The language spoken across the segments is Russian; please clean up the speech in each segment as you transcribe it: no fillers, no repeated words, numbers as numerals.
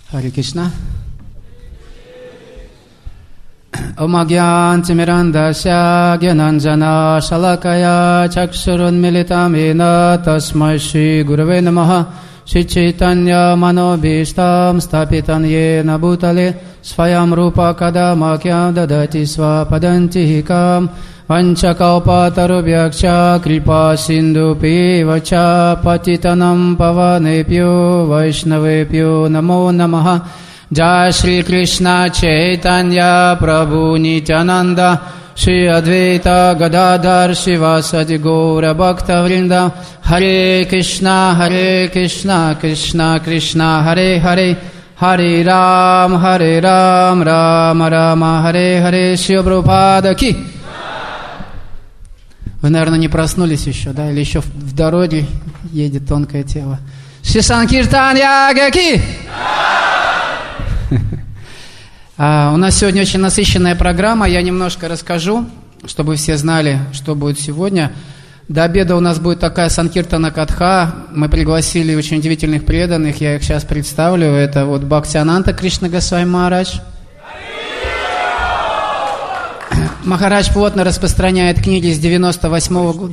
Харе Кришна. Ом агьянтимирандасья гьянанджана шалакая чакшурунмилитам йена тасмай шри гураве намаха Шри Чайтанья манобхиштам стапитан йена бхутале сваям рупа кадамакьям дадати свападантихикам Ванчакалпатарубхьяшча крипа синдубхьева патитанам паванебхьо вайшнавебхьо намо намаха Jai Shri Krishna Chaitanya Prabhu Nityananda Shri Advaita Gadadhar Shivasati Gaura Bhakta Vrinda Hare Krishna Krishna Krishna Hare Hare Hare Ram Ram Rama Hare Hare Shri Prabhupada Ки. Вы, наверное, не проснулись еще, да? Или еще в дороге едет тонкое тело. Шри Санкиртан Яга Ки. У нас сегодня очень насыщенная программа. Я немножко расскажу, чтобы все знали, что будет сегодня. До обеда у нас будет такая Санкиртана Катха. Мы пригласили очень удивительных преданных. Я их сейчас представлю. Это вот Бхактиананта Кришна Госвами Махарадж. Махарадж плотно распространяет книги с 98-го года.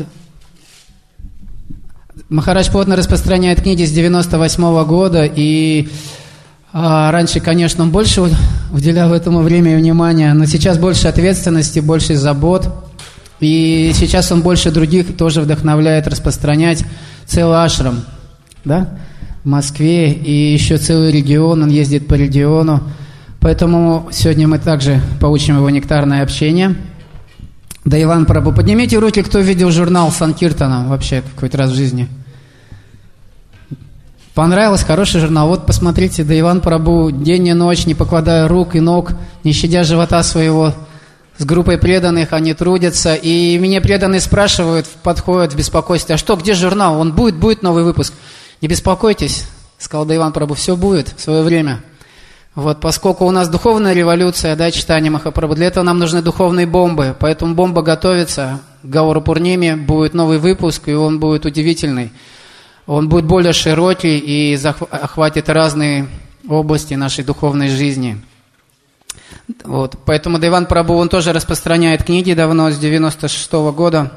Махарадж плотно распространяет книги с 98-го года. И раньше, конечно, он больше уделял этому время и внимания, но сейчас больше ответственности, больше забот. И сейчас он больше других тоже вдохновляет распространять целый ашрам, да, в Москве, и еще целый регион, он ездит по региону. Поэтому сегодня мы также получим его нектарное общение. Да, Иван Прабху, поднимите руки, кто видел журнал Санкиртана вообще какой-то раз в жизни. Понравилось, хороший журнал. Вот посмотрите, да, Иван Прабху день и ночь, не покладая рук и ног, не щадя живота своего, с группой преданных они трудятся. И меня преданные спрашивают, подходят в беспокойстве: а что, где журнал? Он будет новый выпуск. Не беспокойтесь, сказал да Иван Прабху, все будет в свое время. Вот, поскольку у нас духовная революция, да, читание Махапрабху, для этого нам нужны духовные бомбы. Поэтому бомба готовится, к Гауру Пурниме будет новый выпуск, и он будет удивительный. Он будет более широкий и охватит разные области нашей духовной жизни. Вот. Поэтому Иван Прабху, он тоже распространяет книги давно, с 96-го года.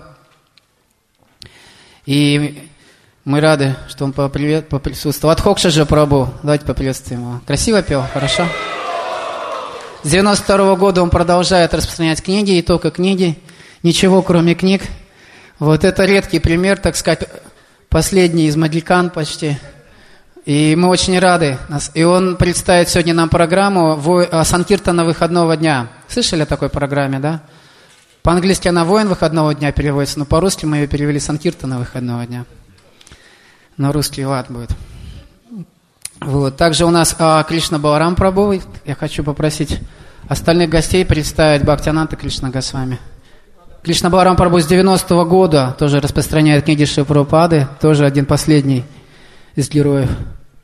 И мы рады, что он поприсутствовал. Адхокшаджа Прабху, давайте поприветствуем его. Красиво пел, хорошо? С 92-го года он продолжает распространять книги, и только книги, ничего кроме книг. Вот это редкий пример, так сказать, последний из Магикан почти. И мы очень рады. И он представит сегодня нам программу Санкиртана выходного дня. Слышали о такой программе, да? По-английски она «Воин выходного дня» переводится, но по-русски мы ее перевели «Санкиртана выходного дня». На русский лад будет. Вот. Также у нас Кришна Баларам Прабху. Я хочу попросить остальных гостей представить Бхактиананта Кришна Госвами. Кришна Баларам Прабху с 90-го года тоже распространяет книги Шрила Прабхупады, тоже один последний из героев.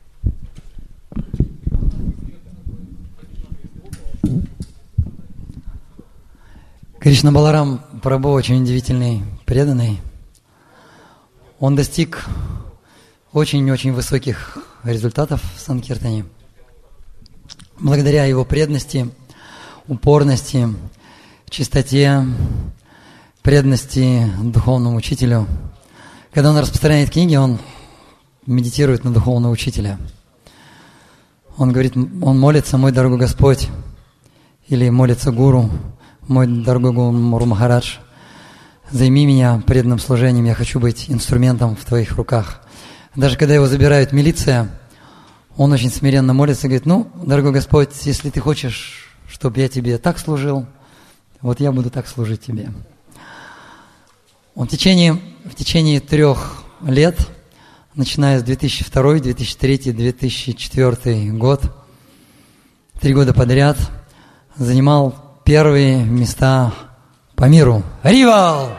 Кришна Баларам Прабху очень удивительный, преданный. Он достиг очень-очень высоких результатов в Санкиртане. Благодаря его преданности, упорности, чистоте, преданности духовному учителю. Когда он распространяет книги, он медитирует на духовного учителя. Он говорит, он молится: мой дорогой Господь, или молится Гуру, мой дорогой Гуру Махарадж, займи меня преданным служением, я хочу быть инструментом в твоих руках. Даже когда его забирает милиция, он очень смиренно молится и говорит: ну, дорогой Господь, если ты хочешь, чтобы я тебе так служил, вот я буду так служить тебе. Он в течение 3 лет, начиная с 2002, 2003, 2004 год, 3 года подряд, занимал первые места по миру. Аривал!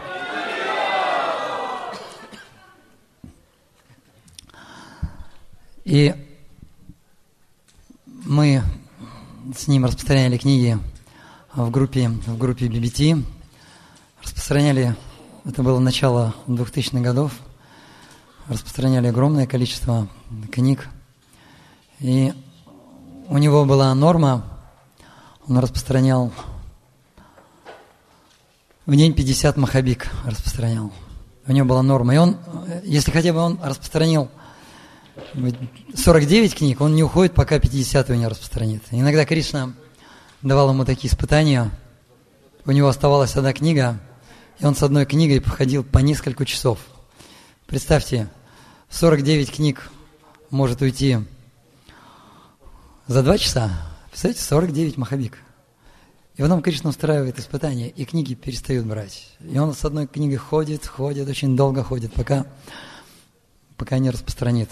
И мы с ним распространяли книги в группе BBT, распространяли, это было начало 2000-х годов, распространяли огромное количество книг. И у него была норма, он распространял в день 50 махабик распространял. У него была норма. И он, если хотя бы он распространил 49 книг, он не уходит, пока 50-ю не распространит. Иногда Кришна давал ему такие испытания. У него оставалась одна книга, и он с одной книгой походил по несколько часов. Представьте, 49 книг может уйти за 2 часа. Представляете, 49 махабик. И потом Кришна устраивает испытания, и книги перестают брать. И он с одной книгой ходит, очень долго ходит, пока не распространит.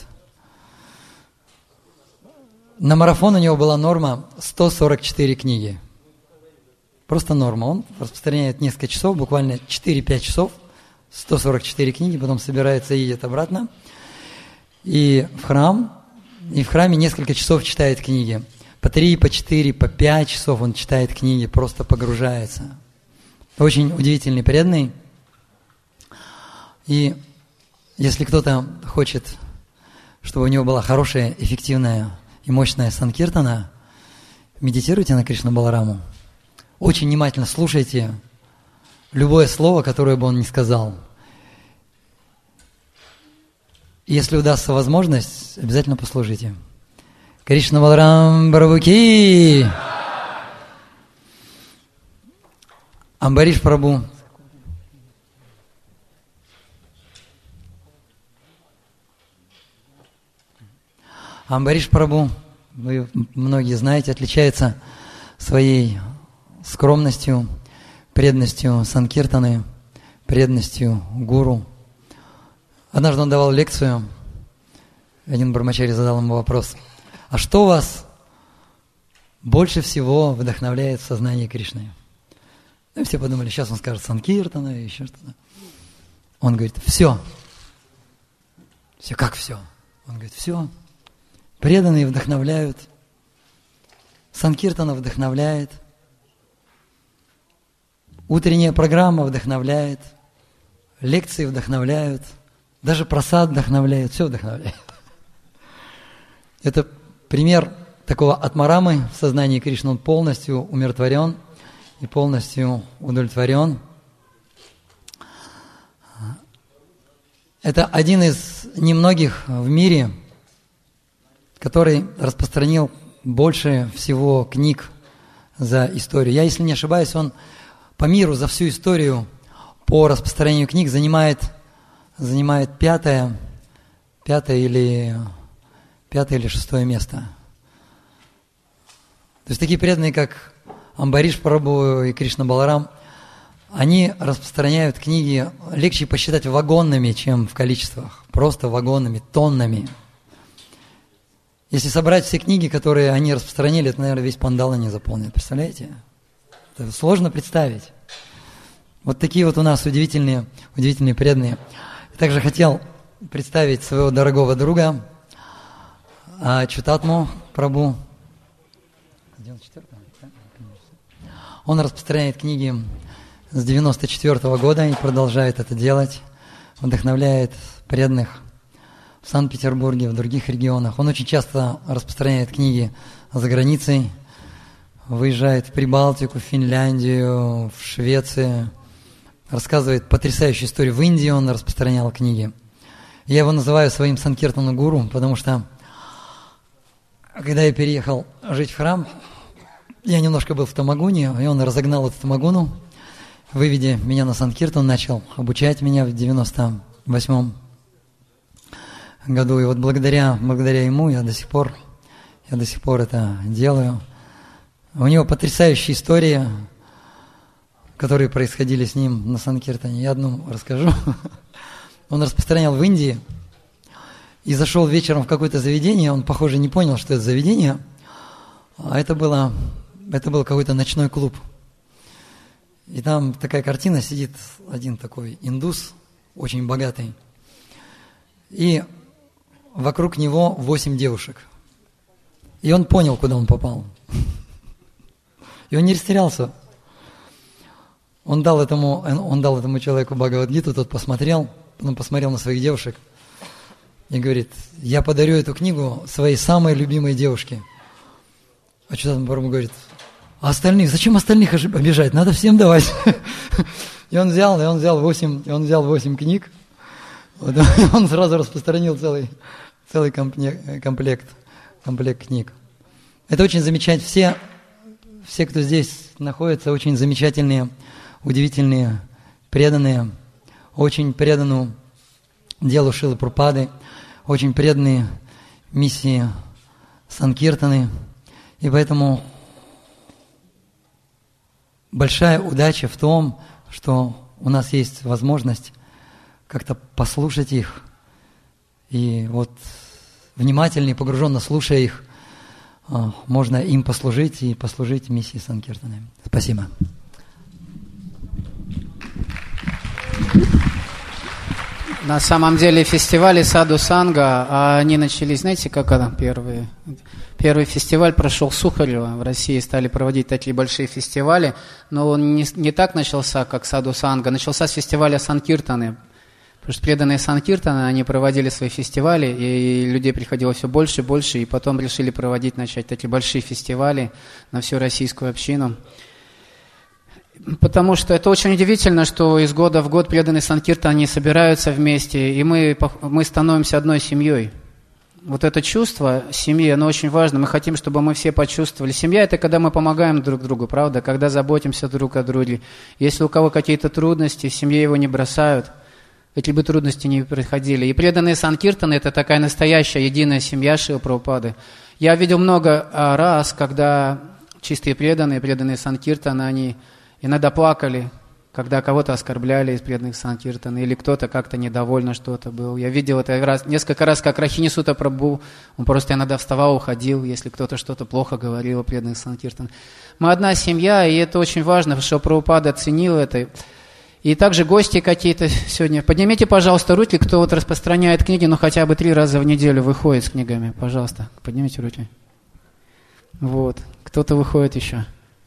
На марафон у него была норма 144 книги. Просто норма. Он распространяет несколько часов, буквально 4-5 часов, 144 книги, потом собирается и едет обратно. И в храме несколько часов читает книги. По 3, по 4, по 5 часов он читает книги, просто погружается. Очень удивительный, преданный. И если кто-то хочет, чтобы у него была хорошая, эффективная и мощная санкиртана, медитируйте на Кришна Балараму. Очень внимательно слушайте любое слово, которое бы он ни сказал. И если удастся возможность, обязательно послушайте. Кришна Баларам Прабху ки! Амбариш Прабху. Амбариш Прабху, вы многие знаете, отличается своей скромностью, преданностью санкиртаны, преданностью гуру. Однажды он давал лекцию, один брамачари задал ему вопрос: а что вас больше всего вдохновляет в сознании Кришны? Ну, и все подумали, сейчас он скажет санкиртана и еще что-то. Он говорит, все. Все, как все? Он говорит, все. Преданные вдохновляют, санкиртана вдохновляет, утренняя программа вдохновляет, лекции вдохновляют, даже прасад вдохновляет, все вдохновляет. Это пример такого атмарамы в сознании Кришны. Он полностью умиротворен и полностью удовлетворен. Это один из немногих в мире, который распространил больше всего книг за историю. Я, если не ошибаюсь, он по миру за всю историю по распространению книг занимает 5 или 6 место. То есть такие преданные, как Амбариш Прабху и Кришна Баларам, они распространяют книги легче посчитать вагонными, чем в количествах. Просто вагонами, тоннами. Если собрать все книги, которые они распространили, это, наверное, весь Пандала не заполнит. Представляете? Это сложно представить. Вот такие вот у нас удивительные преданные. Я также хотел представить своего дорогого друга Ачутатму Прабху. Он распространяет книги с 1994 года и продолжает это делать. Вдохновляет преданных в Санкт-Петербурге, в других регионах. Он очень часто распространяет книги за границей, выезжает в Прибалтику, в Финляндию, в Швецию, рассказывает потрясающую историю. В Индии он распространял книги. Я его называю своим санкиртана-гуру, потому что, когда я переехал жить в храм, я немножко был в Тамагуне, и он разогнал эту Тамагуну, выведя меня на санкиртан, начал обучать меня в 98 году. И вот благодаря ему я до сих пор это делаю. У него потрясающие истории, которые происходили с ним на санкиртане. Я одну расскажу. Он распространял в Индии и зашел вечером в какое-то заведение. Он, похоже, не понял, что это заведение. А это был какой-то ночной клуб. И там такая картина, сидит один такой индус, очень богатый. И вокруг него 8 девушек. И он понял, куда он попал. И он не растерялся. Он дал этому человеку Бхагавад-гиту, тот посмотрел, потом посмотрел на своих девушек и говорит: я подарю эту книгу своей самой любимой девушке. А что там Прабху говорит? А остальных? Зачем остальных обижать? Надо всем давать. И он взял 8 книг. Вот, он сразу распространил целый комплект книг. Это очень замечательно. Все, кто здесь находится, очень замечательные, удивительные, преданные, очень преданные делу Шрилы Прабхупады, очень преданные миссии Санкиртаны. И поэтому большая удача в том, что у нас есть возможность как-то послушать их. И вот внимательно и погруженно слушая их, можно им послужить и послужить миссии Санкиртаны. Спасибо. На самом деле фестивали Саду Санга, они начались, знаете, как это первые? Первый фестиваль прошел в Сухарево, в России стали проводить такие большие фестивали, но он не так начался, как Саду Санга, начался с фестиваля Санкиртаны. Потому что преданные Санкиртаны, они проводили свои фестивали, и людей приходило все больше и больше, и потом решили начать такие большие фестивали на всю российскую общину. Потому что это очень удивительно, что из года в год преданные Санкиртаны собираются вместе, и мы становимся одной семьей. Вот это чувство семьи, оно очень важно. Мы хотим, чтобы мы все почувствовали. Семья – это когда мы помогаем друг другу, правда? Когда заботимся друг о друге. Если у кого какие-то трудности, в семье его не бросают, какие бы трудности ни происходили. И преданные Санкиртаны – это такая настоящая единая семья Шрилы Прабхупады. Я видел много раз, когда чистые преданные Санкиртаны, они иногда плакали, когда кого-то оскорбляли из преданных Санкиртаны, или кто-то как-то недовольно что-то был. Я видел это несколько раз, как Рахини Сута Прабху, он просто иногда вставал, уходил, если кто-то что-то плохо говорил о преданных Санкиртан. Мы одна семья, и это очень важно, что Прабхупада оценил это. И также гости какие-то сегодня. Поднимите, пожалуйста, руки, кто вот распространяет книги, но хотя бы 3 раза в неделю выходит с книгами. Пожалуйста, поднимите руки. Вот, кто-то выходит еще.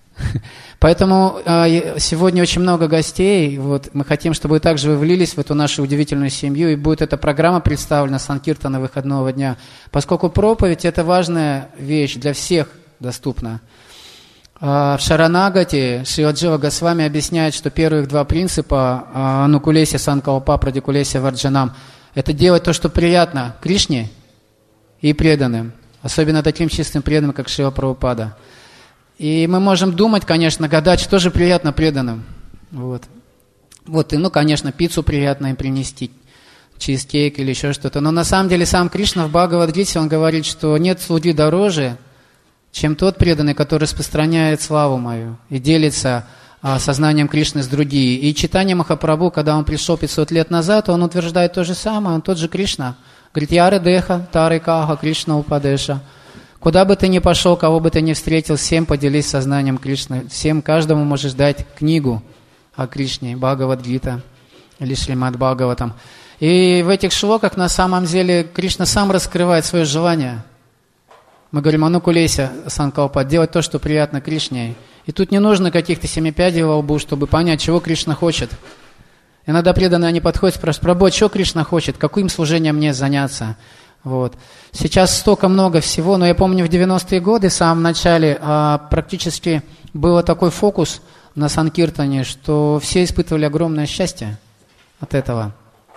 Поэтому сегодня очень много гостей. Вот, мы хотим, чтобы вы также влились в эту нашу удивительную семью. И будет эта программа представлена Санкиртана выходного дня. Поскольку проповедь – это важная вещь, для всех доступна. В Шаранагате Шрила Джива Госвами объясняет, что первых 2 принципа Анукулеся Санкалпа Прадикулеся Варджанам – это делать то, что приятно Кришне и преданным. Особенно таким чистым преданным, как Шрила Прабхупада. И мы можем думать, конечно, гадать, что же приятно преданным. Вот, и, конечно, пиццу приятно им принести, чизкейк или еще что-то. Но на самом деле сам Кришна в Бхагавад-гите, он говорит, что нет слуги дороже, чем тот преданный, который распространяет славу мою и делится сознанием Кришны с другими. И Чайтанья Махапрабху, когда он пришел 500 лет назад, он утверждает то же самое, он тот же Кришна. Говорит, Яры Деха, Тары Каха, Кришна Упадеша. Куда бы ты ни пошел, кого бы ты ни встретил, всем поделись сознанием Кришны. Каждому можешь дать книгу о Кришне, Бхагавад-гита или Шримад Бхагаватам. И в этих шлоках на самом деле Кришна сам раскрывает свое желание. Мы говорим, Анукулеся Санкалпа, делать то, что приятно Кришне. И тут не нужно каких-то 7 пядей во лбу, чтобы понять, чего Кришна хочет. Иногда преданные, они подходят, спрашивают, Прабху, что Кришна хочет, каким служением мне заняться? Вот. Сейчас столько много всего, но я помню в 90-е годы, в самом начале, практически был такой фокус на Санкиртане, что все испытывали огромное счастье от этого.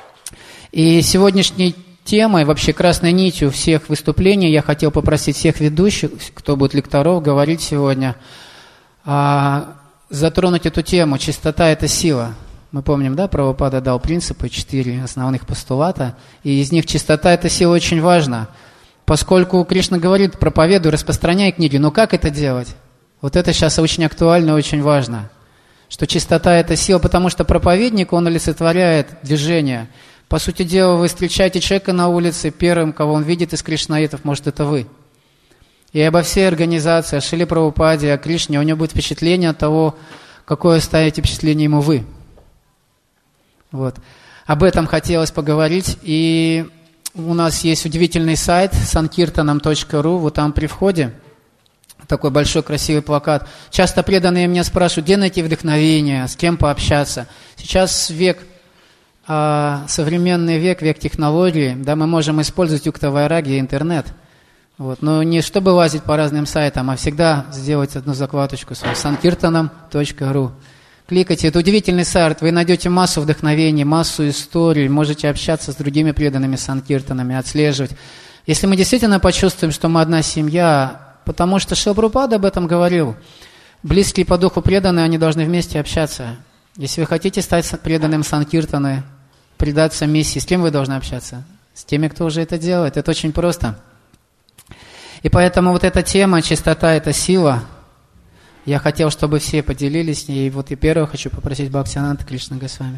И сегодняшней темой, вообще красной нитью всех выступлений, я хотел попросить всех ведущих, кто будет лекторов, говорить сегодня, затронуть эту тему. Чистота – это сила. Мы помним, да, Прабхупада дал принципы, 4 основных постулата, и из них чистота – это сила очень важна. Поскольку Кришна говорит, проповедуй, распространяй книги, но как это делать? Вот это сейчас очень актуально, очень важно. Что чистота – это сила, потому что проповедник, он олицетворяет движение. По сути дела, вы встречаете человека на улице, первым, кого он видит из кришнаитов, может, это вы. И обо всей организации, о Шриле Прабхупаде, о Кришне, у него будет впечатление от того, какое оставите впечатление ему вы. Вот. Об этом хотелось поговорить. И у нас есть удивительный сайт sankirtanam.ru. Вот там при входе такой большой красивый плакат. Часто преданные меня спрашивают, где найти вдохновение, с кем пообщаться. Сейчас современный век технологий, да, мы можем использовать юкта-вайраги и интернет. Вот. Но не чтобы лазить по разным сайтам, а всегда сделать одну закладочку свою sankirtanam.ru. Кликайте, это удивительный сайт, вы найдете массу вдохновений, массу историй, можете общаться с другими преданными санкиртанами, отслеживать. Если мы действительно почувствуем, что мы одна семья, потому что Шрила Прабхупада об этом говорил, близкие по духу преданные, они должны вместе общаться. Если вы хотите стать преданным санкиртаны, предаться миссии, с кем вы должны общаться? С теми, кто уже это делает. Это очень просто. И поэтому вот эта тема, чистота – это сила. Я хотел, чтобы все поделились с ней. И вот и первого хочу попросить Бхактисидананда Кришна Госвами.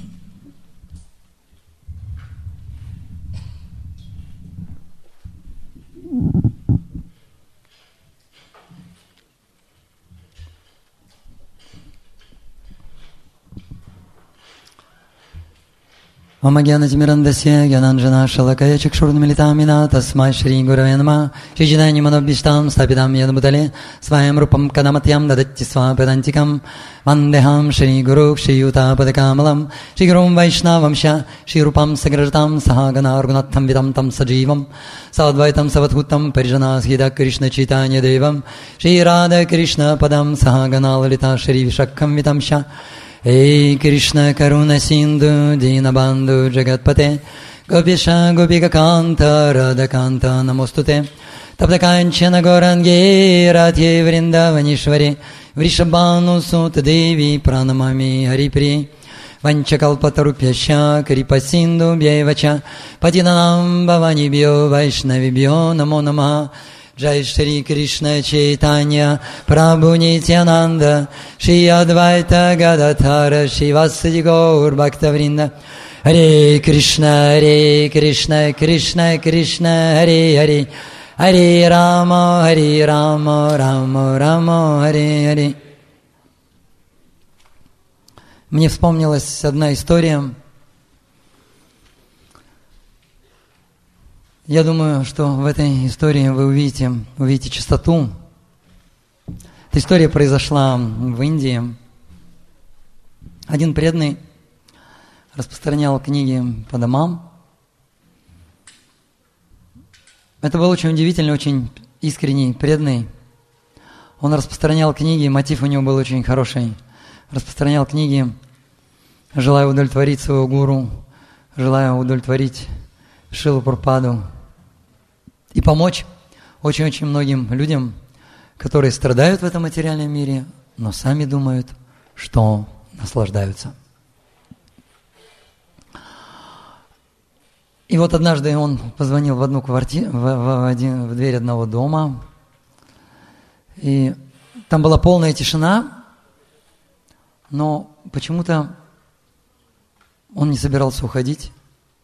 Мама Гьянатимирандасья Гьянанджана Шалакая Чакшурнамилитамина Тасмай Шри Гураве Нама Шри Читани Маноббиштам Стапидам Ядбутале Сваям Рупам Кадаматьям Дадатти Свапедантикам Вандехам Шри Гурук Шри Юта Падакамалам Шри Гурум Вайшнавамша Шри Рупам Сагражатам Сахагана Аргунатам Видам Там Садживам Садвайтам Савадхутам Парижанасхида Кришна Читания Девам Шри Рада Кришна Падам Сахагана Лалита Шри Вишакхам Видамша Эй Кришна Каруна Синду Динабанду Джагатпате Гопиша Гопика Канта Рада Канта Намостуте Таптаканчана Горанге Радхе Вриндаванишвари Вришабану Сута Деви Пранамами Харипри Ванчакалпатарупьяща Крипа Синду Бьевача Падинанам Бавани Бьо Вайшнави Бьо Намо Нама Джай Шри Кришна Чайтанья Прабху Нитьянанда Шри Адвайта Гададхара Шри Васади Гаур Бхактавринда Харе Кришна Кришна Кришна Харе Харе Харе Рама Рама Рама Харе Харе. Мне вспомнилась одна история. Я думаю, что в этой истории вы увидите чистоту. Эта история произошла в Индии. Один преданный распространял книги по домам. Это был очень удивительный, очень искренний преданный. Он распространял книги, мотив у него был очень хороший. Распространял книги, желая удовлетворить своего гуру, желая удовлетворить Шрилу Прабхупаду и помочь очень-очень многим людям, которые страдают в этом материальном мире, но сами думают, что наслаждаются. И вот однажды он позвонил в одну квартиру, в дверь одного дома, и там была полная тишина, но почему-то он не собирался уходить.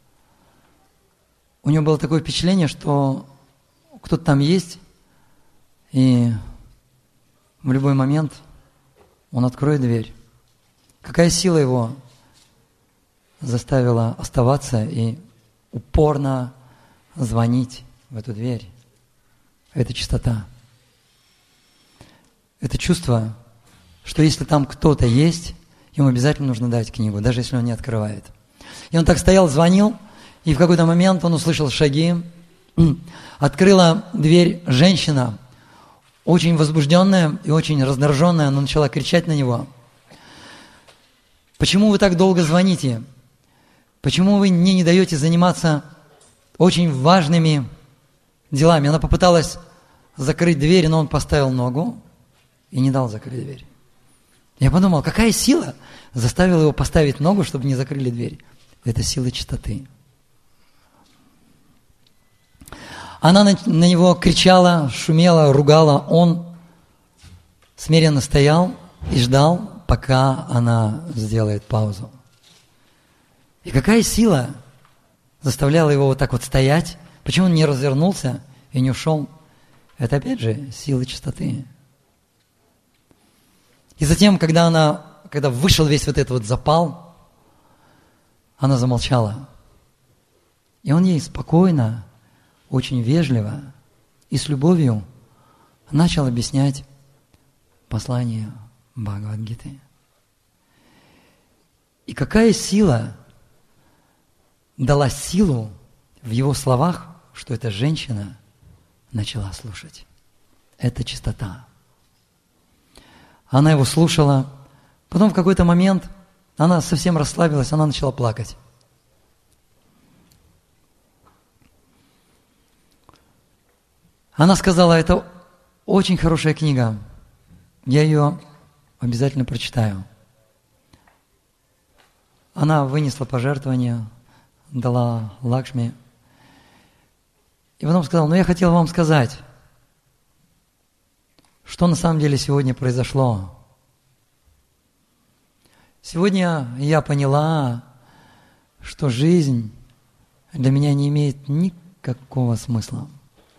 У него было такое впечатление, что кто-то там есть, и в любой момент он откроет дверь. Какая сила его заставила оставаться и упорно звонить в эту дверь? Это чистота. Это чувство, что если там кто-то есть, ему обязательно нужно дать книгу, даже если он не открывает. И он так стоял, звонил, и в какой-то момент он услышал шаги. Открыла дверь женщина, очень возбужденная и очень раздраженная. Она начала кричать на него. «Почему вы так долго звоните? Почему вы мне не даете заниматься очень важными делами?» Она попыталась закрыть дверь, но он поставил ногу и не дал закрыть дверь. Я подумал, какая сила заставила его поставить ногу, чтобы не закрыли дверь? Это сила чистоты. Она на него кричала, шумела, ругала. Он смиренно стоял и ждал, пока она сделает паузу. И какая сила заставляла его вот так вот стоять? Почему он не развернулся и не ушел? Это опять же сила чистоты. И затем, когда вышел весь вот этот вот запал, она замолчала. И он ей спокойно, очень вежливо и с любовью начал объяснять послание Бхагавад-гиты. И какая сила дала силу в его словах, что эта женщина начала слушать. Это чистота. Она его слушала. Потом в какой-то момент она совсем расслабилась, она начала плакать. Она сказала, это очень хорошая книга. Я ее обязательно прочитаю. Она вынесла пожертвование, дала Лакшми. И потом сказала, я хотел вам сказать, что на самом деле сегодня произошло. Сегодня я поняла, что жизнь для меня не имеет никакого смысла.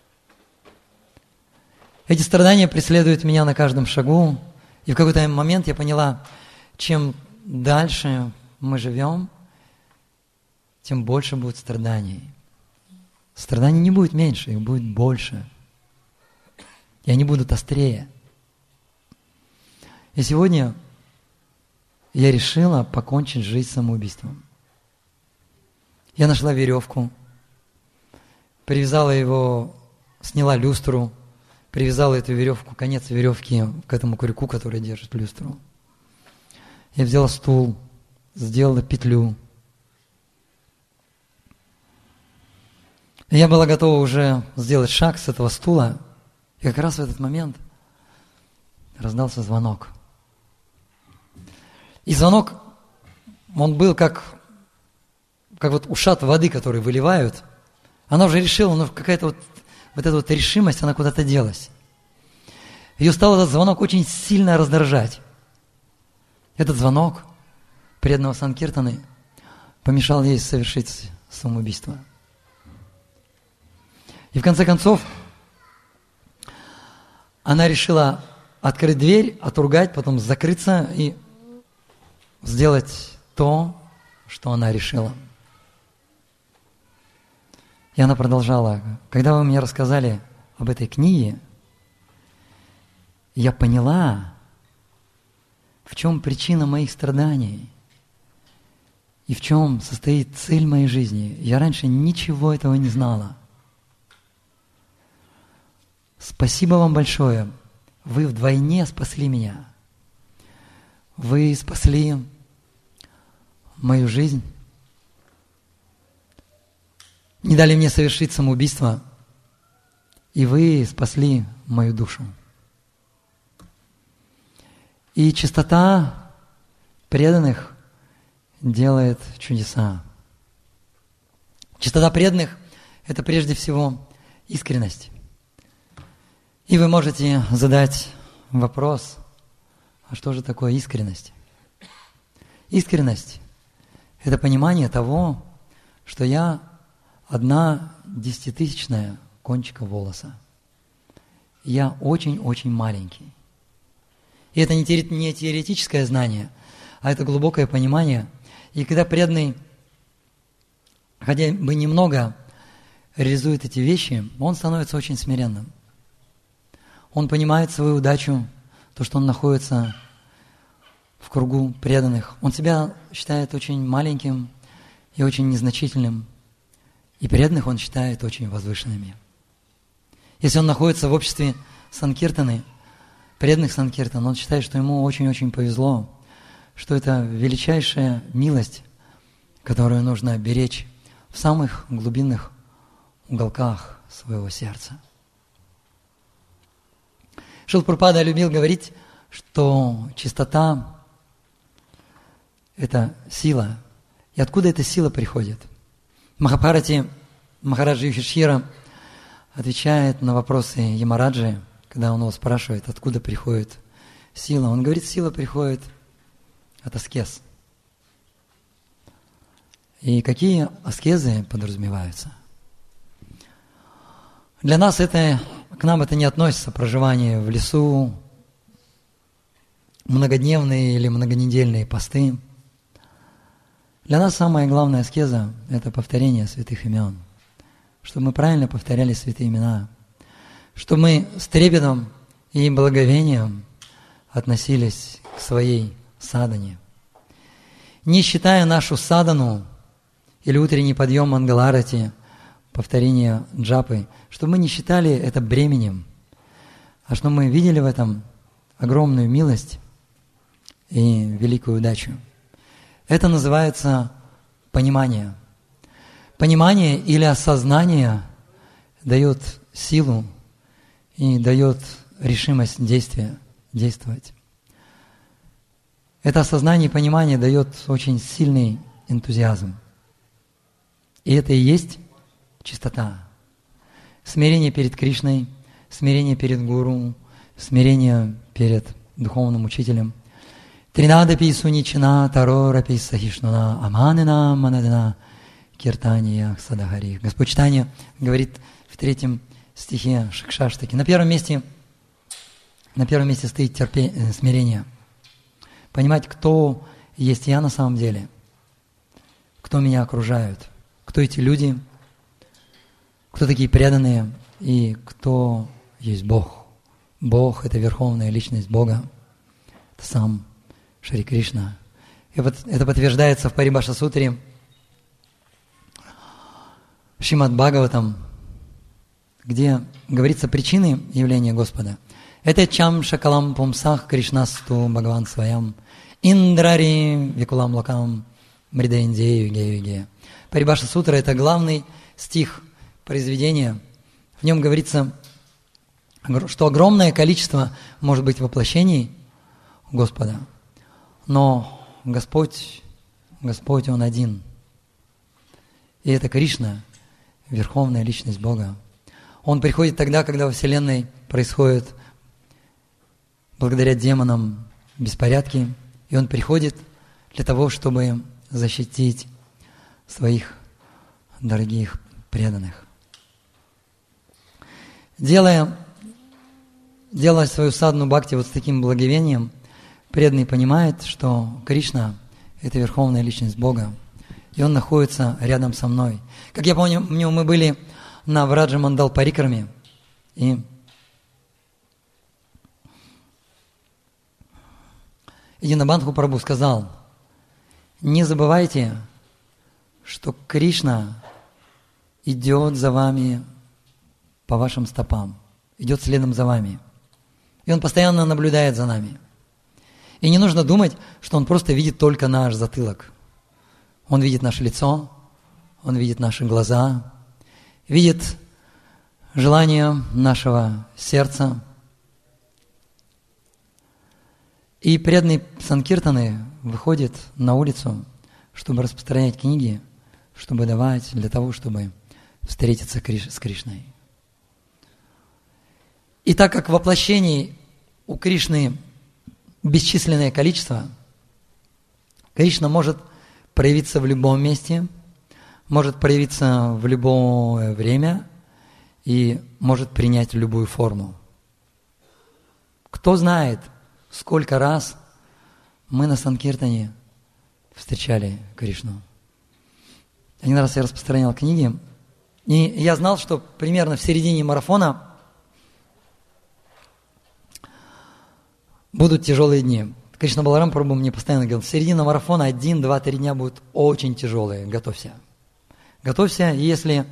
Эти страдания преследуют меня на каждом шагу. И в какой-то момент я поняла, чем дальше мы живем, тем больше будет страданий. Страданий не будет меньше, их будет больше. И они будут острее. И сегодня я решила покончить жизнь самоубийством. Я нашла веревку, привязала его, сняла люстру, привязала эту веревку, конец веревки к этому крюку, который держит люстру. Я взяла стул, сделала петлю. Я была готова уже сделать шаг с этого стула, и как раз в этот момент раздался звонок. И звонок, он был как вот ушат воды, которые выливают. Она уже решила, но какая-то вот эта вот решимость, она куда-то делась. Ее стал этот звонок очень сильно раздражать. Этот звонок преданного Санкиртаны помешал ей совершить самоубийство. И в конце концов, она решила открыть дверь, отругать, потом закрыться и сделать то, что она решила. И она продолжала. Когда вы мне рассказали об этой книге, я поняла, в чем причина моих страданий и в чем состоит цель моей жизни. Я раньше ничего этого не знала. Спасибо вам большое. Вы вдвойне спасли меня. Вы спасли мою жизнь. Не дали мне совершить самоубийство. И вы спасли мою душу. И чистота преданных делает чудеса. Чистота преданных – это прежде всего искренность. И вы можете задать вопрос, а что же такое искренность? Искренность – это понимание того, что я 1/10,000 кончика волоса. Я очень-очень маленький. И это не теоретическое знание, а это глубокое понимание. И когда преданный, хотя бы немного, реализует эти вещи, он становится очень смиренным. Он понимает свою удачу, то, что он находится в кругу преданных. Он себя считает очень маленьким и очень незначительным. И преданных он считает очень возвышенными. Если он находится в обществе Санкиртаны, преданных Санкиртан, он считает, что ему очень-очень повезло, что это величайшая милость, которую нужно беречь в самых глубинных уголках своего сердца. Шрила Прабхупада любил говорить, что чистота – это сила. И откуда эта сила приходит? В Махабхарате Махараджа Юдхишthira отвечает на вопросы Ямараджи, когда он его спрашивает, откуда приходит сила. Он говорит, сила приходит от аскез. И какие аскезы подразумеваются? Для нас к нам это не относится, проживание в лесу, многодневные или многонедельные посты. Для нас самая главная аскеза – это повторение святых имен. Чтобы мы правильно повторяли святые имена. Чтобы мы с трепетом и благовением относились к своей садхане. Не считая нашу садхану или утренний подъем Мангаларати повторения джапы, чтобы мы не считали это бременем, а чтобы мы видели в этом огромную милость и великую удачу. Это называется понимание. Понимание или осознание дает силу и дает решимость действовать. Это осознание и понимание дает очень сильный энтузиазм. И это и есть чистота. Смирение перед Кришной, смирение перед Гуру, смирение перед духовным учителем. Тринадапи суничина тарорапи сахишнуна аманина манадана киртания садагари. Господь Чайтанья говорит в 3 стихе Шикшаштаки. На первом месте стоит смирение. Понимать, кто есть я на самом деле, кто меня окружают, кто эти люди, кто такие преданные и кто есть Бог. Бог – это верховная личность Бога, это сам Шри Кришна. И вот это подтверждается в Парибаша Сутре, Шримад Бхагаватам, где говорится причины явления Господа. Это чам шакалам пумсах Кришнасту Бхагаван Сваям Индрари Викулам Лакам Мридаиндею Гею. Парибаша Сутра – это главный стих произведения. В нем говорится, что огромное количество может быть воплощений Господа, но Господь, Он один. И это Кришна, верховная личность Бога. Он приходит тогда, когда во Вселенной происходит, благодаря демонам, беспорядки, и Он приходит для того, чтобы защитить своих дорогих преданных. Делая свою садхану бхакти вот с таким благовением, преданный понимает, что Кришна – это верховная личность Бога, и Он находится рядом со мной. Как я помню, мы были на Враджа Мандал Парикраме, и Динабандху Прабху сказал: не забывайте, что Кришна идет за вами по вашим стопам, идет следом за вами. И Он постоянно наблюдает за нами. И не нужно думать, что Он просто видит только наш затылок. Он видит наше лицо, Он видит наши глаза, видит желание нашего сердца. И преданные санкиртаны выходят на улицу, чтобы распространять книги, чтобы давать, для того, чтобы встретиться с Кришной. И так как воплощений у Кришны бесчисленное количество, Кришна может проявиться в любом месте, может проявиться в любое время и может принять любую форму. Кто знает, сколько раз мы на Санкиртане встречали Кришну. Один раз я распространял книги, и я знал, что примерно в середине марафона будут тяжелые дни. Кришна Баларам Прабху мне постоянно говорил: середина марафона 1, 2, 3 дня будут очень тяжелые, готовься. Готовься, если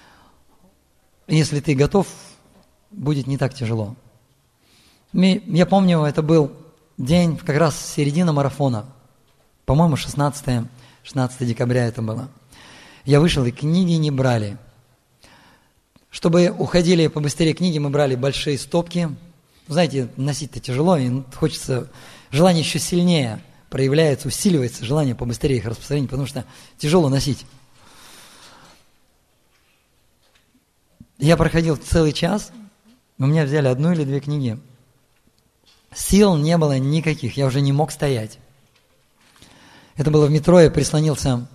ты готов, будет не так тяжело. Я помню, это был день, как раз середина марафона. По-моему, 16 декабря это было. Я вышел, и книги не брали. Чтобы уходили побыстрее книги, мы брали большие стопки. Знаете, носить-то тяжело, и хочется, желание еще сильнее проявляется, усиливается, желание побыстрее их распространить, потому что тяжело носить. Я проходил целый час, у меня взяли 1 или 2 книги. Сил не было никаких, я уже не мог стоять. Это было в метро, я прислонился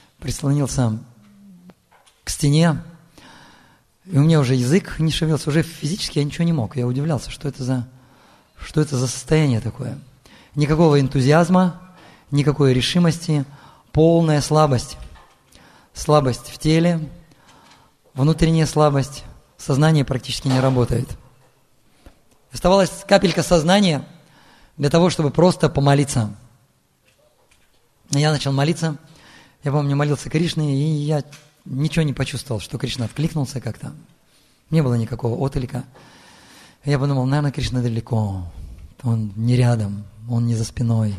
к стене, и у меня уже язык не шевелился, уже физически я ничего не мог. Я удивлялся, что это за состояние такое. Никакого энтузиазма, никакой решимости, полная слабость. Слабость в теле, внутренняя слабость, сознание практически не работает. Оставалась капелька сознания для того, чтобы просто помолиться. Я начал молиться. Я помню, молился Кришне, и я ничего не почувствовал, что Кришна откликнулся как-то. Не было никакого отклика. Я подумал, наверное, Кришна далеко. Он не рядом, он не за спиной.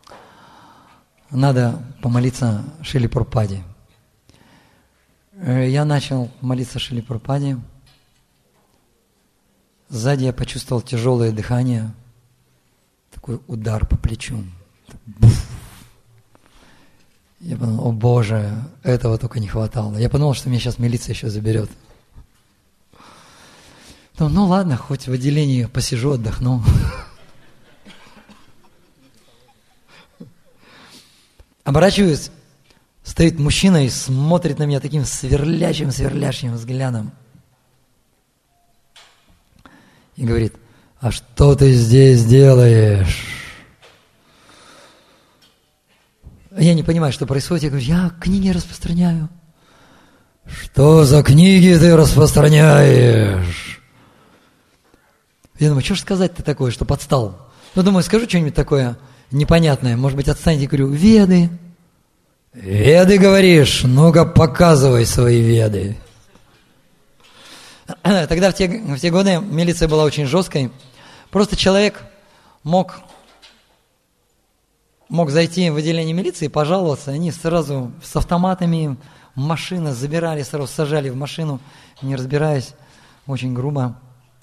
Надо помолиться Шриле Прабхупаде. Я начал молиться Шриле Прабхупаде. Сзади я почувствовал тяжелое дыхание, такой удар по плечу. Я подумал, о Боже, этого только не хватало. Я подумал, что меня сейчас милиция еще заберет. Ну ладно, хоть в отделении посижу, отдохну. Оборачиваюсь, стоит мужчина и смотрит на меня таким сверлящим взглядом. И говорит, а что ты здесь делаешь? Я не понимаю, что происходит. Я говорю, я книги распространяю. Что за книги ты распространяешь? Я думаю, что ж сказать-то такое, что подстал? Ну, думаю, скажу что-нибудь такое непонятное. Может быть, отстаньте, говорю, веды. Веды, говоришь? Ну-ка, показывай свои веды. Тогда в те годы милиция была очень жесткой. Просто человек мог зайти в отделение милиции, пожаловаться. Они сразу с автоматами машины забирали, сразу сажали в машину, не разбираясь. Очень грубо.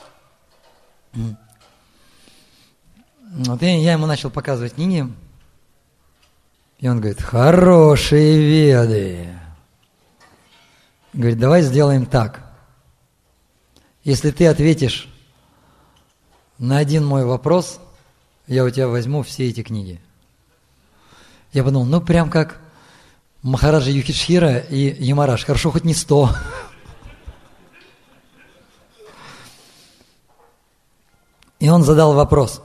Вот я ему начал показывать книги. И он говорит, хорошие веды. Говорит, давай сделаем так. Если ты ответишь на один мой вопрос, я у тебя возьму все эти книги. Я подумал, ну прям как Махараджа Юдхишthira и Ямарадж. Хорошо, хоть не 100. И он задал вопрос.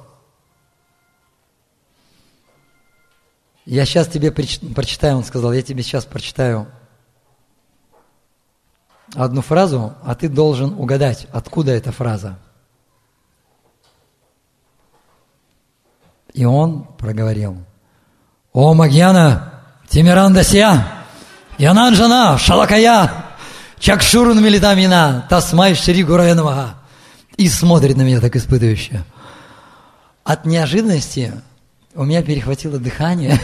Я сейчас тебе прочитаю, он сказал, я тебе сейчас прочитаю одну фразу, а ты должен угадать, откуда эта фраза. И он проговорил. О Магьяна, Тимирандасия, Янанджана, Шалакая, Чакшурун Милитамина, Тасмай Шри Гурая Намаха. И смотрит на меня так испытывающе. От неожиданности у меня перехватило дыхание.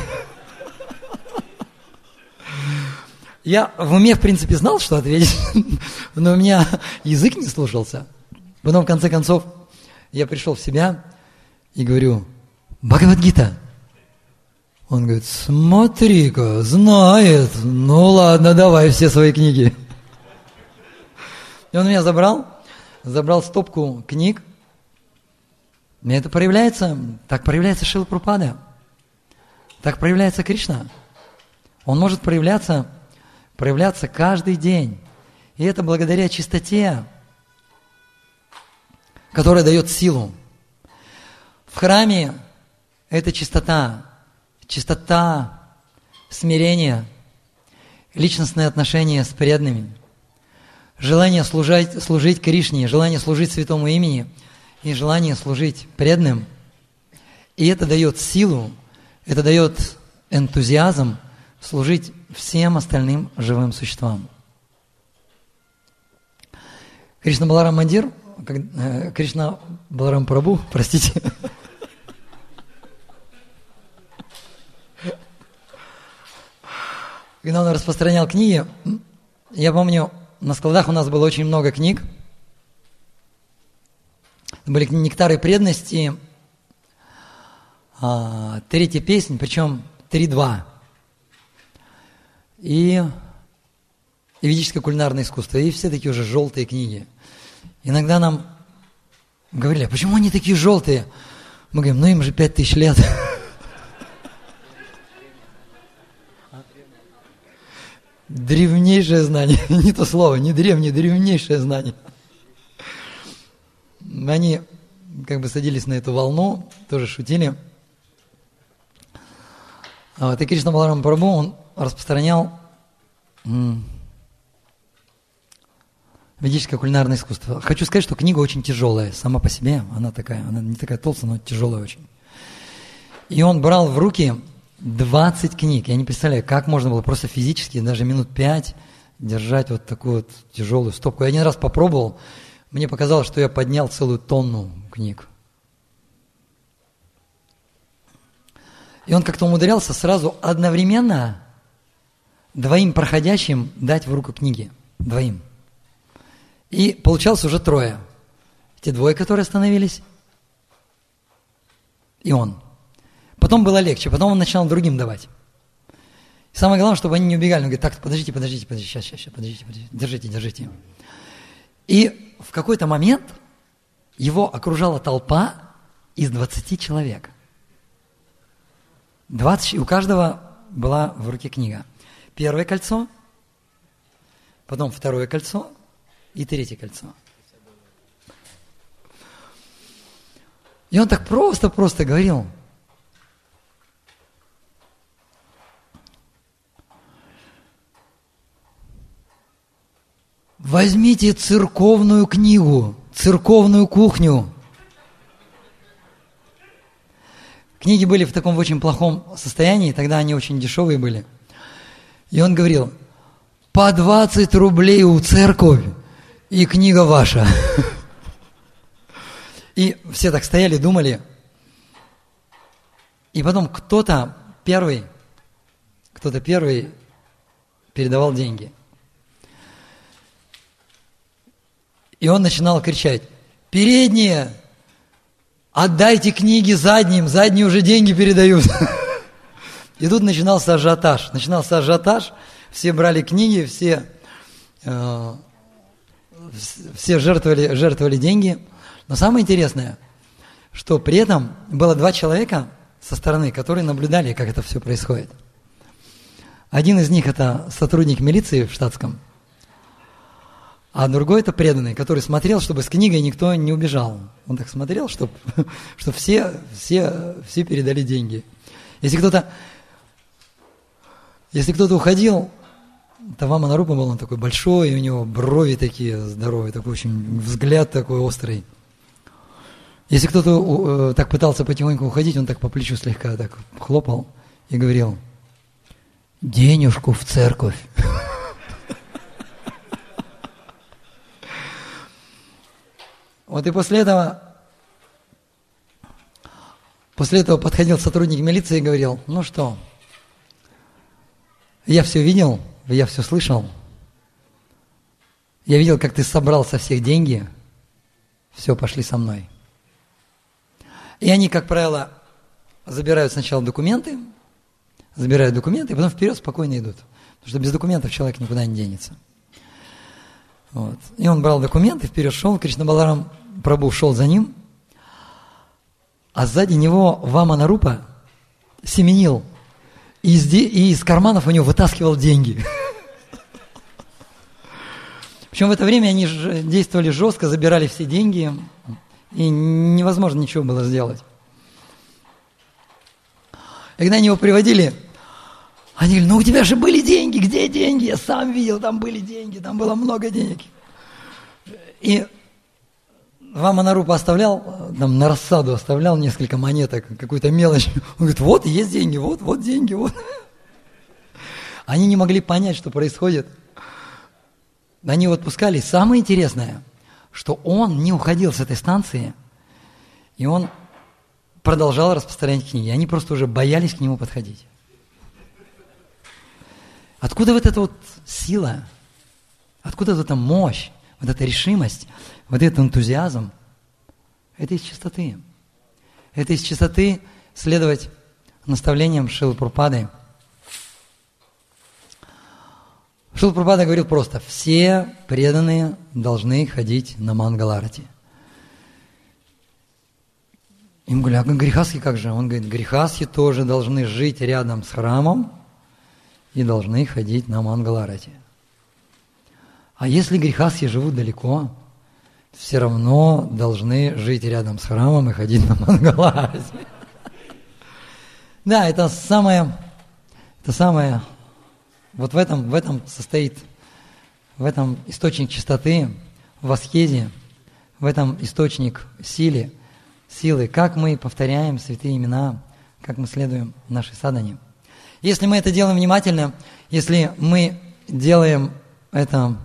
Я в уме, в принципе, знал, что ответить, но у меня язык не слушался. Потом, в конце концов, я пришел в себя и говорю, Бхагавад-гита. Он говорит, смотри-ка, знает. Ну ладно, давай все свои книги. И он меня забрал стопку книг. И это проявляется, так проявляется Шрила Прабхупада. Так проявляется Кришна. Он может проявляться каждый день. И это благодаря чистоте, которая дает силу. В храме это чистота смирения, личностные отношения с преданными, желание служить Кришне, желание служить святому имени и желание служить преданным. И это дает силу, это дает энтузиазм служить всем остальным живым существам. Кришна Баларам Мандир, Кришна Баларам Прабху, простите. Когда он распространял книги, я помню, на складах у нас было очень много книг. Были «Нектары преданности», третья песня, причем 3-2. И ведическое кулинарное искусство. И все такие уже желтые книги. Иногда нам говорили, а почему они такие желтые? Мы говорим, ну им же 5000 лет. Древнейшее знание. Не то слово, не древнее, древнейшее знание. Они как бы садились на эту волну, тоже шутили. И Кришна Баларам Прабху, он распространял ведическое кулинарное искусство. Хочу сказать, что книга очень тяжелая сама по себе. Она не такая толстая, но тяжелая очень. И он брал в руки 20 книг. Я не представляю, как можно было просто физически, даже минут 5 держать вот такую вот тяжелую стопку. Я один раз попробовал, мне показалось, что я поднял целую тонну книг. И он как-то умудрялся сразу одновременно двоим проходящим дать в руку книги. Двоим. И получалось уже трое. Те двое, которые остановились, и он. Потом было легче, потом он начал другим давать. И самое главное, чтобы они не убегали. Он говорит, так, подождите, сейчас, подождите, держите. И в какой-то момент его окружала толпа из 20 человек. 20, и у каждого была в руке книга. Первое кольцо, потом второе кольцо и третье кольцо. И он так просто говорил. Возьмите церковную книгу, церковную кухню. Книги были в таком очень плохом состоянии, тогда они очень дешевые были. И он говорил, по 20 рублей у церковь, и книга ваша. И все так стояли, думали. И потом кто-то первый передавал деньги. И он начинал кричать, передние, отдайте книги задним, задние уже деньги передают. И тут начинался ажиотаж. Все брали книги, все жертвовали деньги. Но самое интересное, что при этом было 2 человека со стороны, которые наблюдали, как это все происходит. Один из них это сотрудник милиции в штатском, а другой это преданный, который смотрел, чтобы с книгой никто не убежал. Он так смотрел, чтобы все передали деньги. Если кто-то уходил, то Вама Нарупа был, он такой большой, и у него брови такие здоровые, такой очень взгляд такой острый. Если кто-то так пытался потихоньку уходить, он так по плечу слегка так хлопал и говорил, денежку в церковь. Вот и после этого подходил сотрудник милиции и говорил, ну что, я все видел, я все слышал, я видел, как ты собрал со всех деньги, все, пошли со мной. И они, как правило, забирают сначала документы, и потом вперед спокойно идут. Потому что без документов человек никуда не денется. Вот. И он брал документы, вперед шел, Кришна Баларам Прабху шел за ним, а сзади него Вама Нарупа семенил, и из карманов у него вытаскивал деньги. Причем в это время они действовали жестко, забирали все деньги, и невозможно ничего было сделать. И когда они его приводили, они говорили, ну у тебя же были деньги, где деньги? Я сам видел, там были деньги, там было много денег. И Вама Нарупа оставлял, там на рассаду оставлял несколько монеток, какую-то мелочь. Он говорит, вот есть деньги, вот деньги, вот. Они не могли понять, что происходит. Они его отпускали. Самое интересное, что он не уходил с этой станции, и он продолжал распространять книги. Они просто уже боялись к нему подходить. Откуда вот эта вот сила, откуда вот эта мощь, вот эта решимость, вот этот энтузиазм? Это из чистоты. Это из чистоты следовать наставлениям Шрилы Прабхупады. Шрила Прабхупада говорил просто, все преданные должны ходить на Мангаларати. Им говорят, а грехастхи как же? Он говорит, грехастхи тоже должны жить рядом с храмом и должны ходить на Мангаларати. А если грехастхи живут далеко, все равно должны жить рядом с храмом и ходить на Мангаларати. Да, это самое, вот в этом состоит, в этом источник чистоты, в аскезе, в этом источник силы, как мы повторяем святые имена, как мы следуем нашей садхане. Если мы это делаем внимательно, если мы делаем это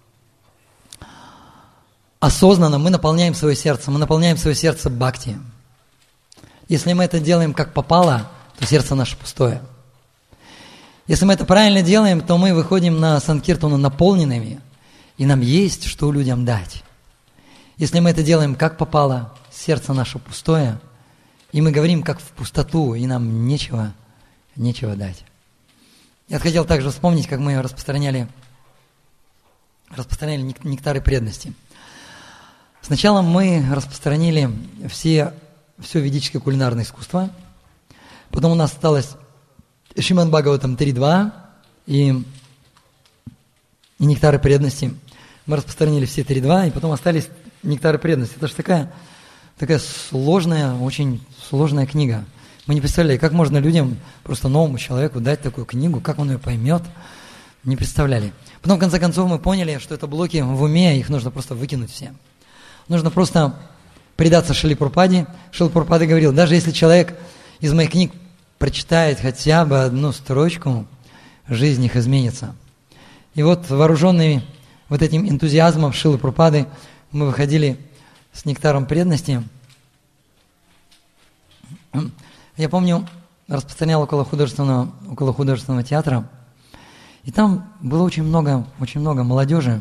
осознанно мы наполняем свое сердце бхакти. Если мы это делаем как попало, то сердце наше пустое. Если мы это правильно делаем, то мы выходим на санкиртану наполненными, и нам есть что людям дать. Если мы это делаем как попало, сердце наше пустое, и мы говорим как в пустоту, и нам нечего дать. Я хотел также вспомнить, как мы распространяли нектары преданности. Сначала мы распространили все ведическое кулинарное искусство, потом у нас осталось Шримад Бхагаватам 3.2 и нектары преданности. Мы распространили все 3.2, и потом остались нектары преданности. Это же такая сложная, очень сложная книга. Мы не представляли, как можно людям, просто новому человеку дать такую книгу, как он ее поймет, не представляли. Потом, в конце концов, мы поняли, что это блоки в уме, их нужно просто выкинуть все. Нужно просто предаться Шриле Прабхупаде. Шрила Прабхупада говорил, даже если человек из моих книг прочитает хотя бы одну строчку, жизнь их изменится. И вот, вооруженные вот этим энтузиазмом Шрилы Прабхупады, мы выходили с нектаром преданности. Я помню, распространял около художественного театра, и там было очень много молодежи.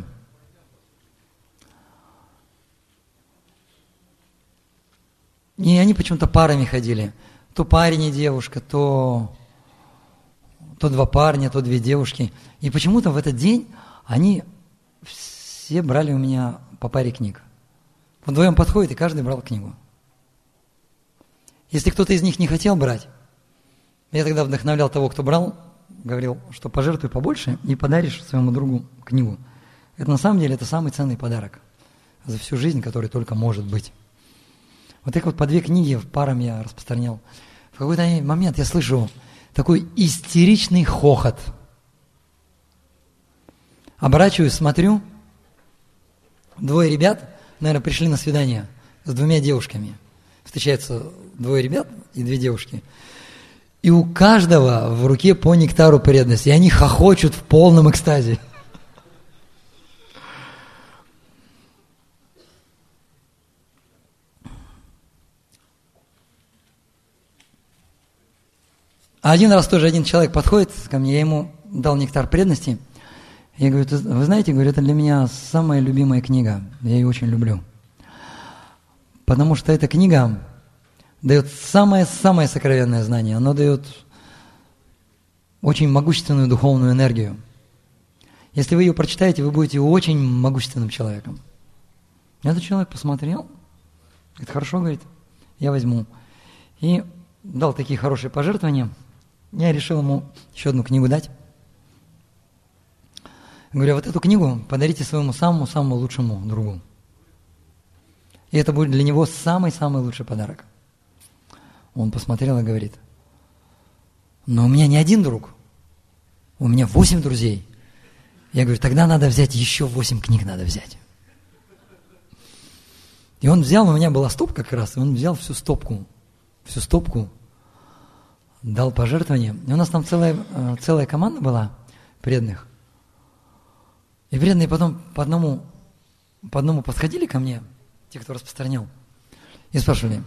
И они почему-то парами ходили. То парень и девушка, то два парня, то две девушки. И почему-то в этот день они все брали у меня по паре книг. Вдвоем подходит, и каждый брал книгу. Если кто-то из них не хотел брать, я тогда вдохновлял того, кто брал, говорил, что пожертвуй побольше и подаришь своему другу книгу. Это на самом деле это самый ценный подарок за всю жизнь, который только может быть. Вот так вот по 2 книги парам я распространял. В какой-то момент я слышу такой истеричный хохот. Оборачиваюсь, смотрю, 2 ребят, наверное, пришли на свидание с 2 девушками. Встречаются 2 ребят и 2 девушки. И у каждого в руке по нектару преданности. И они хохочут в полном экстазе. А один раз тоже один человек подходит ко мне, я ему дал нектар преданности. Я говорю, вы знаете, говорю, это для меня самая любимая книга, я ее очень люблю. Потому что эта книга дает самое сокровенное знание, она дает очень могущественную духовную энергию. Если вы ее прочитаете, вы будете очень могущественным человеком. Этот человек посмотрел, говорит, хорошо, говорит, я возьму. И дал такие хорошие пожертвования. Я решил ему еще одну книгу дать. Говорю, вот эту книгу подарите своему самому лучшему другу. И это будет для него самый лучший подарок. Он посмотрел и говорит, но у меня не один друг, у меня 8 друзей. Я говорю, тогда надо взять еще 8 книг надо взять. И он взял, у меня была стопка как раз, и он взял всю стопку, дал пожертвование. И у нас там целая команда была преданных. И преданные потом по одному подходили ко мне, те, кто распространял, и спрашивали,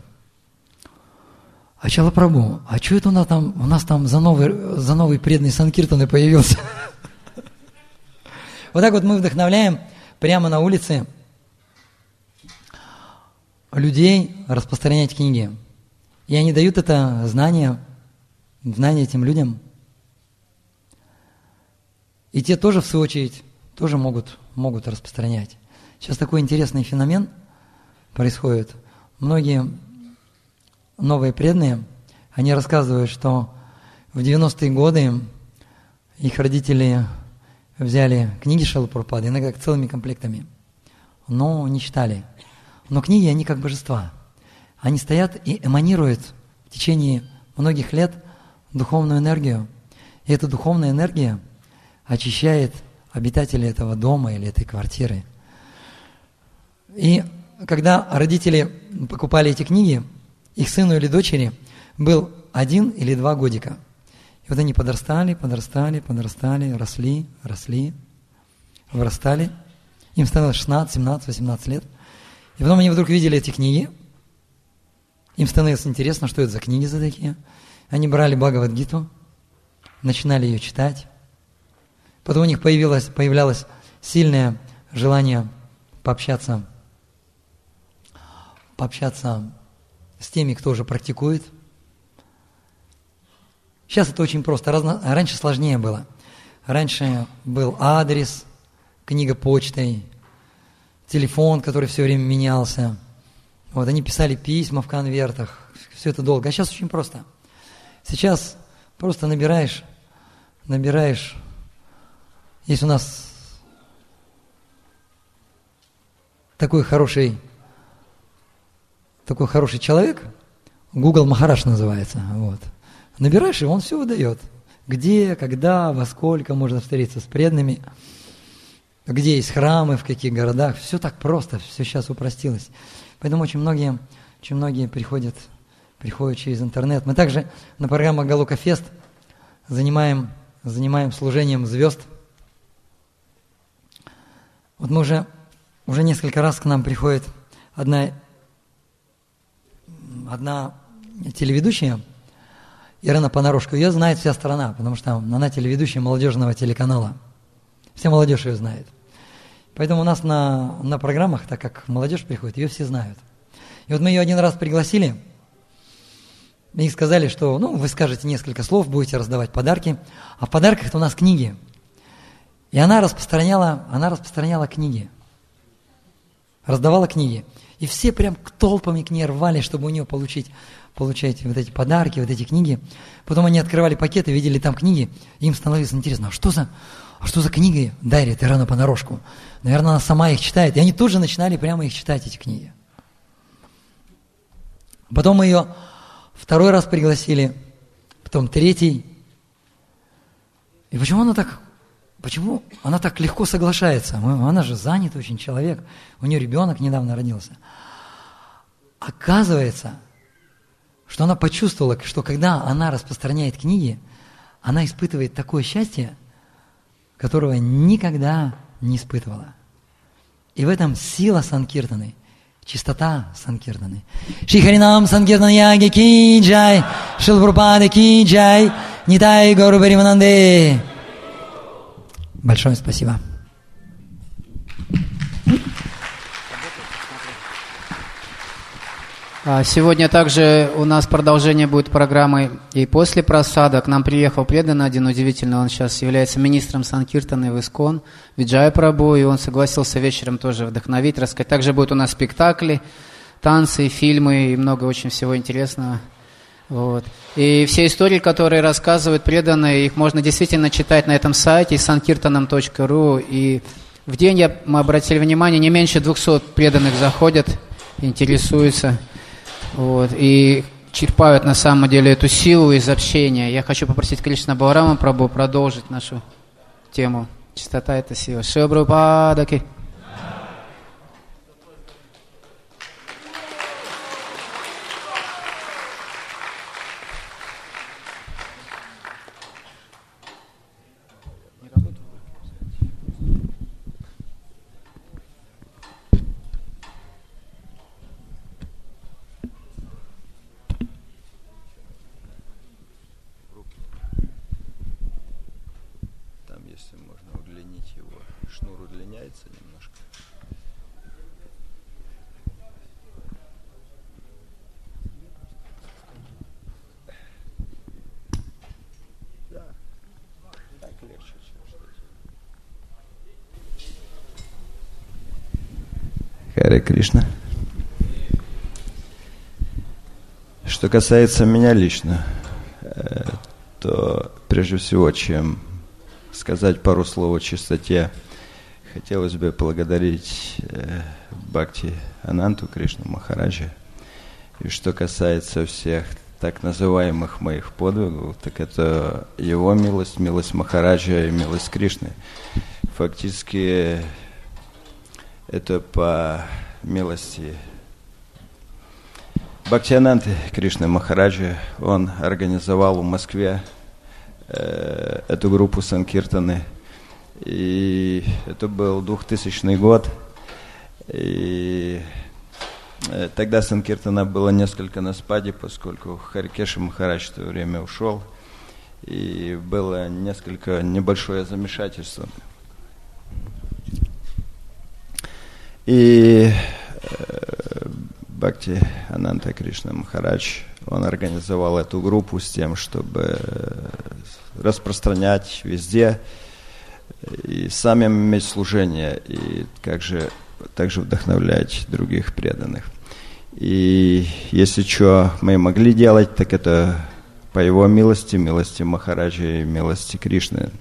Ачала Прабху, а что это у нас там за новый преданный Санкиртаны появился? Вот так вот мы вдохновляем прямо на улице людей распространять книги. И они дают это знание этим людям. И те тоже, в свою очередь, тоже могут распространять. Сейчас такой интересный феномен происходит. Многие новые преданные, они рассказывают, что в 90-е годы их родители взяли книги Шрилы Прабхупады, иногда целыми комплектами, но не читали. Но книги, они как божества. Они стоят и эманируют в течение многих лет духовную энергию. И эта духовная энергия очищает обитателей этого дома или этой квартиры. И когда родители покупали эти книги, их сыну или дочери был 1 или 2 годика. И вот они подрастали, росли. вырастали, им становилось 16, 17, 18 лет. И потом они вдруг видели эти книги, им становилось интересно, что это за книги за такие. Они брали Бхагавад-гиту, начинали ее читать. Потом у них появлялось сильное желание пообщаться с теми, кто уже практикует. Сейчас это очень просто. Раньше сложнее было. Раньше был адрес, книга почтой, телефон, который все время менялся. Вот, они писали письма в конвертах. Все это долго. А сейчас очень просто. Сейчас просто набираешь. Есть у нас такой хороший человек, Google Махарадж называется. Вот. Набираешь, и он все выдает. Где, когда, во сколько можно встретиться с преданными, где есть храмы, в каких городах. Все так просто, все сейчас упростилось. Поэтому очень многие приходят через интернет. Мы также на программах Галока Фест занимаем служением звезд. Вот мы уже несколько раз к нам приходит одна телеведущая, Ирена Понарошка. Ее знает вся страна, потому что она телеведущая молодежного телеканала. Вся молодежь ее знает. Поэтому у нас на программах, так как молодежь приходит, ее все знают. И вот мы ее один раз пригласили, и сказали, что вы скажете несколько слов, будете раздавать подарки, а в подарках-то у нас книги. И она распространяла книги, раздавала книги. И все прям толпами к ней рвали, чтобы у нее получать вот эти подарки, вот эти книги. Потом они открывали пакеты, видели там книги, и им становилось интересно, а что за книги дарит Ирена Понарошку? Наверное, она сама их читает. И они тут же начинали прямо их читать, эти книги. Потом мы ее второй раз пригласили, потом третий. И почему она так легко соглашается? Она же занят очень человек. У нее ребенок недавно родился. Оказывается, что она почувствовала, что когда она распространяет книги, она испытывает такое счастье, которого никогда не испытывала. И в этом сила санкиртаны, чистота санкиртаны. Шри Харинам Санкиртан Яги ки джай, Шрила Прабхупады ки джай, Нитай Гуру Паримананде. Большое спасибо. Сегодня также у нас продолжение будет программы и после просада. К нам приехал преданный один удивительный, он сейчас является министром Санкиртаны в Искон, Виджая Прабху, и он согласился вечером тоже вдохновить, рассказать. Также будут у нас спектакли, танцы, фильмы и много очень всего интересного. Вот. И все истории, которые рассказывают преданные, их можно действительно читать на этом сайте sankirtanam.ru. И в день мы обратили внимание, не меньше 200 преданных заходят, интересуются. Вот, и черпают на самом деле эту силу из общения. Я хочу попросить Кришна Баларама Прабху продолжить нашу тему. Чистота – это сила. Шрила Прабхупада ки. Харе Кришна. Что касается меня лично, то прежде всего, чем сказать пару слов о чистоте, хотелось бы поблагодарить Бхакти Ананту Кришну Махараджа. И что касается всех так называемых моих подвигов, так это его милость, милость Махараджа и милость Кришны. Фактически это по милости Бхактиананты Кришны Махараджа. Он организовал в Москве эту группу Санкиртаны. И это был 2000 год. И тогда Санкиртана было несколько на спаде, поскольку Харикеша Махарадж в то время ушел. И было небольшое замешательство. И Бхакти Ананта Кришна Махарадж, он организовал эту группу с тем, чтобы распространять везде и самим иметь служение, и также вдохновлять других преданных. И если что мы могли делать, так это по его милости, милости Махараджа и милости Кришны.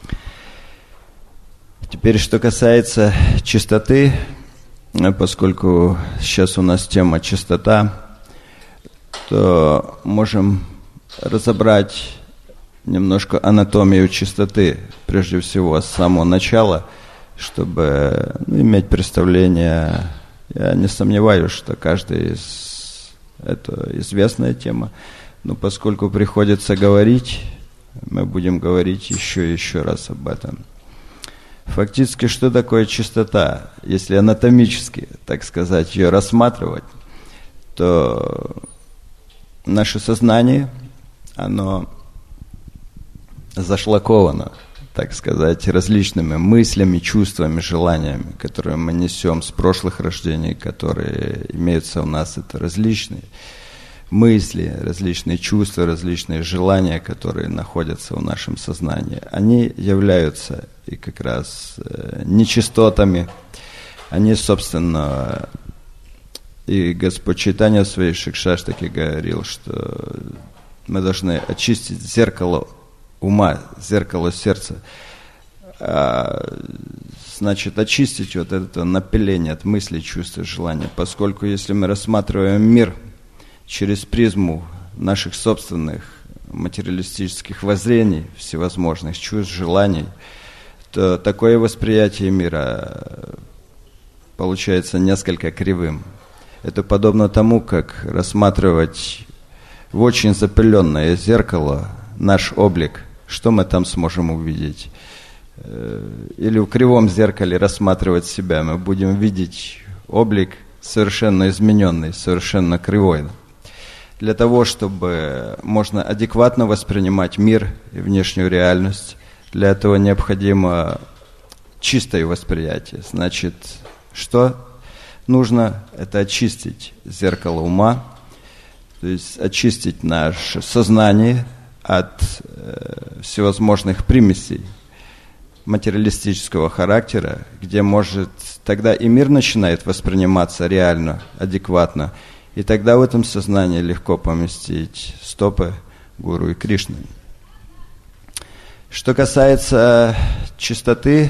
Теперь, что касается чистоты, поскольку сейчас у нас тема чистота, то можем разобрать немножко анатомию чистоты, прежде всего, с самого начала, чтобы иметь представление. Я не сомневаюсь, что каждый из... Это известная тема, но поскольку приходится говорить, мы будем говорить еще раз об этом. Фактически, что такое чистота? Если анатомически, так сказать, ее рассматривать, то наше сознание, оно зашлаковано, так сказать, различными мыслями, чувствами, желаниями, которые мы несем с прошлых рождений, которые имеются у нас. Это различные мысли, различные чувства, различные желания, которые находятся в нашем сознании. Они являются и как раз нечистотами. Они, собственно, и Господь Чайтанья в своей Шикшаштаке говорил, что мы должны очистить зеркало ума, зеркало сердца. Значит, очистить вот это напыление от мыслей, чувств и желаний. Поскольку если мы рассматриваем мир через призму наших собственных материалистических воззрений, всевозможных чувств, желаний, то такое восприятие мира получается несколько кривым. Это подобно тому, как рассматривать в очень запыленное зеркало наш облик. Что мы там сможем увидеть? Или в кривом зеркале рассматривать себя, мы будем видеть облик совершенно измененный, совершенно кривой. Для того, чтобы можно адекватно воспринимать мир и внешнюю реальность, для этого необходимо чистое восприятие. Значит, что нужно? Это очистить зеркало ума, то есть очистить наше сознание от всевозможных примесей материалистического характера, где может тогда и мир начинает восприниматься реально, адекватно, и тогда в этом сознании легко поместить стопы Гуру и Кришны. Что касается чистоты,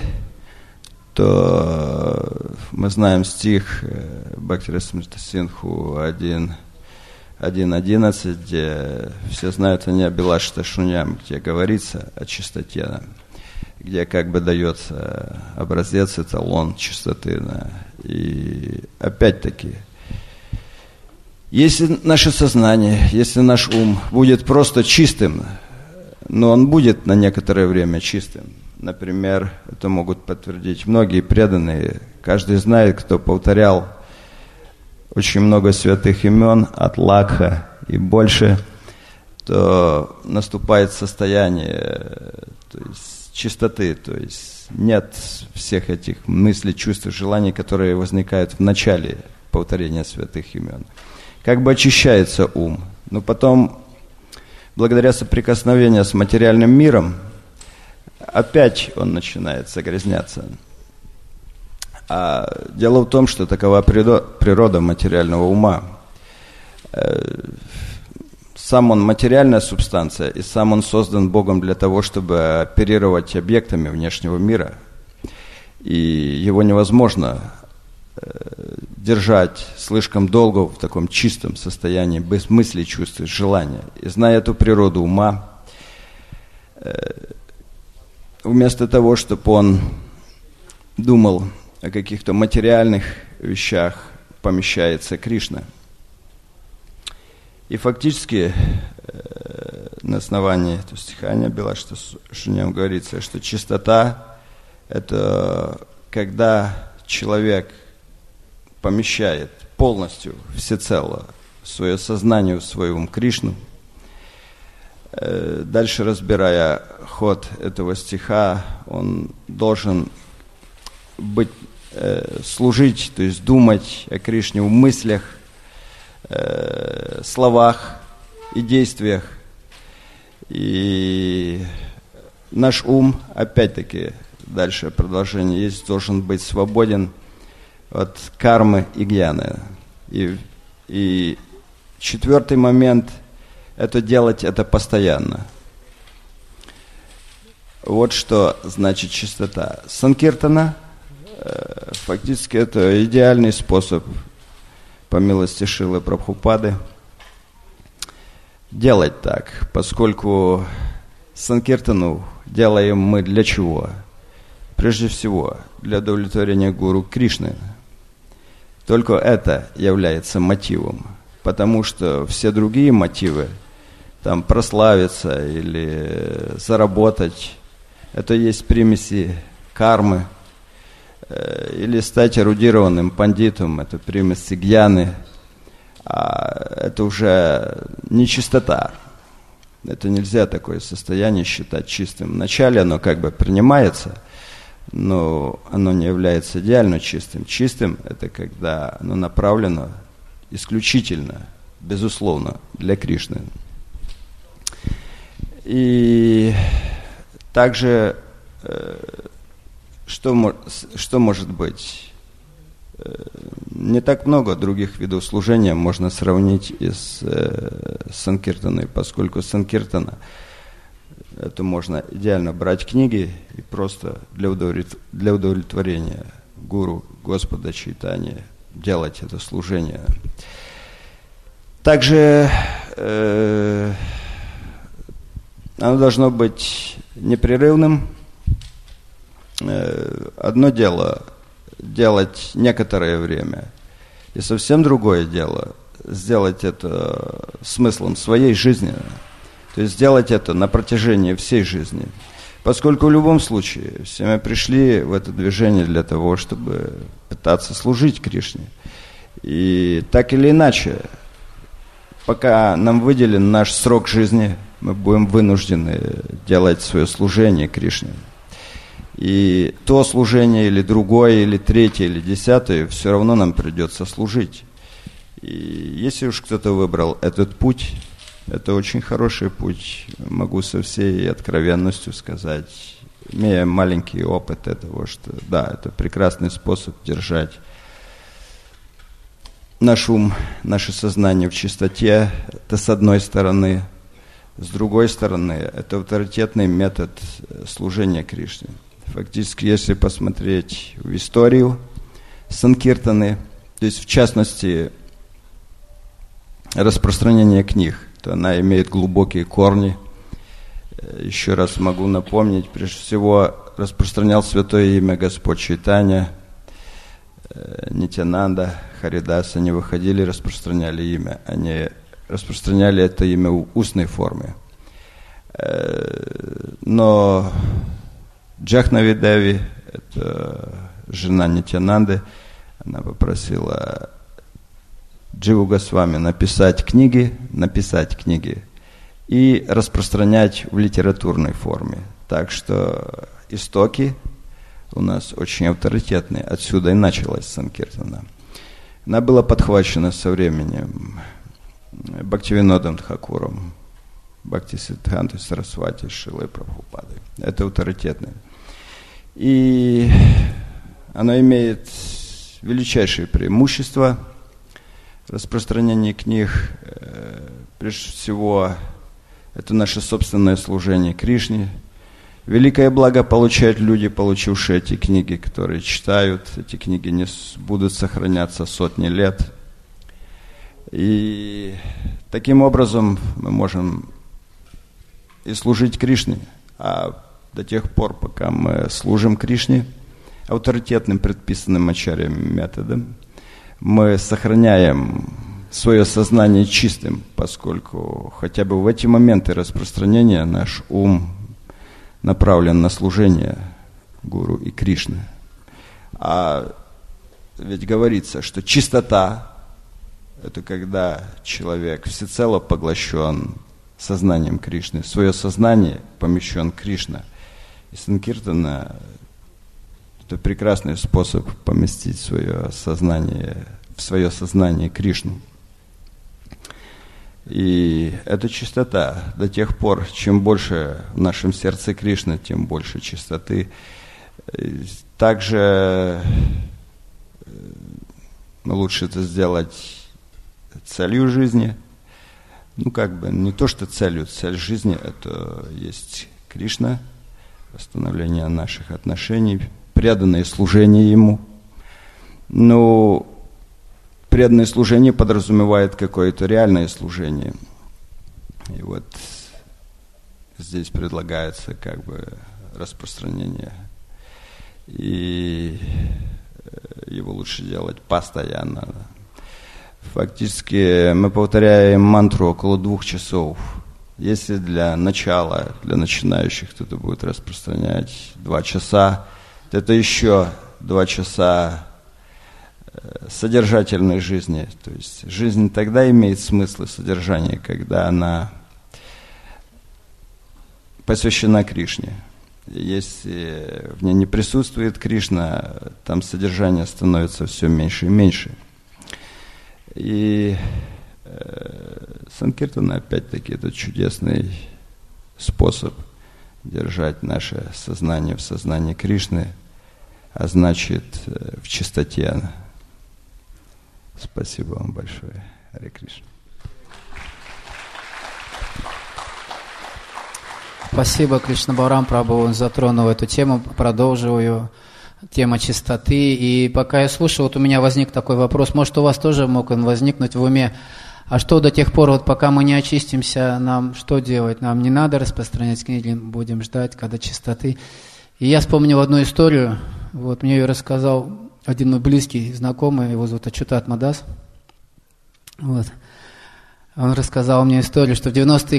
то мы знаем стих Бхактирасамрита Синдху 1.11, где все знают о Абилашита Шуньям, где говорится о чистоте, где как бы дается образец, эталон чистоты. И опять-таки, если наше сознание, если наш ум будет просто чистым, но он будет на некоторое время чистым. Например, это могут подтвердить многие преданные. Каждый знает, кто повторял очень много святых имен, от Лакха и больше, то наступает состояние, то есть чистоты, то есть нет всех этих мыслей, чувств, желаний, которые возникают в начале повторения святых имен. Как бы очищается ум, но потом, благодаря соприкосновению с материальным миром, опять он начинает загрязняться. А дело в том, что такова природа материального ума. Сам он материальная субстанция, и сам он создан Богом для того, чтобы оперировать объектами внешнего мира. И его невозможно держать слишком долго в таком чистом состоянии, без мыслей, чувств и желания. И зная эту природу ума, вместо того, чтобы он думал о каких-то материальных вещах, помещается Кришна. И фактически на основании стиха Абилашита Шуньям говорится, что чистота это когда человек помещает полностью, всецело свое сознание в свой ум Кришну. Дальше, разбирая ход этого стиха, он должен служить, то есть думать о Кришне в мыслях, словах и действиях. И наш ум, опять-таки, дальше продолжение есть, должен быть свободен от кармы и гьяны. И четвертый момент – это делать это постоянно. Вот что значит чистота. Санкиртана фактически это идеальный способ, по милости Шрилы Прабхупады, делать так, поскольку санкиртану делаем мы для чего? Прежде всего, для удовлетворения Гуру Кришны. Только это является мотивом, потому что все другие мотивы, там прославиться или заработать, это есть примеси кармы, или стать эрудированным пандитом, это примеси гьяны, а это уже не чистота. Это нельзя такое состояние считать чистым. Вначале оно как бы принимается, но оно не является идеально чистым. Чистым – это когда оно направлено исключительно, безусловно, для Кришны. И также, что может быть? Не так много других видов служения можно сравнить и с санкиртаной, поскольку санкиртана – это можно идеально брать книги и просто для удовлетворения Гуру, Господа Чайтаньи делать это служение. Также оно должно быть непрерывным. Одно дело делать некоторое время, и совсем другое дело сделать это смыслом своей жизни, то есть сделать это на протяжении всей жизни. Поскольку в любом случае все мы пришли в это движение для того, чтобы пытаться служить Кришне. И так или иначе, пока нам выделен наш срок жизни, мы будем вынуждены делать свое служение Кришне. И то служение, или другое, или третье, или десятое, все равно нам придется служить. И если уж кто-то выбрал этот путь, это очень хороший путь, могу со всей откровенностью сказать, имея маленький опыт этого, что да, это прекрасный способ держать наш ум, наше сознание в чистоте, это с одной стороны. С другой стороны, это авторитетный метод служения Кришне. Фактически, если посмотреть в историю санкиртаны, то есть в частности распространение книг, то она имеет глубокие корни. Еще раз могу напомнить, прежде всего распространял святое имя Господь Чайтанья, Нитянанда, Харидас, они выходили, распространяли имя, они распространяли это имя в устной форме. Но Джахнави Деви, это жена Нитянанды, она попросила Дживу Госвами написать книги и распространять в литературной форме. Так что истоки у нас очень авторитетные. Отсюда и началась санкиртана. Она была подхвачена со временем Бхактивинодом Тхакуром, Бхактисиддхантой Сарасвати, Шрилой Прабхупадой. Это авторитетное. И оно имеет величайшие преимущества распространения книг. Прежде всего, это наше собственное служение Кришне. Великое благо получают люди, получившие эти книги, которые читают. Эти книги не будут сохраняться сотни лет. И таким образом мы можем и служить Кришне. А до тех пор, пока мы служим Кришне авторитетным предписанным ачарьями методом, мы сохраняем свое сознание чистым, поскольку хотя бы в эти моменты распространения наш ум направлен на служение гуру и Кришны. А ведь говорится, что чистота – это когда человек всецело поглощен сознанием Кришны, в свое сознание помещен Кришна. И санкиртана – это прекрасный способ поместить в свое сознание Кришну. И это чистота. До тех пор, чем больше в нашем сердце Кришны, тем больше чистоты. Также лучше это сделать целью жизни. Не то, что цель жизни – это есть Кришна, восстановление наших отношений, преданное служение Ему. Но преданное служение подразумевает какое-то реальное служение. И вот здесь предлагается распространение. И его лучше делать постоянно. Фактически мы повторяем мантру около 2 часов. Если для начала, для начинающих кто-то будет распространять 2 часа, то это еще 2 часа содержательной жизни. То есть жизнь тогда имеет смысл и содержание, когда она посвящена Кришне. Если в ней не присутствует Кришна, там содержание становится все меньше и меньше. И санкиртана, опять-таки, это чудесный способ держать наше сознание в сознании Кришны, а значит, в чистоте. Спасибо вам большое. Харе Кришна. Спасибо, Кришна Баларам Прабху, он затронул эту тему, продолжил ее, тема чистоты. И пока я слушал, у меня возник такой вопрос, может, у вас тоже мог он возникнуть в уме, а что до тех пор, пока мы не очистимся, нам что делать? Нам не надо распространять книги, будем ждать, когда чистоты. И я вспомнил одну историю, мне ее рассказал один мой близкий знакомый, его зовут Ачутат Мадас. Он рассказал мне историю, что в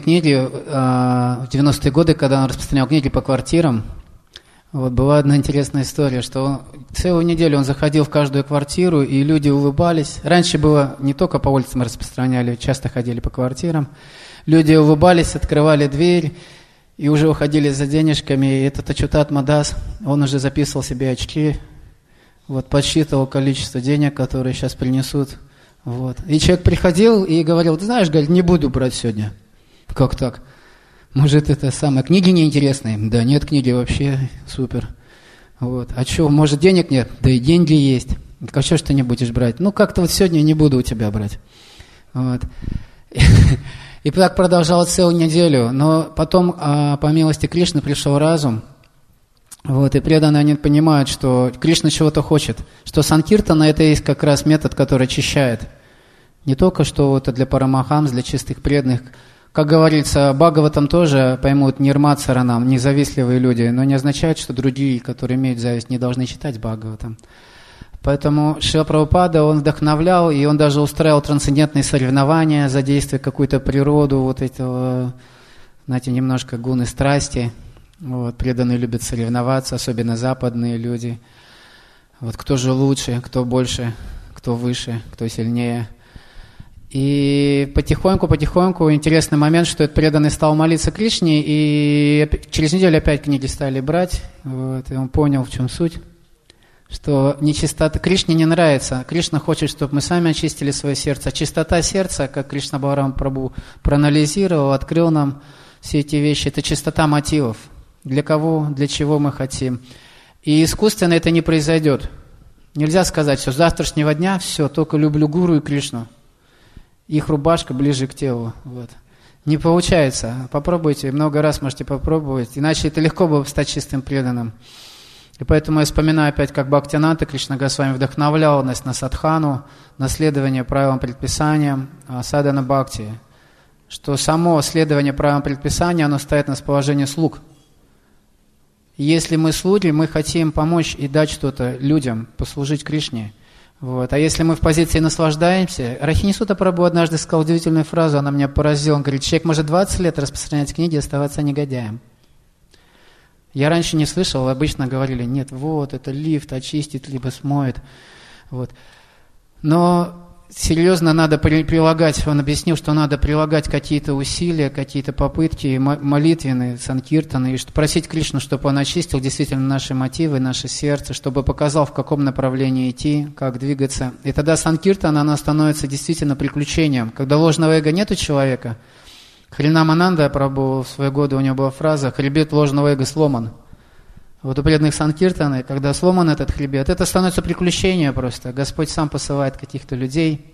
90-е годы, когда он распространял книги по квартирам, была одна интересная история, что целую неделю он заходил в каждую квартиру, и люди улыбались. Раньше было не только по улицам распространяли, часто ходили по квартирам. Люди улыбались, открывали дверь, и уже уходили за денежками. И этот Ачутат Мадас, он уже записывал себе очки, подсчитывал количество денег, которые сейчас принесут. И человек приходил и говорил, ты знаешь, Галь, не буду брать сегодня. Как так? Может, это самое, книги неинтересные? Да нет, книги вообще супер. А что, может, денег нет? Да и деньги есть. А что ж ты не будешь брать? Как-то сегодня не буду у тебя брать. И так продолжалось целую неделю. Но потом, по милости Кришны, пришел разум. И преданные они понимают, что Кришна чего-то хочет. Что санкиртана – это есть как раз метод, который очищает. Не только что для парамахамс, для чистых преданных. Как говорится, Бхагаватам тоже поймут нирмацаранам, независтливые люди, но не означает, что другие, которые имеют зависть, не должны читать Бхагаватам. Поэтому Шрила Прабхупада, он вдохновлял, и он даже устраивал трансцендентные соревнования, задействуя какую-то природу этого, немножко гуны страсти. Преданные любят соревноваться, особенно западные люди. Кто же лучше, кто больше, кто выше, кто сильнее. И потихоньку интересный момент, что этот преданный стал молиться Кришне, и через неделю опять книги стали брать. И он понял, в чем суть. Что нечистота Кришне не нравится. Кришна хочет, чтобы мы сами очистили свое сердце. А чистота сердца, как Кришна Баларам Прабху проанализировал, открыл нам все эти вещи, это чистота мотивов. Для кого, для чего мы хотим. И искусственно это не произойдет. Нельзя сказать, что с завтрашнего дня все, только люблю гуру и Кришну. Их рубашка ближе к телу. Не получается. Попробуйте, много раз можете попробовать. Иначе это легко было стать чистым преданным. И поэтому я вспоминаю опять, как Бхактинанда Кришна Госвами вдохновлял нас на садхану, на следование правилам предписаниям, садхана бхакти. Что само следование правилам предписания, оно ставит нас в положение слуг. Если мы слуги, мы хотим помочь и дать что-то людям, послужить Кришне. А если мы в позиции наслаждаемся... Рахинисута Прабху однажды сказал удивительную фразу, она меня поразила. Он говорит, человек может 20 лет распространять книги и оставаться негодяем. Я раньше не слышал, обычно говорили, нет, вот, это лифт очистит, либо смоет. Вот. Но серьезно надо прилагать, он объяснил, что надо прилагать какие-то усилия, какие-то попытки молитвенные, санкиртаны, и просить Кришну, чтобы он очистил действительно наши мотивы, наше сердце, чтобы показал, в каком направлении идти, как двигаться. И тогда санкиртана, она становится действительно приключением. Когда ложного эго нет у человека, Харинамананда Прабху в свои годы, у него была фраза «хребет ложного эго сломан». Вот у преданных санкиртаны, когда сломан этот хребет, это становится приключением просто. Господь сам посылает каких-то людей.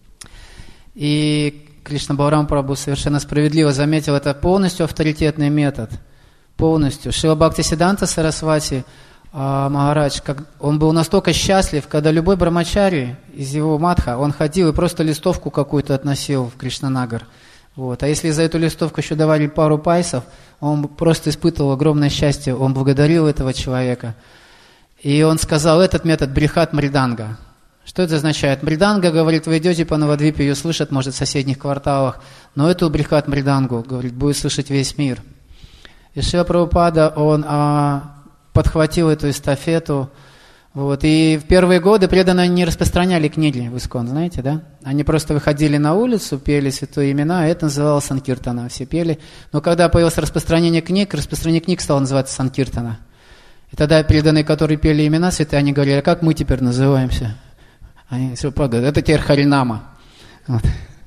И Кришна Баларам Прабху совершенно справедливо заметил, это полностью авторитетный метод. Полностью. Шрила Бхактисиддханта Сарасвати Махарадж, он был настолько счастлив, когда любой брамачари из его мадха, он ходил и просто листовку какую-то относил в Кришнанагар. Вот. А если за эту листовку еще давали пару пайсов, он просто испытывал огромное счастье, он благодарил этого человека. И он сказал, этот метод брихат мриданга. Что это означает? Мриданга, говорит, вы идете по Навадвипе, ее слышат, может, в соседних кварталах, но эту брихат мридангу, говорит, будет слышать весь мир. И Шрила Прабхупада, он подхватил эту эстафету. Вот. И в первые годы преданные не распространяли книги в Искон, знаете, да? Они просто выходили на улицу, пели святые имена, это называлось санкиртана, все пели. Но когда появилось распространение книг стало называться санкиртана. И тогда преданные, которые пели имена святые, они говорили, а как мы теперь называемся? Они все говорят, это теперь Харинама. Вот.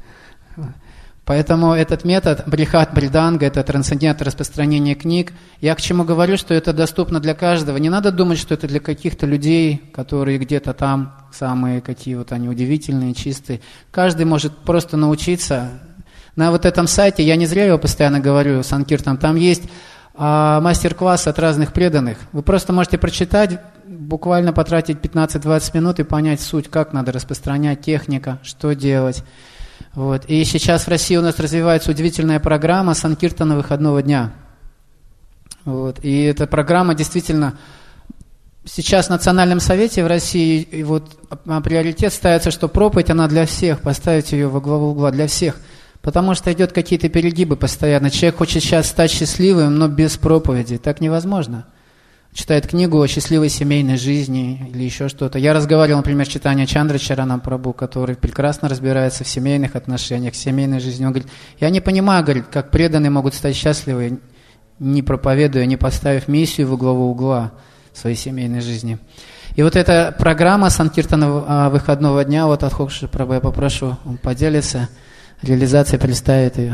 Поэтому этот метод брихат мриданга, это трансцендентное распространение книг. Я к чему говорю, что это доступно для каждого. Не надо думать, что это для каких-то людей, которые где-то там, самые какие вот они удивительные, чистые. Каждый может просто научиться. На вот этом сайте, я не зря его постоянно говорю, Санкиртан, там есть мастер-класс от разных преданных. Вы просто можете прочитать, буквально потратить 15-20 минут и понять суть, как надо распространять, техника, что делать. Вот. И сейчас в России у нас развивается удивительная программа Санкиртана выходного дня. Вот. И эта программа действительно сейчас в Национальном совете в России и вот приоритет ставится, что проповедь, она для всех, поставить ее во главу угла для всех. Потому что идет какие-то перегибы постоянно. Человек хочет сейчас стать счастливым, но без проповеди. Так невозможно. Читает книгу о счастливой семейной жизни или еще что-то. Я разговаривал, например, с Чайтанья Чандрачараном Прабху, который прекрасно разбирается в семейных отношениях, в семейной жизни. Он говорит, я не понимаю, говорит, как преданные могут стать счастливы, не проповедуя, не поставив миссию во главу угла своей семейной жизни. И вот эта программа Санкиртана выходного дня, вот от Хокши Прабху я попрошу, он поделится, реализация представит ее.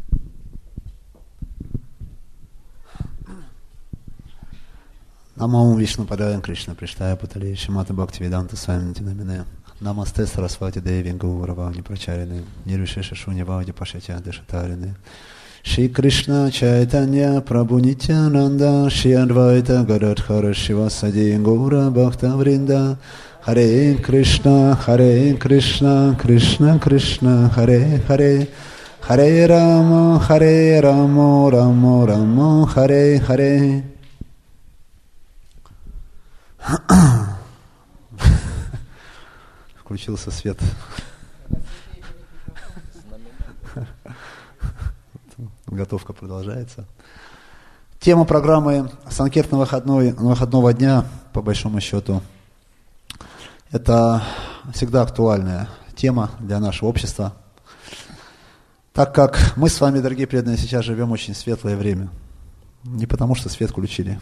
Намам Вишну Падаям Кришна Приштая Путали Шимата Бхактивиданта Свами Тинамине Намасте Сарасвати Деви Гауравани Прачарине Нирвишеша Шуня Вади Пашатя Дешатарине Шри Кришна Чайтанья Прабху Нитянанда Шри Адвайта Гададхара Шивасади Гаура Бхакта Вринда Харе Кришна Кришна Кришна Харе Харе Харе Рама Рама Рама Харе Харе. Включился свет. Готовка продолжается. Тема программы Санкиртана выходного дня, по большому счету, это всегда актуальная тема для нашего общества, так как мы с вами, дорогие преданные, сейчас живем очень светлое время. Не потому, что свет включили.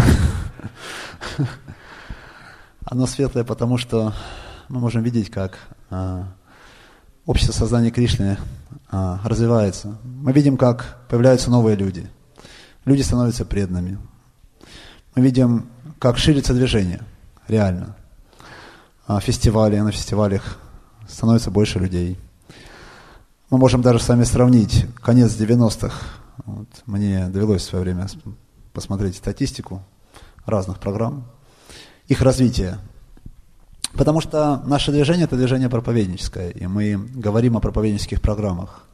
Оно светлое, потому что мы можем видеть, как общество сознания Кришны развивается. Мы видим, как появляются новые люди. Люди становятся преданными. Мы видим, как ширится движение, реально. На фестивалях становится больше людей. Мы можем даже с вами сравнить конец 90-х. Вот, мне довелось в свое время посмотреть статистику разных программ, их развитие. Потому что наше движение – это движение проповедническое, и мы говорим о проповеднических программах.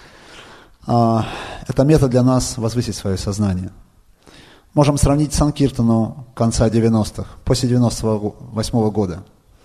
Это метод для нас возвысить свое сознание. Можем сравнить Санкиртану конца 90-х, после 98-го года.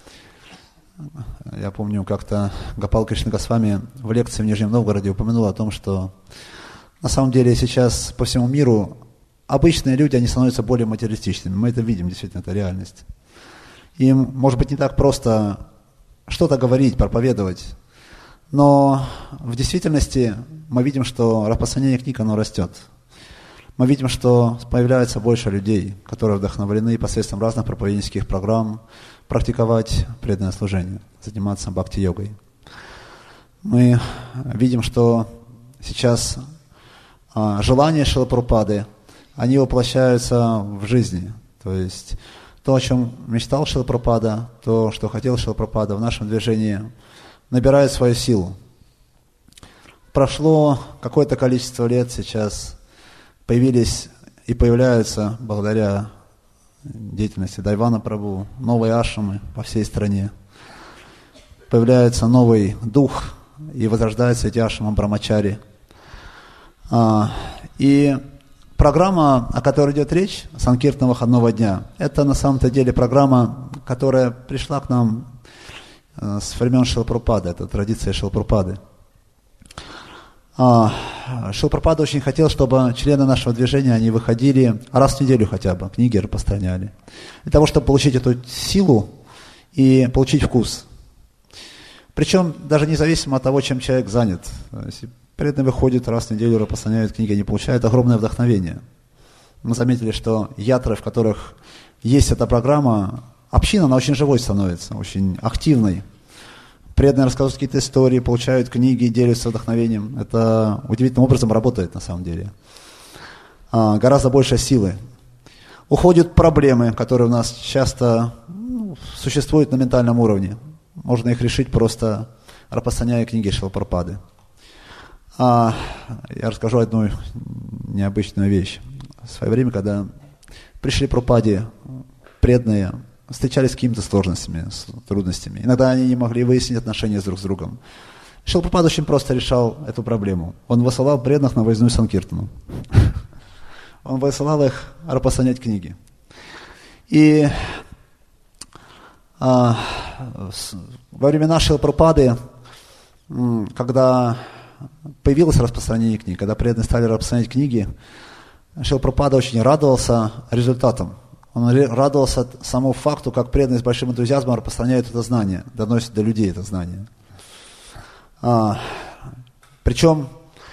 Я помню, как-то Гопал Кришна Госвами в лекции в Нижнем Новгороде упомянул о том, что на самом деле сейчас по всему миру обычные люди, они становятся более материалистичными. Мы это видим, действительно, это реальность. Им, может быть, не так просто что-то говорить, проповедовать, но в действительности мы видим, что распространение книг, оно растет. Мы видим, что появляется больше людей, которые вдохновлены посредством разных проповеднических программ практиковать преданное служение, заниматься бхакти-йогой. Мы видим, что сейчас желания Шрилы Прабхупады, они воплощаются в жизни. То есть то, о чем мечтал Шрила Прабхупада, то, что хотел Шрила Прабхупада в нашем движении, набирает свою силу. Прошло какое-то количество лет, сейчас появились и появляются, благодаря деятельности Дайвана Прабху, новые ашрамы по всей стране. Появляется новый дух, и возрождаются эти ашрамы Брамачари. И программа, о которой идет речь, Санкиртана выходного дня, это на самом-то деле программа, которая пришла к нам с времен Шрилы Прабхупады, это традиция Шрилы Прабхупады. Шрила Прабхупада очень хотел, чтобы члены нашего движения, они выходили раз в неделю хотя бы, книги распространяли, для того, чтобы получить эту силу и получить вкус. Причем даже независимо от того, чем человек занят. Если преданный выходит раз в неделю, распространяет книги, они получают огромное вдохновение. Мы заметили, что ятры, в которых есть эта программа, община, она очень живой становится, очень активной. Преданные рассказывают какие-то истории, получают книги, делятся вдохновением. Это удивительным образом работает на самом деле. Гораздо больше силы. Уходят проблемы, которые у нас часто существуют на ментальном уровне. Можно их решить просто распространяя книги Шрилы Прабхупады. Я расскажу одну необычную вещь. В свое время, когда пришли к Прабхупаде преданные, встречались с какими-то сложностями, с трудностями. Иногда они не могли выяснить отношения друг с другом. Шрила Прабхупада очень просто решал эту проблему. Он высылал преданных на выездную Санкиртану. Он высылал их распространять книги. И во времена Шрилы Прабхупады, когда появилось распространение книг, когда преданные стали распространять книги, Шрила Прабхупада очень радовался результатам. Он радовался самому факту, как преданные с большим энтузиазмом распространяют это знание, доносят до людей это знание. Причем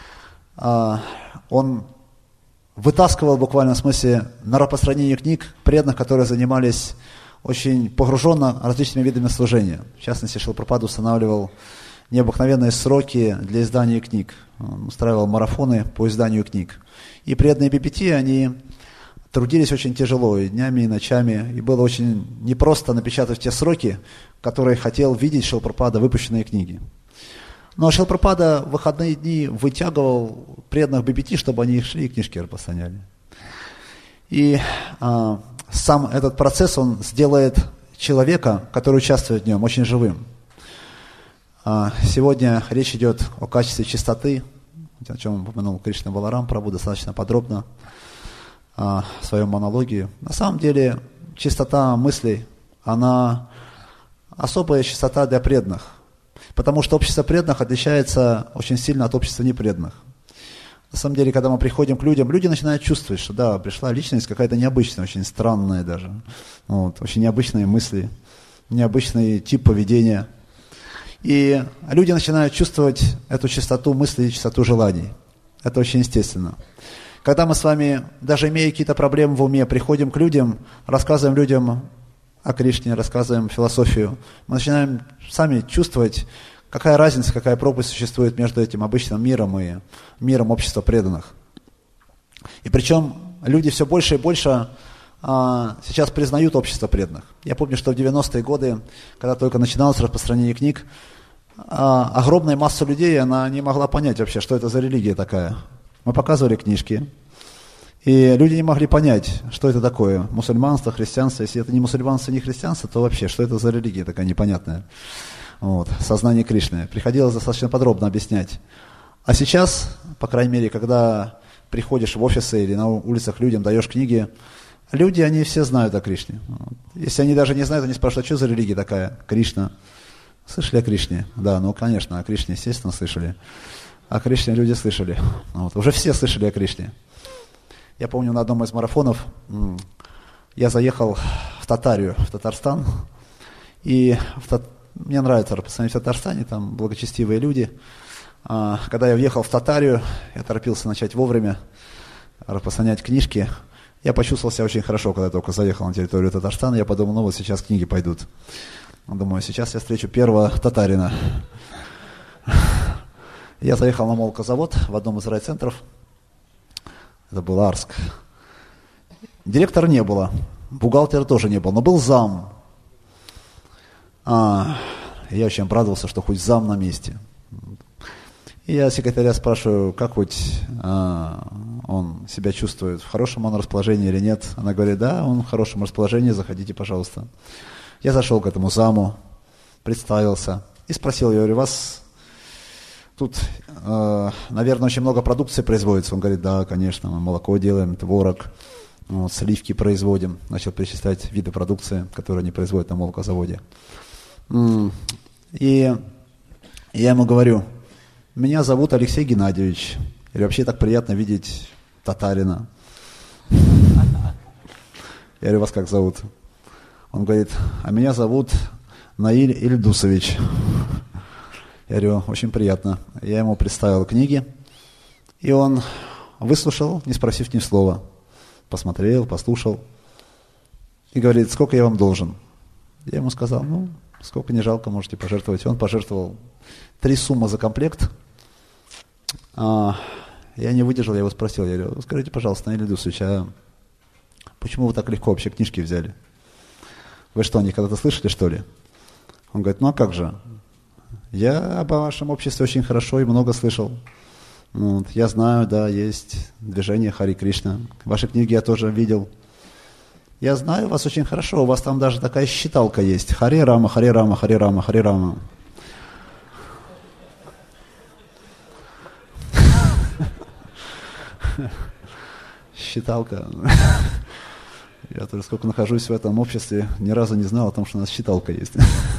он вытаскивал в буквальном смысле на распространение книг преданных, которые занимались очень погруженно различными видами служения. В частности, Шрила Прабхупада устанавливал необыкновенные сроки для издания книг. Он устраивал марафоны по изданию книг. И преданные BPT, они трудились очень тяжело, и днями, и ночами, и было очень непросто напечатать те сроки, которые хотел видеть Шрила Прабхупада, выпущенные книги. Но Шрила Прабхупада в выходные дни вытягивал преданных BPT, чтобы они шли и книжки распространяли. И сам этот процесс, он сделает человека, который участвует в нем, очень живым. Сегодня речь идет о качестве чистоты, о чем упомянул Кришна Баларам Прабху достаточно подробно в своем монологе. На самом деле, чистота мыслей, она особая чистота для преданных, потому что общество преданных отличается очень сильно от общества непреданных. На самом деле, когда мы приходим к людям, люди начинают чувствовать, что да, пришла личность какая-то необычная, очень странная даже, очень необычные мысли, необычный тип поведения. И люди начинают чувствовать эту чистоту мыслей, чистоту желаний. Это очень естественно. Когда мы с вами, даже имея какие-то проблемы в уме, приходим к людям, рассказываем людям о Кришне, рассказываем философию, мы начинаем сами чувствовать, какая разница, какая пропасть существует между этим обычным миром и миром общества преданных. И причем люди все больше и больше сейчас признают общество преданных. Я помню, что в 90-е годы, когда только начиналось распространение книг, огромная масса людей, она не могла понять вообще, что это за религия такая. Мы показывали книжки, и люди не могли понять, что это такое. Мусульманство, христианство. Если это не мусульманство, не христианство, то вообще, что это за религия такая непонятная. Сознание Кришны. Приходилось достаточно подробно объяснять. А сейчас, по крайней мере, когда приходишь в офисы или на улицах людям, даешь книги, люди, они все знают о Кришне. Если они даже не знают, они спрашивают, что за религия такая? Кришна. Слышали о Кришне? Да, конечно, о Кришне, естественно, слышали. О Кришне люди слышали. Уже все слышали о Кришне. Я помню, на одном из марафонов я заехал в Татарию, в Татарстан. И мне нравится распространять в Татарстане, там благочестивые люди. Когда я въехал в Татарию, я торопился начать вовремя распространять книжки. Я почувствовал себя очень хорошо, когда я только заехал на территорию Татарстана. Я подумал, ну вот сейчас книги пойдут. Думаю, сейчас я встречу первого татарина. Я заехал на молокозавод в одном из райцентров. Это был Арск. Директора не было, бухгалтера тоже не было, но был зам. Я очень обрадовался, что хоть зам на месте. И я секретаря спрашиваю, как хоть он себя чувствует, в хорошем он расположении или нет. Она говорит, да, он в хорошем расположении, заходите, пожалуйста. Я зашел к этому заму, представился и спросил, я говорю, у вас тут, наверное, очень много продукции производится. Он говорит, да, конечно, мы молоко делаем, творог, вот, сливки производим. Начал перечислять виды продукции, которые они производят на молокозаводе. И я ему говорю, меня зовут Алексей Геннадьевич. Или вообще так приятно видеть татарина. Я говорю, вас как зовут? Он говорит, а меня зовут Наиль Ильдусович. Я говорю, очень приятно. Я ему представил книги, и он выслушал, не спросив ни слова. Посмотрел, послушал и говорит, сколько я вам должен? Я ему сказал, ну, сколько не жалко, можете пожертвовать. Он пожертвовал 3 суммы за комплект. Я не выдержал, я его спросил, я говорю, скажите, пожалуйста, Наиль Ильдусович, а почему вы так легко вообще книжки взяли? Вы что, они когда-то слышали, что ли? Он говорит, ну а как же? Я об вашем обществе очень хорошо и много слышал. Вот, я знаю, да, есть движение Хари Кришна. Ваши книги я тоже видел. Я знаю вас очень хорошо, у вас там даже такая считалка есть. Хари Рама, Хари Рама, Хари Рама, Хари Рама. Считалка. Я тоже сколько нахожусь в этом обществе, ни разу не знал о том, что у нас считалка есть.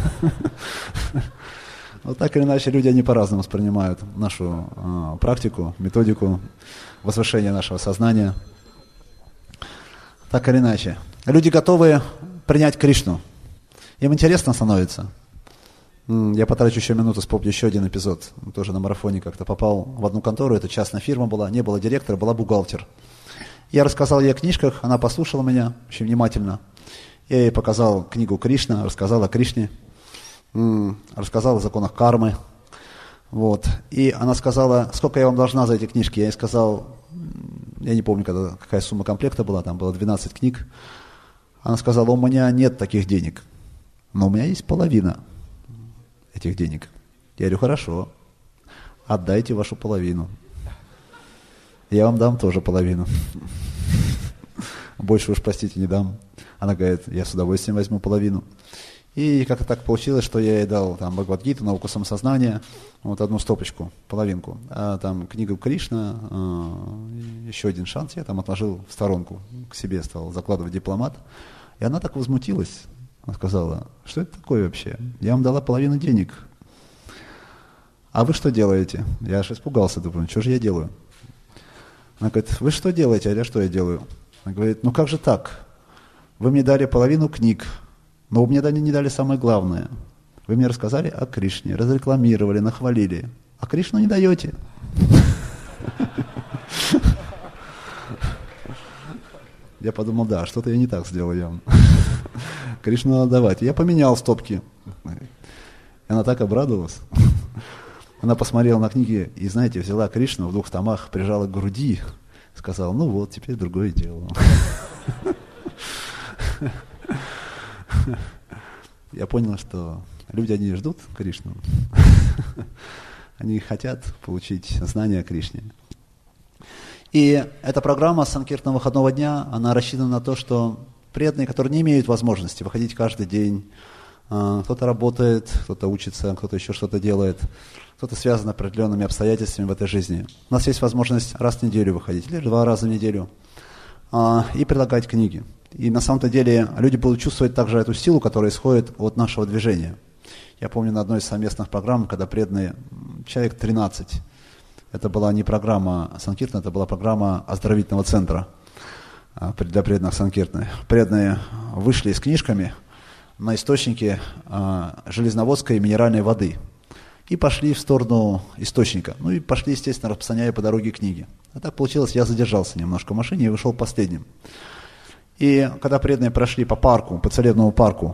Вот так или иначе, люди, они по-разному воспринимают нашу практику, методику возвышения нашего сознания. Так или иначе. Люди готовы принять Кришну. Им интересно становится. Я потрачу еще минуту, вспомню еще один эпизод. Тоже на марафоне как-то попал в одну контору, это частная фирма была, не было директора, была бухгалтер. Я рассказал ей о книжках, она послушала меня очень внимательно. Я ей показал книгу Кришна, рассказал о Кришне, рассказал о законах кармы. Вот. И она сказала, сколько я вам должна за эти книжки? Я ей сказал, я не помню, какая сумма комплекта была, там было 12 книг. Она сказала, у меня нет таких денег, но у меня есть половина этих денег. Я говорю, хорошо, отдайте вашу половину. Я вам дам тоже половину. Больше уж, простите, не дам. Она говорит, я с удовольствием возьму половину. И как-то так получилось, что я ей дал там Бхагавад-гиту, науку самосознания, вот одну стопочку, половинку. А там книгу Кришна, еще один шанс я там отложил в сторонку, к себе стал закладывать дипломат. И она так возмутилась. Она сказала, что это такое вообще? Я вам дала половину денег. А вы что делаете? Я аж испугался, думаю, что же я делаю? Она говорит, вы что делаете? А я что я делаю? Она говорит, ну как же так? Вы мне дали половину книг, но вы мне не дали самое главное. Вы мне рассказали о Кришне, разрекламировали, нахвалили. А Кришну не даете. Я подумал, да, что-то я не так сделал явно. Кришну надо давать. Я поменял стопки. И она так обрадовалась. Она посмотрела на книги и, знаете, взяла Кришну в 2 томах, прижала к груди, сказала, ну вот, теперь другое дело. Я понял, что люди, они ждут Кришну. Они хотят получить знания о Кришне. И эта программа Санкиртана выходного дня, она рассчитана на то, что преданные, которые не имеют возможности выходить каждый день, кто-то работает, кто-то учится, кто-то еще что-то делает, кто-то связан с определенными обстоятельствами в этой жизни. У нас есть возможность раз в неделю выходить, или 2 раза в неделю, и предлагать книги. И на самом-то деле люди будут чувствовать также эту силу, которая исходит от нашего движения. Я помню на одной из совместных программ, когда преданные, человек 13, это была не программа Санкиртана, это была программа оздоровительного центра. для преданных Санкиртаны. Преданные вышли с книжками на источники железноводской минеральной воды и пошли в сторону источника. Ну и пошли, естественно, распространяя по дороге книги. А так получилось, я задержался немножко в машине и вышел последним. И когда преданные прошли по парку, по Целебному парку,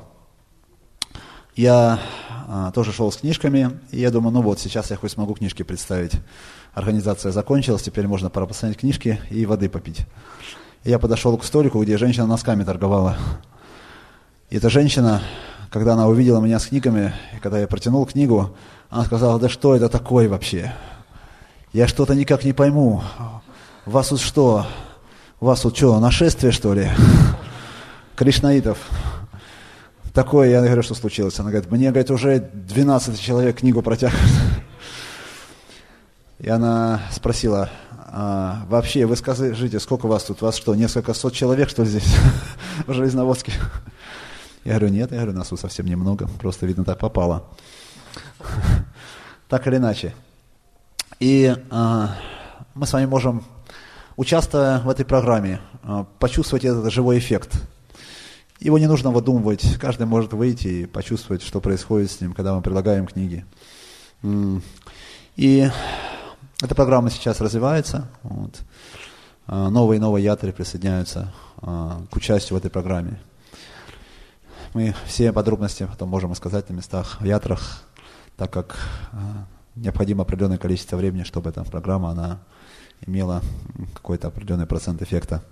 я тоже шел с книжками, и я думаю, ну вот, сейчас я хоть смогу книжки представить. Организация закончилась, теперь можно пора посмотреть книжки и воды попить. И я подошел к столику, где женщина носками торговала. И эта женщина, когда она увидела меня с книгами, и когда я протянул книгу, она сказала: да что это такое вообще? Я что-то никак не пойму. У вас тут что, нашествие, что ли? Кришнаитов. Такое, я говорю, что случилось. Она говорит: мне, говорит, уже 12 человек книгу протягивают. И она спросила: вообще, вы скажите, сколько вас тут? Вас что, несколько сот человек, что ли, здесь, в Железноводске? Я говорю: нет, нас тут совсем немного, просто, видно, так попало. Так или иначе. И мы с вами можем, участвуя в этой программе, почувствовать этот живой эффект. Его не нужно выдумывать, каждый может выйти и почувствовать, что происходит с ним, когда мы предлагаем книги. И эта программа сейчас развивается. Вот. Новые и новые ятры присоединяются к участию в этой программе. Мы все подробности потом можем сказать на местах в ятрах, так как необходимо определенное количество времени, чтобы эта программа она имела какой-то определенный процент эффекта.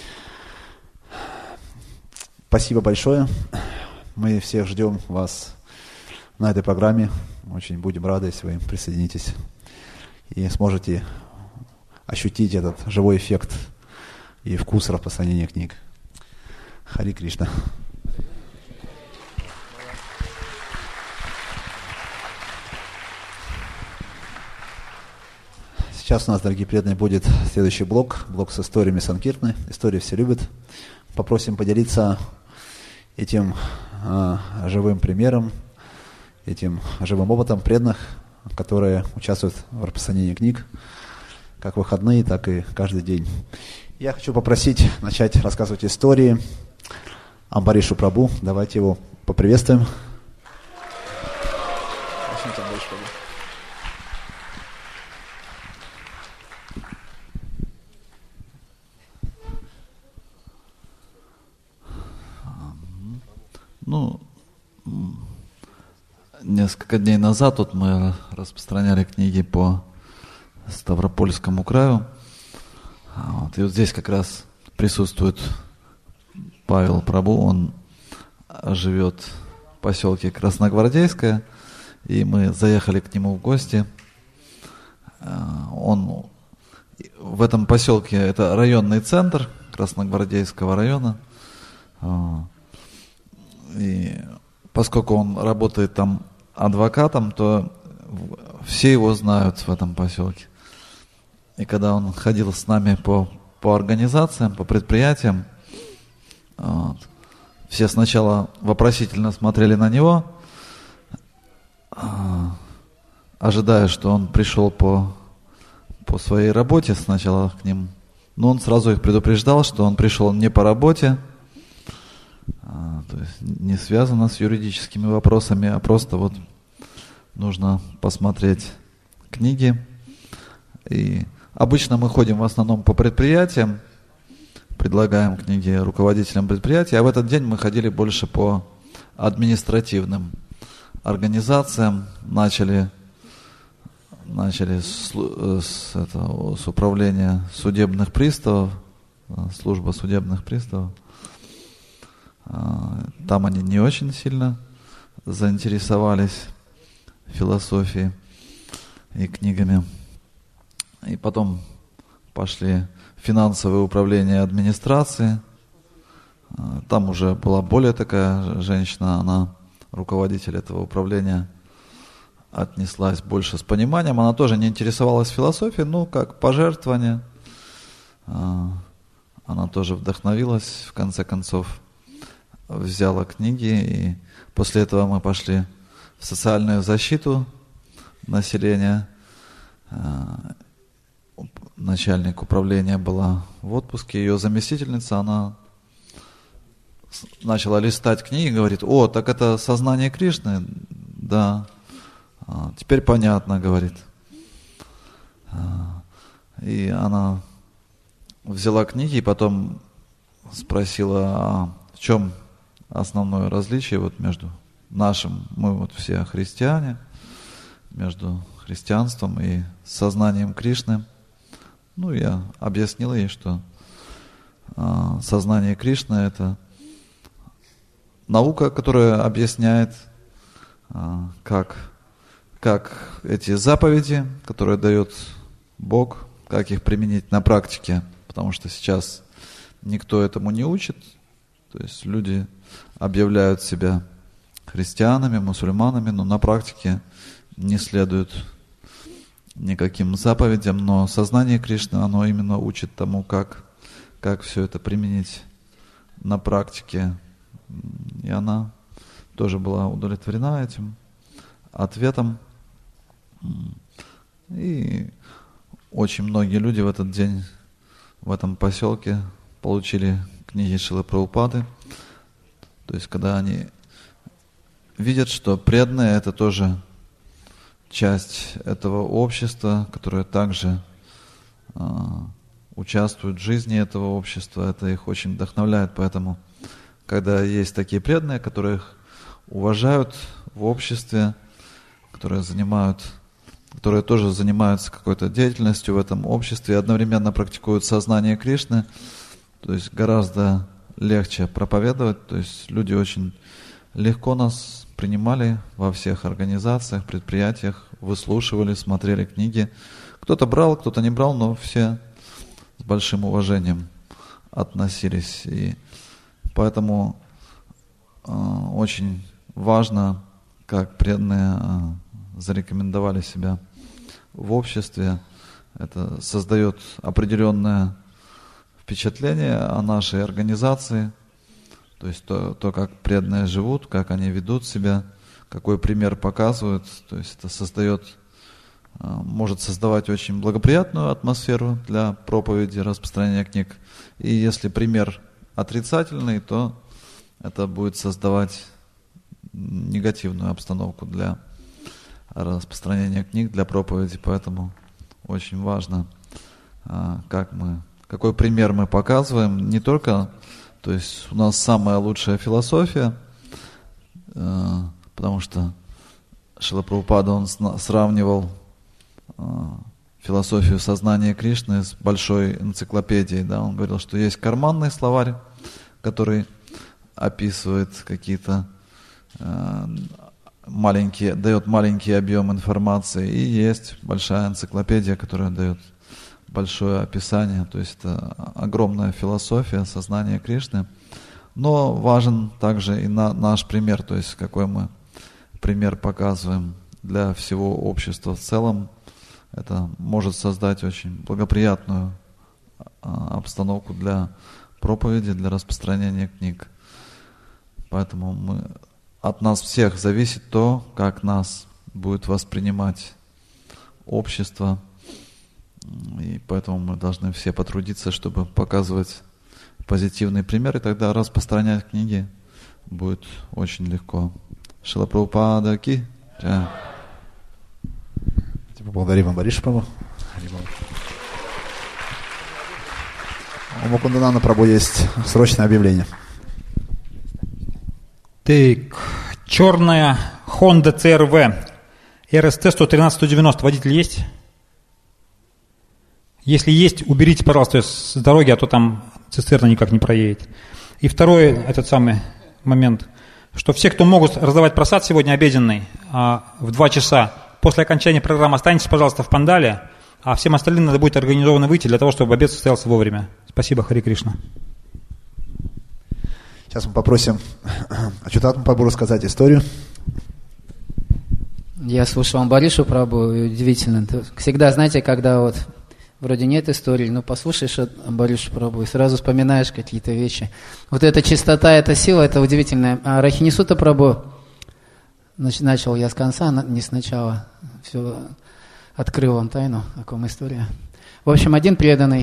Спасибо большое. Мы всех ждем вас на этой программе. Очень будем рады, если вы присоединитесь и сможете ощутить этот живой эффект и вкус распространения книг. Хари Кришна. Сейчас у нас, дорогие преданные, будет следующий блок с историями Санкиртаны. Истории все любят. Попросим поделиться этим живым примером, этим живым опытом преданных, которые участвуют в распространении книг, как в выходные, так и каждый день. Я хочу попросить начать рассказывать истории Амбаришу Прабху. Давайте его поприветствуем. Несколько дней назад тут мы распространяли книги по Ставропольскому краю. И вот здесь как раз присутствует Павел Прабху. Он живет в поселке Красногвардейское, и мы заехали к нему в гости. Он в этом поселке, это районный центр Красногвардейского района. И поскольку он работает там адвокатом, то все его знают в этом поселке. И когда он ходил с нами по организациям, по предприятиям, все сначала вопросительно смотрели на него, ожидая, что он пришел по своей работе сначала к ним. Но он сразу их предупреждал, что он пришел не по работе, то есть не связано с юридическими вопросами, а просто вот нужно посмотреть книги. И обычно мы ходим в основном по предприятиям, предлагаем книги руководителям предприятий, а в этот день мы ходили больше по административным организациям, начали с управления судебных приставов, служба судебных приставов. Там они не очень сильно заинтересовались философией и книгами. И потом пошли финансовое управление администрации. Там уже была более такая женщина, она, руководитель этого управления, отнеслась больше с пониманием. Она тоже не интересовалась философией, как пожертвование. Она тоже вдохновилась, в конце концов, взяла книги, и после этого мы пошли в социальную защиту населения. начальник управления была в отпуске, ее заместительница, она начала листать книги и говорит: о, так это сознание Кришны? Да. Теперь понятно, говорит. И она взяла книги и потом спросила, а в чем основное различие вот между нашим, мы вот все христиане, между христианством и сознанием Кришны. Ну, я объяснил ей, что сознание Кришны — это наука, которая объясняет, как эти заповеди, которые дает Бог, как их применить на практике, потому что сейчас никто этому не учит, то есть люди объявляют себя христианами, мусульманами, но на практике не следуют никаким заповедям, но сознание Кришны, оно именно учит тому, как все это применить на практике. И она тоже была удовлетворена этим ответом. И очень многие люди в этот день в этом поселке получили книги Шрилы Прабхупады. То есть, когда они видят, что преданные — это тоже часть этого общества, которое также участвует в жизни этого общества, это их очень вдохновляет. Поэтому, когда есть такие преданные, которых уважают в обществе, которые тоже занимаются какой-то деятельностью в этом обществе и одновременно практикуют сознание Кришны, то есть гораздо легче проповедовать. То есть люди очень легко нас принимали во всех организациях, предприятиях, выслушивали, смотрели книги. Кто-то брал, кто-то не брал, но все с большим уважением относились. И поэтому очень важно, как преданные зарекомендовали себя в обществе. Это создает определенное впечатление о нашей организации, то есть то, как преданные живут, как они ведут себя, какой пример показывают. То есть это может создавать очень благоприятную атмосферу для проповеди, распространения книг. И если пример отрицательный, то это будет создавать негативную обстановку для распространения книг, для проповеди. Поэтому очень важно, какой пример мы показываем. Не только, то есть у нас самая лучшая философия, потому что Шрила Прабхупада, он сравнивал философию сознания Кришны с большой энциклопедией. Да? Он говорил, что есть карманный словарь, который описывает какие-то дает маленький объем информации, и есть большая энциклопедия, которая дает большое описание. То есть это огромная философия сознания Кришны. Но важен также и наш пример, то есть какой мы пример показываем для всего общества в целом. Это может создать очень благоприятную обстановку для проповеди, для распространения книг. Поэтому от нас всех зависит то, как нас будет воспринимать общество. И поэтому мы должны все потрудиться, чтобы показывать позитивный пример, и тогда распространять книги будет очень легко. Шрила Прабхупада ки джай. Благодарим Амбариш Прабху. У Мукундананда Прабху есть срочное объявление. Так, черная Honda CR-V, РСТ 113-190, водитель есть? Если есть, уберите, пожалуйста, с дороги, а то там цистерна никак не проедет. И второй этот самый момент, что все, кто могут раздавать просад сегодня обеденный в 2 часа, после окончания программы останьтесь, пожалуйста, в пандале, а всем остальным надо будет организованно выйти для того, чтобы обед состоялся вовремя. Спасибо, Хари Кришна. Сейчас мы попросим Ачутатму Прабху рассказать историю. Я слушал Амбаришу Прабху, и удивительно. Всегда, знаете, когда вот вроде нет истории, но послушаешь Амбаришу Прабху и сразу вспоминаешь какие-то вещи. Вот эта чистота, эта сила, это удивительно. А Рахинисута Прабху, начал я с конца, не сначала, все открыл вам тайну, о ком история. В общем, один преданный.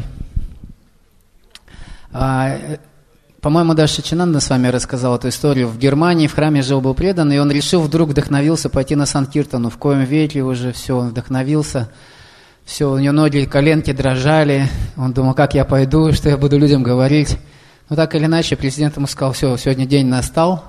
По-моему, даже Шичинанда с вами рассказал эту историю. В Германии в храме жил-был преданный, и он решил, вдруг вдохновился пойти на Санкиртану. В коем веке уже все, он вдохновился. Все, у него ноги, коленки дрожали. Он думал, как я пойду, что я буду людям говорить. Но так или иначе, президент ему сказал, все, сегодня день настал.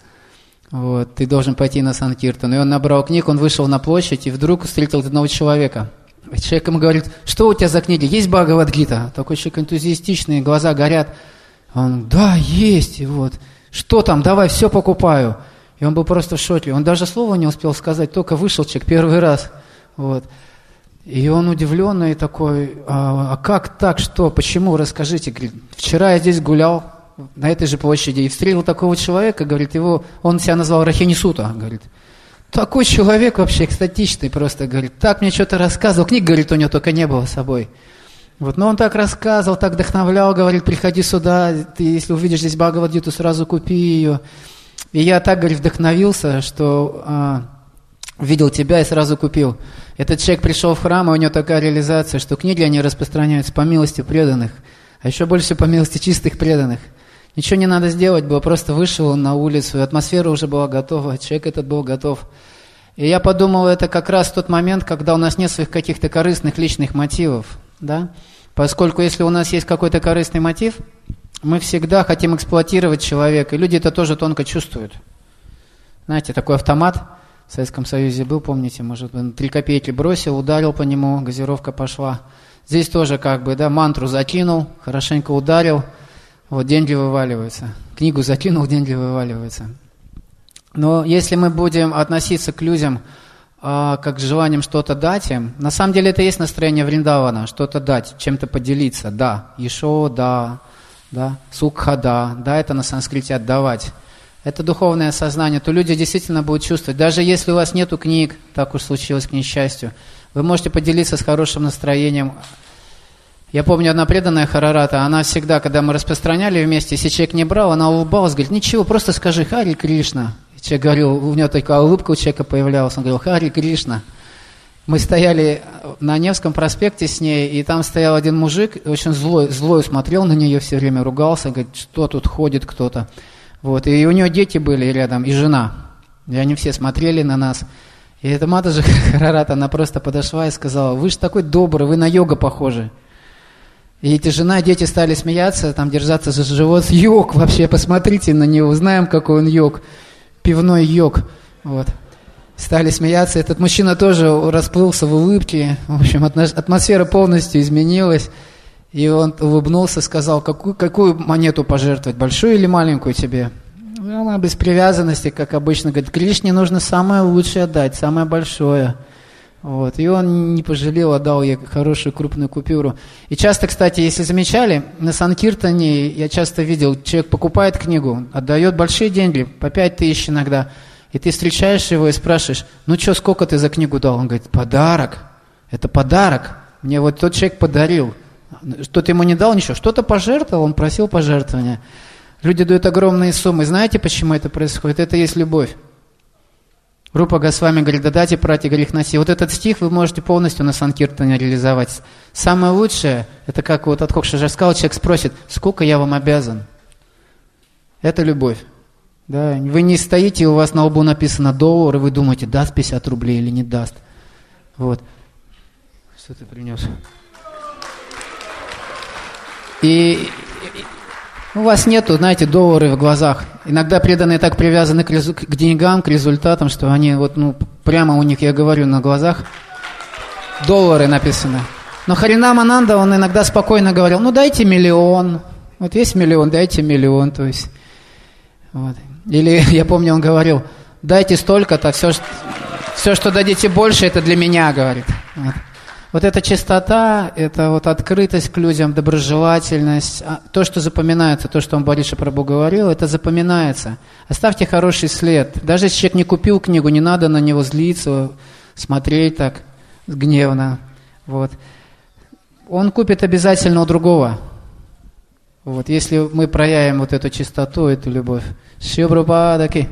Вот, ты должен пойти на Санкиртану. И он набрал книг, он вышел на площадь и вдруг встретил одного человека. Человек ему говорит, что у тебя за книги? Есть Бхагавад-гита? Такой человек энтузиастичный, глаза горят. Он, да, есть. И вот, что там, давай, все покупаю. И он был просто в шоке. Он даже слова не успел сказать, только вышел человек первый раз. Вот. И он удивленный такой, а как так, что, почему, расскажите. Говорит, вчера я здесь гулял на этой же площади и встретил такого человека, говорит, он себя назвал Рахинисута, говорит. Такой человек вообще экстатичный просто, говорит, так мне что-то рассказывал, книг, говорит, у него только не было с собой. Вот, но он так рассказывал, так вдохновлял, говорит, приходи сюда, ты, если увидишь здесь Бхагавад-гиту, сразу купи ее. И я так, говорит, вдохновился, что видел тебя и сразу купил. Этот человек пришел в храм, и у него такая реализация, что книги, они распространяются по милости преданных, а еще больше по милости чистых преданных. Ничего не надо сделать было, просто вышел он на улицу, атмосфера уже была готова, человек этот был готов. И я подумал, это как раз тот момент, когда у нас нет своих каких-то корыстных личных мотивов, да? Поскольку если у нас есть какой-то корыстный мотив, мы всегда хотим эксплуатировать человека, и люди это тоже тонко чувствуют. Знаете, такой автомат в Советском Союзе был, помните, может, 3 копейки бросил, ударил по нему, газировка пошла. Здесь тоже как бы, да, мантру закинул, хорошенько ударил, вот деньги вываливаются. Книгу закинул, деньги вываливаются. Но если мы будем относиться к людям как с желанием что-то дать им, на самом деле это есть настроение Вриндавана, что-то дать, чем-то поделиться, да, Ешо, да, Сукха, да, это на санскрите отдавать. Это духовное сознание, то люди действительно будут чувствовать. Даже если у вас нету книг, так уж случилось к несчастью, вы можете поделиться с хорошим настроением. Я помню, одна преданная Харарата, она всегда, когда мы распространяли вместе, если человек не брал, она улыбалась, говорит, ничего, просто скажи Хари Кришна. Человек говорил, у него такая улыбка у человека появлялась, он говорил, Хари Кришна. Мы стояли на Невском проспекте с ней, и там стоял один мужик, очень злой смотрел на нее, все время ругался, говорит, что тут ходит кто-то. Вот, и у него дети были рядом, и жена. И они все смотрели на нас. И эта Матаджи Харарата, она просто подошла и сказала, вы же такой добрый, вы на йога похожи. И эти жена и дети стали смеяться, там держаться за живот. Йог вообще, посмотрите на него, знаем, какой он йог. Пивной йог. Вот. Стали смеяться. Этот мужчина тоже расплылся в улыбке. В общем, атмосфера полностью изменилась. И он улыбнулся, сказал, какую монету пожертвовать, большую или маленькую тебе? Она без привязанности, как обычно, говорит, Кришне нужно самое лучшее отдать, самое большое. Вот. И он не пожалел, отдал ей хорошую крупную купюру. И часто, кстати, если замечали, на Санкиртане я часто видел, человек покупает книгу, отдает большие деньги, по 5000 иногда, и ты встречаешь его и спрашиваешь, ну что, сколько ты за книгу дал? Он говорит, подарок, это подарок, мне вот тот человек подарил. Что-то ему не дал ничего, что-то пожертвовал, он просил пожертвования. Люди дают огромные суммы. Знаете, почему это происходит? Это есть любовь. Рупа Госвами говорит, дадати прати грехнаси. Вот этот стих вы можете полностью на Санкиртане реализовать. Самое лучшее, это как вот Адхок Шаджар сказал, человек спросит, сколько я вам обязан? Это любовь. Да? Вы не стоите, у вас на лбу написано $, и вы думаете, даст 50 рублей или не даст. Вот. Что ты принес? И у вас нету, знаете, $, в глазах. Иногда преданные так привязаны к деньгам, к результатам, что они вот, прямо у них, я говорю, на глазах $, написано. Но Харинам Ананда, он иногда спокойно говорил, дайте 1 миллион. Вот есть 1 миллион, дайте 1 миллион. То есть, вот. Или, я помню, он говорил, дайте столько-то, все, что дадите больше, это для меня, говорит. Вот эта чистота, это вот открытость к людям, доброжелательность, то, что запоминается, то, что Амбариша Прабху говорил, это запоминается. Оставьте хороший след. Даже если человек не купил книгу, не надо на него злиться, смотреть так гневно. Вот. Он купит обязательно у другого. Вот. Если мы проявим вот эту чистоту, эту любовь. Шри Прабхупадаки.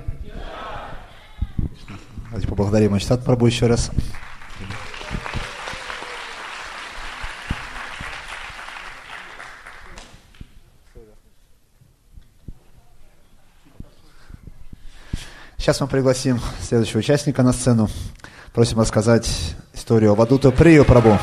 Давайте поблагодарим Ачитат Прабху еще раз. Сейчас мы пригласим следующего участника на сцену. Просим рассказать историю Авадута Прию Прабху.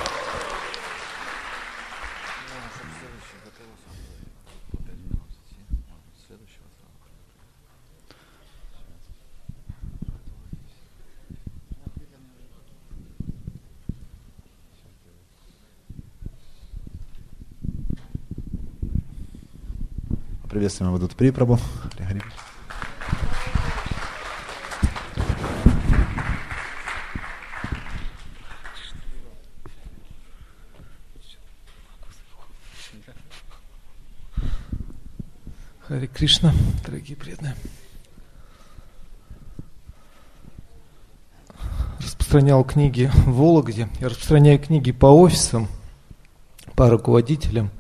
Приветствуем Авадута Прию Прабху. Харе Кришна, дорогие преданные. Распространял книги в Вологде. Я распространяю книги по офисам, по руководителям.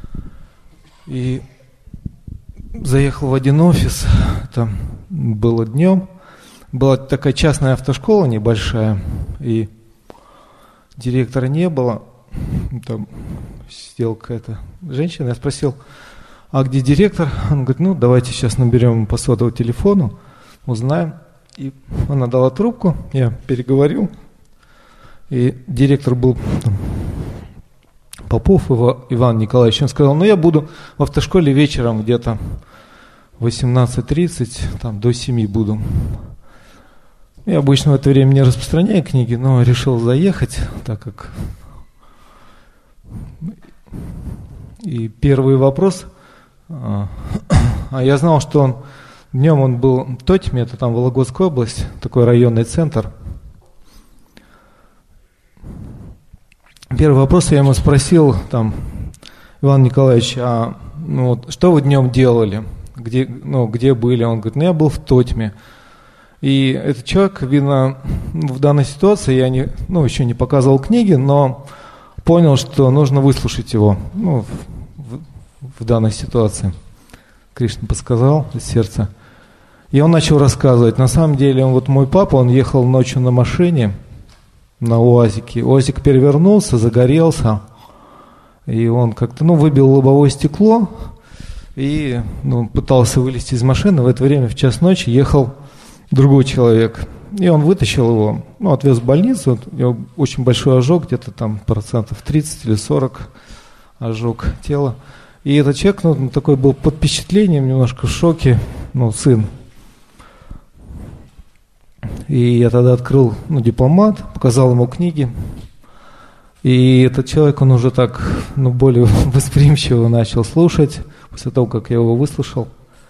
И заехал в один офис, это было днем. Была такая частная автошкола небольшая, и директора не было. Там сидела какая-то женщина. Я спросил: а где директор? Он говорит: ну, давайте сейчас наберем по сотовому телефону, узнаем. И она дала трубку, я переговорил. И директор был там Попов Иван Николаевич. Он сказал: ну, я буду в автошколе вечером где-то 18:30, там до 7 буду. Я обычно в это время не распространяю книги, но решил заехать, так как... И первый вопрос... А я знал, что днем он был в Тотьме, это там Вологодская область, такой районный центр. Первый вопрос я ему спросил, там: Иван Николаевич, а что вы днем делали? Где были? Он говорит: ну, я был в Тотьме. И этот человек, видно, в данной ситуации, я еще не показывал книги, но понял, что нужно выслушать его, в данной ситуации. Кришна подсказал из сердца. И он начал рассказывать. На самом деле, мой папа, он ехал ночью на машине, на УАЗике. УАЗик перевернулся, загорелся. И он как-то, выбил лобовое стекло и пытался вылезти из машины. В это время, в час ночи, ехал другой человек. И он вытащил его, отвез в больницу. У него очень большой ожог, где-то там 30% или 40% ожог тела. И этот человек, такой был под впечатлением, немножко в шоке, сын. И я тогда открыл, дипломат, показал ему книги. И этот человек, он уже так, более восприимчиво начал слушать, после того, как я его выслушал.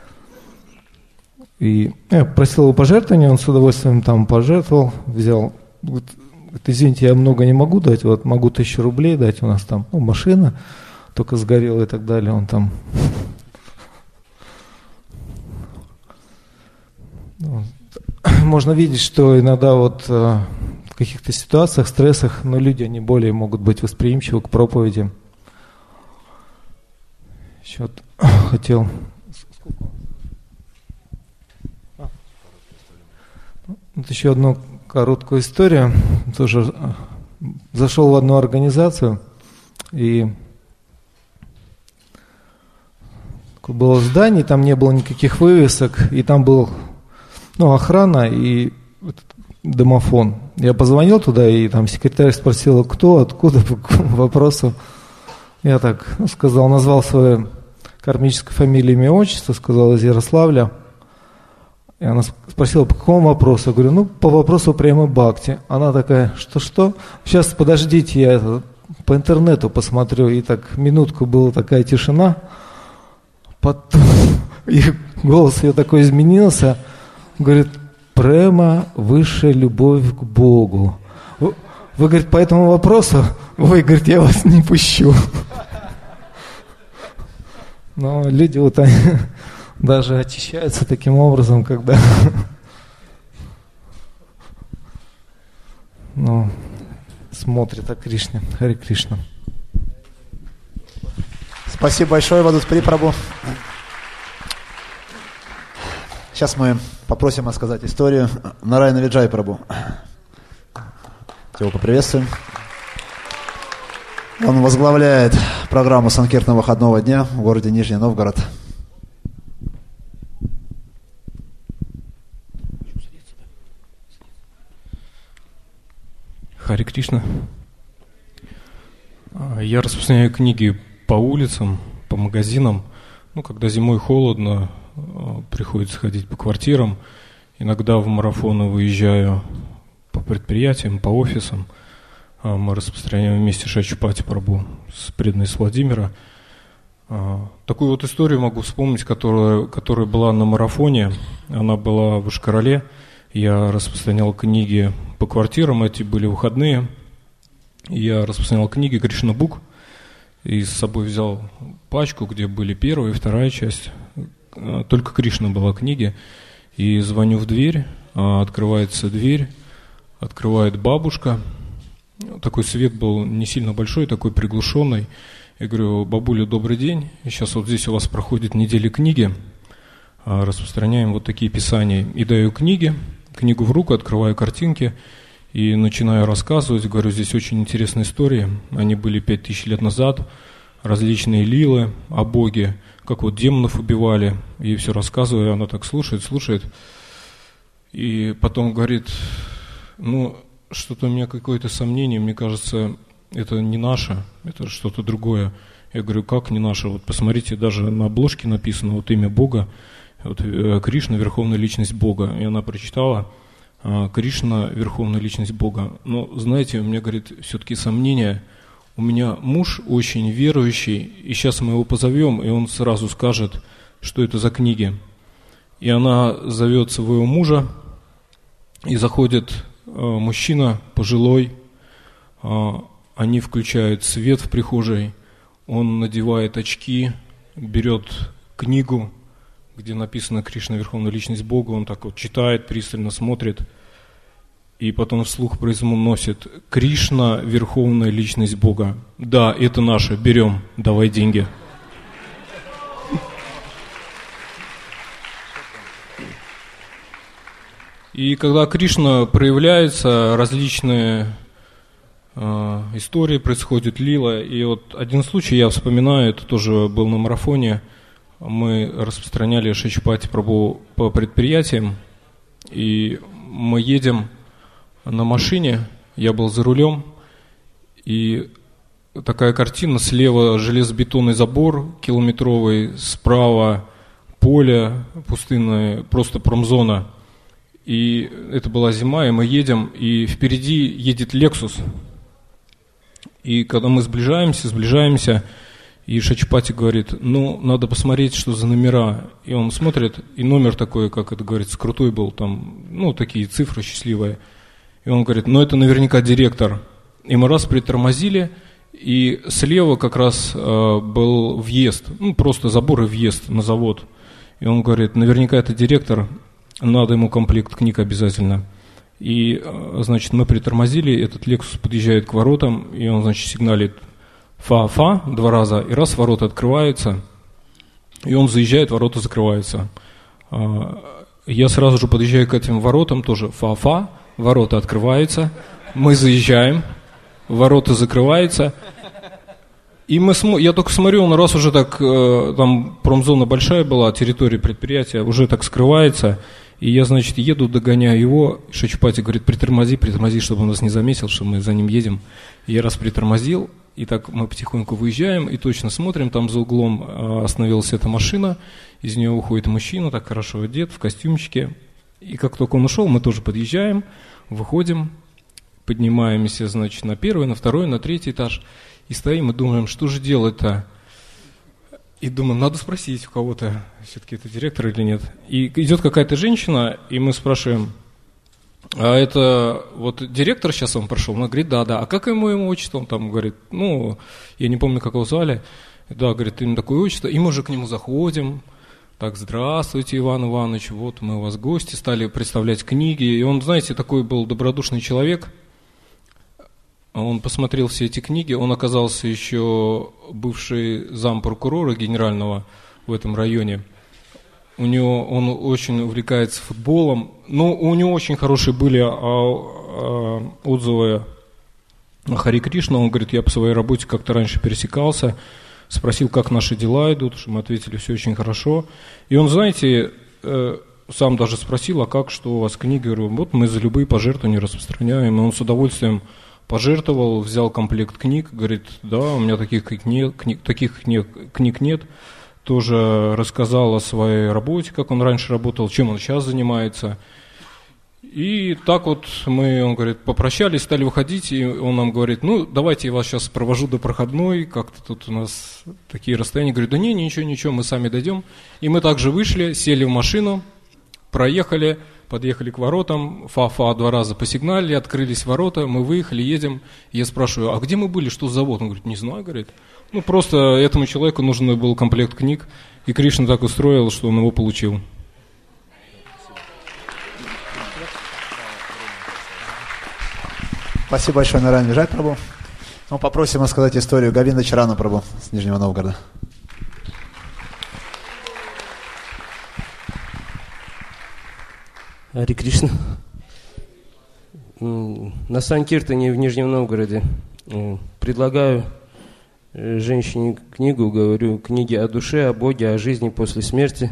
И я просил его пожертвования, он с удовольствием там пожертвовал, взял. Говорит: извините, я много не могу дать, могу 1000 рублей дать, у нас там, машина только сгорела и так далее, он там... Можно видеть, что иногда в каких-то ситуациях, стрессах, люди, они более могут быть восприимчивы к проповеди. Еще хотел... Еще одну короткую историю. Тоже зашел в одну организацию, и было здание, там не было никаких вывесок, и там был охрана и домофон. Я позвонил туда, и там секретарь спросила, кто, откуда, по вопросу. Я так сказал, назвал свою кармическую фамилию, имя, отчество, сказал: из Ярославля. И она спросила: по какому вопросу? Я говорю: по вопросу прямой бхакти. Она такая: что? Сейчас, подождите, я по интернету посмотрю. И так минутку была такая тишина. Потом и голос ее такой изменился. Говорит: према, высшая любовь к Богу. Вы, говорит, по этому вопросу? Ой, говорит, я вас не пущу. Но люди они даже очищаются таким образом, когда смотрят о Кришне. Харе Кришна. Спасибо большое, Авадута Прия Прабху. Сейчас мы попросим рассказать историю Нараяна Виджая Прабху. Его поприветствуем. Он возглавляет программу Санкиртана выходного дня в городе Нижний Новгород. Хари Кришна. Я распространяю книги по улицам, по магазинам. Когда зимой холодно, приходится ходить по квартирам. Иногда в марафоны выезжаю по предприятиям, по офисам. Мы распространяем вместе Шачупати Прабху с преданной с Владимира. Такую вот историю могу вспомнить, которая была на марафоне. Она была в Ишкарале. Я распространял книги по квартирам, эти были выходные. Я распространял книги Кришна Бук и с собой взял пачку, где были первая и вторая часть. Только Кришна была книги. И звоню в дверь, открывается дверь, открывает бабушка. Такой свет был не сильно большой, такой приглушенный. Я говорю: бабуля, добрый день. Сейчас вот здесь у вас проходит неделя книги. Распространяем вот такие писания. И даю книгу в руку, открываю картинки и начинаю рассказывать. Говорю, здесь очень интересные истории. Они были 5000 лет назад. Различные лилы о Боге, как вот демонов убивали. Ей все рассказываю, она так слушает. И потом говорит: что-то у меня какое-то сомнение, мне кажется, это не наше, это что-то другое. Я говорю: как не наше? Вот посмотрите, даже на обложке написано вот имя Бога. Вот, Кришна – Верховная Личность Бога. И она прочитала: Кришна – Верховная Личность Бога. Но, знаете, у меня, говорит, все-таки сомнения. У меня муж очень верующий, и сейчас мы его позовем, и он сразу скажет, что это за книги. И она зовет своего мужа, и заходит мужчина пожилой. Они включают свет в прихожей, он надевает очки, берет книгу, где написано «Кришна – Верховная Личность Бога», он так вот читает, пристально смотрит, и потом вслух произносит: «Кришна – Верховная Личность Бога». Да, это наше, берем, давай деньги. И когда Кришна проявляется, различные истории происходят, лила. И вот один случай я вспоминаю, это тоже был на марафоне. Мы распространяли Шачупати Прабху по предприятиям, и мы едем на машине, я был за рулем, и такая картина: слева железобетонный забор километровый, справа поле пустынное, просто промзона. И это была зима, и мы едем, и впереди едет Lexus. И когда мы сближаемся, и Шачупати говорит: надо посмотреть, что за номера. И он смотрит, и номер такой, как это говорится, крутой был, там, такие цифры счастливые. И он говорит: это наверняка директор. И мы раз притормозили, и слева как раз был въезд, просто забор и въезд на завод. И он говорит: наверняка это директор, надо ему комплект книг обязательно. И, значит, мы притормозили, этот Lexus подъезжает к воротам, и он, значит, сигналит «фа-фа» 2 раза, и раз ворота открываются, и он заезжает, ворота закрываются. Я сразу же подъезжаю к этим воротам, тоже «фа-фа», ворота открываются, мы заезжаем, ворота закрываются, и я только смотрю, он раз уже так, там промзона большая была, территория предприятия, уже так скрывается. И я, значит, еду, догоняю его. Шачупати говорит: притормози, чтобы он нас не заметил, что мы за ним едем. И я раз притормозил, и так мы потихоньку выезжаем, и точно смотрим, там за углом остановилась эта машина, из нее уходит мужчина, так хорошо одет, в костюмчике. И как только он ушел, мы тоже подъезжаем, выходим, поднимаемся, значит, на 1-й, на 2-й, на 3-й этаж, и стоим и думаем, что же делать-то? И думаем, надо спросить у кого-то, все-таки это директор или нет. И идет какая-то женщина, и мы спрашиваем: а это вот директор сейчас он прошел? Она говорит: да. А как ему отчество? Он там говорит: я не помню, как его звали. Да, говорит, именно такое отчество. И мы уже к нему заходим. Так, здравствуйте, Иван Иванович, вот мы у вас гости, стали представлять книги. И он, знаете, такой был добродушный человек. Он посмотрел все эти книги, он оказался еще бывший зампрокурора генерального в этом районе. Он очень увлекается футболом. У него очень хорошие были отзывы о Хари Кришна. Он говорит: я по своей работе как-то раньше пересекался, спросил, как наши дела идут, что мы ответили: все очень хорошо. И он, знаете, сам даже спросил: а как, что у вас книги? Я говорю: вот мы за любые пожертвования распространяем. И он с удовольствием пожертвовал, взял комплект книг, говорит, да, у меня таких книг нет. Тоже рассказал о своей работе, как он раньше работал, чем он сейчас занимается. И так вот он говорит, попрощались, стали выходить, и он нам говорит, ну, давайте я вас сейчас провожу до проходной, как-то тут у нас такие расстояния. Говорю, да не, ничего, мы сами дойдем. И мы также вышли, сели в машину, проехали, подъехали к воротам, фа-фа 2 раза посигналили, открылись ворота, мы выехали, едем. Я спрашиваю, а где мы были, что за завод? Он говорит, не знаю, говорит. Ну, просто этому человеку нужен был комплект книг, и Кришна так устроил, что он его получил. Спасибо большое, Нараян Виджай Прабху. Ну, попросим рассказать историю Говинда Чарана Прабху с Нижнего Новгорода. Харе Кришна. На Санкиртане в Нижнем Новгороде предлагаю женщине книгу, говорю, книги о душе, о Боге, о жизни после смерти.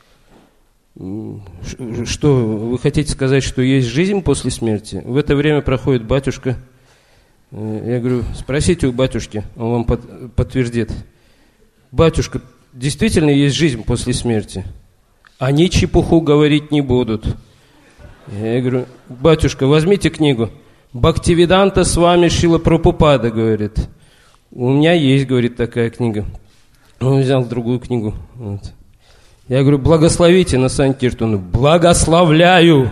Что, вы хотите сказать, что есть жизнь после смерти? В это время проходит батюшка. Я говорю, спросите у батюшки, он вам подтвердит. Батюшка, действительно есть жизнь после смерти? Они чепуху говорить не будут. Я говорю, батюшка, возьмите книгу. Бхактивиданта Свами Шрила Прабхупада, говорит. У меня есть, говорит, такая книга. Он взял другую книгу. Вот. Я говорю, благословите на Санкиртану. Благословляю.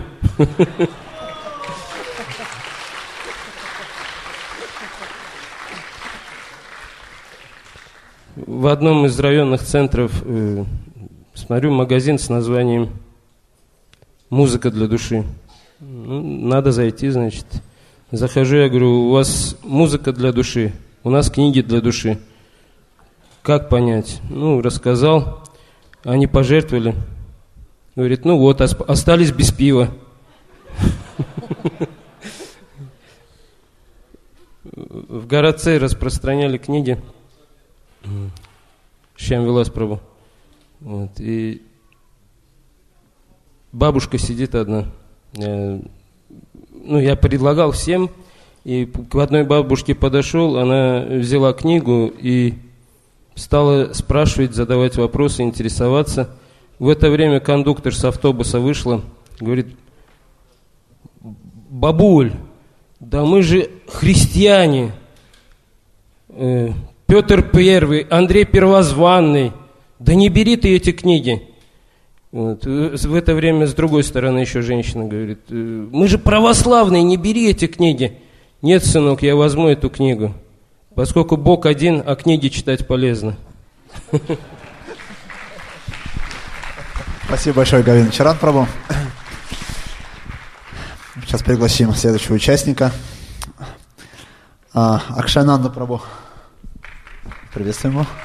В одном из районных центров смотрю магазин с названием «Музыка для души». Ну, надо зайти, значит. Захожу, я говорю, у вас музыка для души, у нас книги для души. Как понять? Ну, рассказал. Они пожертвовали. Говорит, ну вот, остались без пива. В городце распространяли книги Шьям Вилас Прабху. Вот, и бабушка сидит одна. Ну, я предлагал всем, и к одной бабушке подошел, она взяла книгу и стала спрашивать, задавать вопросы, интересоваться. В это время кондуктор с автобуса вышла, говорит, бабуль, да мы же христиане, Петр Первый, Андрей Первозванный, да не бери ты эти книги. Вот. В это время с другой стороны еще женщина говорит, мы же православные, не бери эти книги. Нет, сынок, я возьму эту книгу. Поскольку Бог один, а книги читать полезно. Спасибо большое, Говинда Чаран Прабху. Сейчас пригласим следующего участника. Акшананда Прабху. Приветствуем его.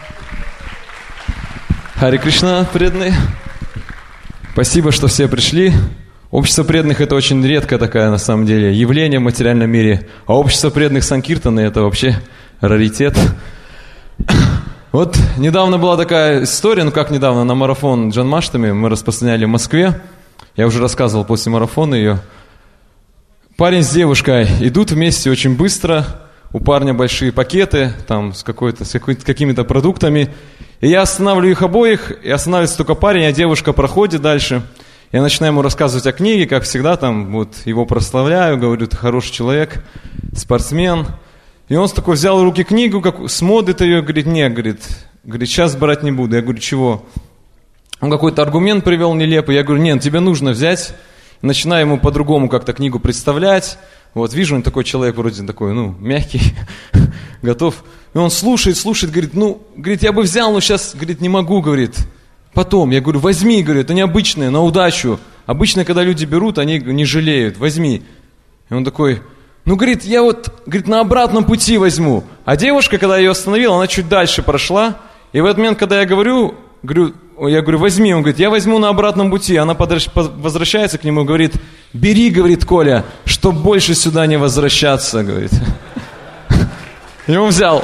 Харе Кришна, преданные. Спасибо, что все пришли. Общество преданных — это очень редкое такое, на самом деле, явление в материальном мире. А общество преданных Санкиртаны — это вообще раритет. Вот недавно была такая история, ну как недавно, на марафон Джанмаштами мы распространяли в Москве. Я уже рассказывал после марафона ее. Парень с девушкой идут вместе очень быстро. У парня большие пакеты, там, с какими-то продуктами. И я останавливаю их обоих, и останавливается только парень, а девушка проходит дальше. Я начинаю ему рассказывать о книге, как всегда, там, вот, его прославляю, говорю, ты хороший человек, спортсмен. И он такой взял в руки книгу, смотрит ее, говорит, нет, говорит, сейчас брать не буду. Я говорю, чего? Он какой-то аргумент привел нелепый. Я говорю, нет, тебе нужно взять. Начинаю ему по-другому как-то книгу представлять. Вот, вижу, он такой человек вроде такой, ну, мягкий, готов. И он слушает, говорит, говорит, я бы взял, но сейчас, говорит, не могу, говорит. Потом, я говорю, возьми, говорю, это необычное, на удачу. Обычно, когда люди берут, они не жалеют, возьми. И он такой, говорит, я вот, говорит, на обратном пути возьму. А девушка, когда я ее остановил, она чуть дальше прошла. И в этот момент, когда я говорю, возьми. Он говорит, я возьму на обратном пути. Она возвращается к нему и говорит, бери, говорит, Коля, чтоб больше сюда не возвращаться, говорит. И он взял.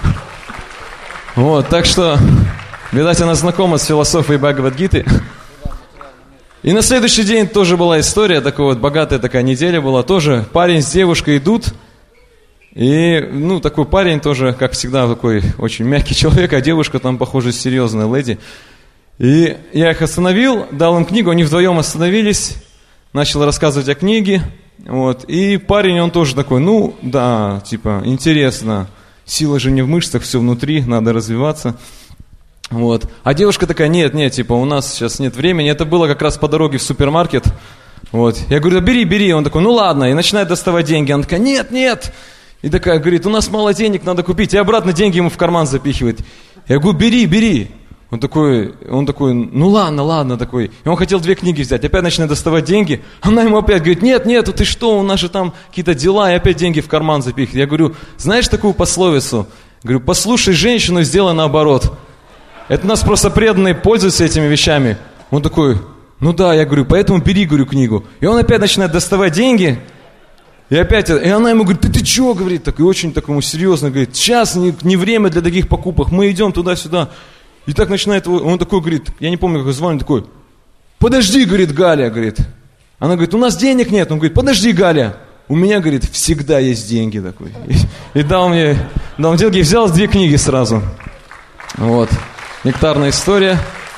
Вот, так что, видать, она знакома с философией Бхагавад-гиты. И на следующий день тоже была история, такая вот богатая такая неделя была. Тоже парень с девушкой идут, И, ну, такой парень тоже, как всегда, такой очень мягкий человек, а девушка там, похоже, серьезная леди. И я их остановил, дал им книгу, они вдвоем остановились, начал рассказывать о книге. Вот. И парень, он тоже такой, ну, да, типа, интересно, сила же не в мышцах, все внутри, надо развиваться. Вот. А девушка такая, нет, типа, у нас сейчас нет времени. Это было как раз по дороге в супермаркет. Вот. Я говорю, да бери. Он такой, ну ладно, и начинает доставать деньги. Она такая, нет. И такая, говорит, у нас мало денег, надо купить. И обратно деньги ему в карман запихивает. Я говорю, бери. Он такой, ну ладно, такой. И он хотел 2 книги взять, опять начинает доставать деньги. Она ему опять говорит, нет, ты что, у нас же там какие-то дела, и опять деньги в карман запихивает. Я говорю, знаешь такую пословицу? Говорю, послушай женщину и сделай наоборот. Это у нас просто преданные пользуются этими вещами. Он такой, ну да, я говорю, поэтому бери, говорю, книгу. И он опять начинает доставать деньги. И она ему говорит, ты чё, говорит, так, и очень такому серьезно говорит, сейчас не время для таких покупок, мы идем туда-сюда. И так начинает, он такой говорит, я не помню, как его звали, он такой, подожди, говорит, Галя, говорит. Она говорит, у нас денег нет. Он говорит, подожди, Галя, у меня, говорит, всегда есть деньги такой. И дал мне деньги, и взял 2 книги сразу. Вот, нектарная история.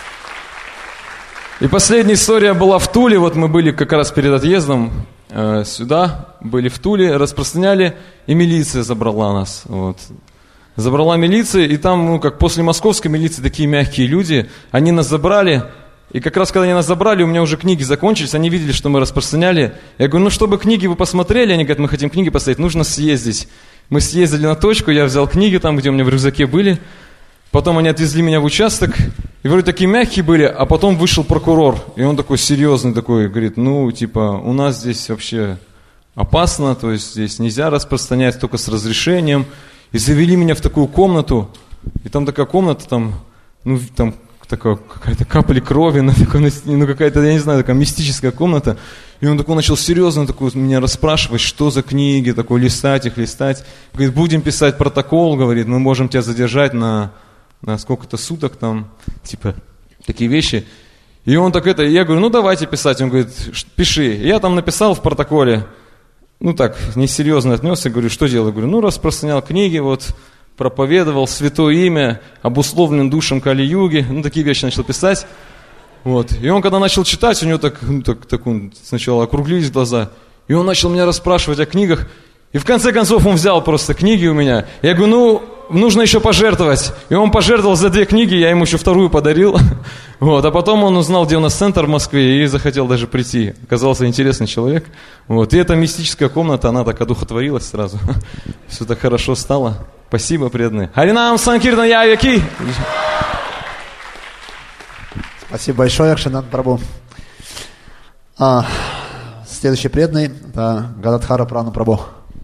И последняя история была в Туле, вот мы были как раз перед отъездом сюда, были в Туле, распространяли, и милиция забрала нас, вот. Забрала милиция, и там, ну, как после московской милиции, такие мягкие люди, они нас забрали, и как раз когда они нас забрали, у меня уже книги закончились, они видели, что мы распространяли. Я говорю, ну, чтобы книги вы посмотрели, они говорят, мы хотим книги посмотреть, нужно съездить. Мы съездили на точку, я взял книги там, где у меня в рюкзаке были, потом они отвезли меня в участок, и вроде такие мягкие были, а потом вышел прокурор, и он такой серьезный, такой, говорит, ну, типа, у нас здесь вообще опасно, то есть здесь нельзя распространять только с разрешением. И завели меня в такую комнату, и там такая комната, там такая какая-то капля крови, ну какая-то, я не знаю, такая мистическая комната. И он такой начал серьезно меня расспрашивать, что за книги, такой листать. Говорит, будем писать протокол, говорит, мы можем тебя задержать на сколько-то суток, там, типа, такие вещи. И он так я говорю, ну давайте писать. Он говорит, пиши. И я там написал в протоколе. Ну так, несерьезно отнесся, говорю, что делаю? Говорю, ну распространял книги, вот, проповедовал святое имя, обусловлен душем Кали-юги, ну такие вещи начал писать. Вот. И он когда начал читать, у него так сначала округлились глаза, и он начал меня расспрашивать о книгах, и в конце концов он взял просто книги у меня. Я говорю, ну, нужно еще пожертвовать. И он пожертвовал за 2 книги, я ему еще 2 подарил. Вот. А потом он узнал, где у нас центр в Москве, и захотел даже прийти. Оказался интересный человек. Вот. И эта мистическая комната, она так одухотворилась сразу. Все так хорошо стало. Спасибо, преданные. Харинам Санкиртан Явяки! Спасибо большое, Акшанат Прабху. Следующий преданный – это Гададхара Прану Прабху.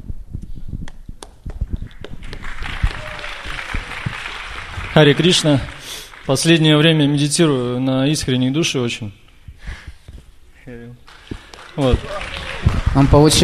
Харе Кришна. Последнее время медитирую на искренней душе очень. Вот. Он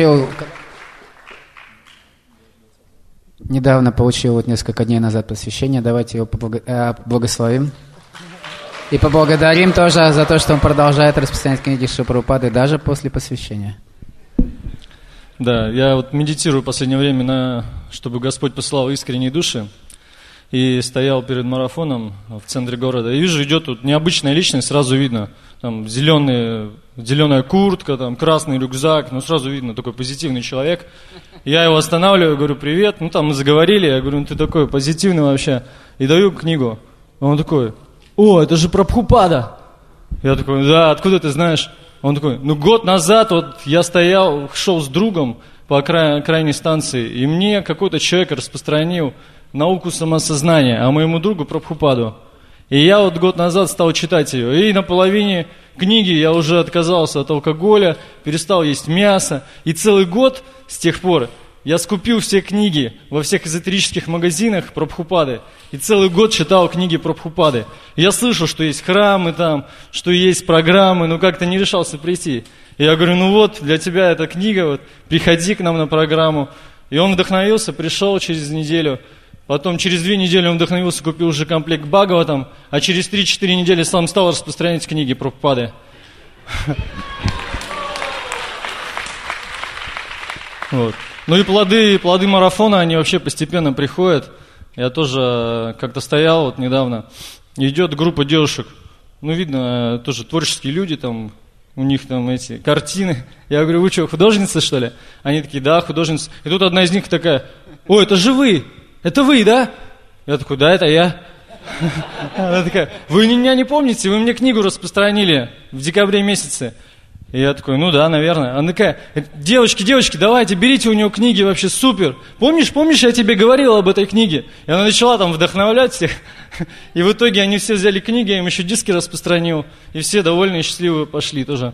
недавно получил, вот несколько дней назад посвящение. Давайте его благословим. И поблагодарим тоже за то, что он продолжает распространять книги Шрила Прабхупады даже после посвящения. Да, я вот медитирую в последнее время, чтобы Господь послал искренние души. И стоял перед марафоном в центре города. И вижу, идет тут необычная личность, сразу видно. Там зеленая куртка, там красный рюкзак, сразу видно, такой позитивный человек. Я его останавливаю, говорю, привет. Там мы заговорили, я говорю, ты такой позитивный вообще. И даю книгу. Он такой, о, это же Прабхупада. Я такой, да, откуда ты знаешь? Он такой, год назад вот я шел с другом по крайней станции, и мне какой-то человек распространил науку самосознания, а моему другу Прабхупаду. И я вот год назад стал читать ее. И на половине книги я уже отказался от алкоголя, перестал есть мясо. И целый год с тех пор я скупил все книги во всех эзотерических магазинах Прабхупады. И целый год читал книги Прабхупады. Я слышал, что есть храмы там, что есть программы, но как-то не решался прийти. И я говорю, для тебя эта книга, приходи к нам на программу. И он вдохновился, пришел через неделю. Потом через 2 недели он вдохновился, купил уже комплект Бхагаватам, а через 3-4 недели сам стал распространять книги Прабхупады. Вот. Ну и плоды марафона, они вообще постепенно приходят. Я тоже как-то стоял вот недавно, идет группа девушек, ну видно, тоже творческие люди, там, у них там эти картины. Я говорю, вы что, художницы, что ли? Они такие, да, художницы. И тут одна из них такая, о, это же вы, это вы, да? Я такой, да, это я. Она такая, вы меня не помните, вы мне книгу распространили в декабре месяце. И я такой, ну да, наверное. Она такая, девочки, давайте, берите у него книги, вообще супер. Помнишь, я тебе говорил об этой книге? И она начала там вдохновлять всех. И в итоге они все взяли книги, я им еще диски распространил. И все довольные, счастливые пошли тоже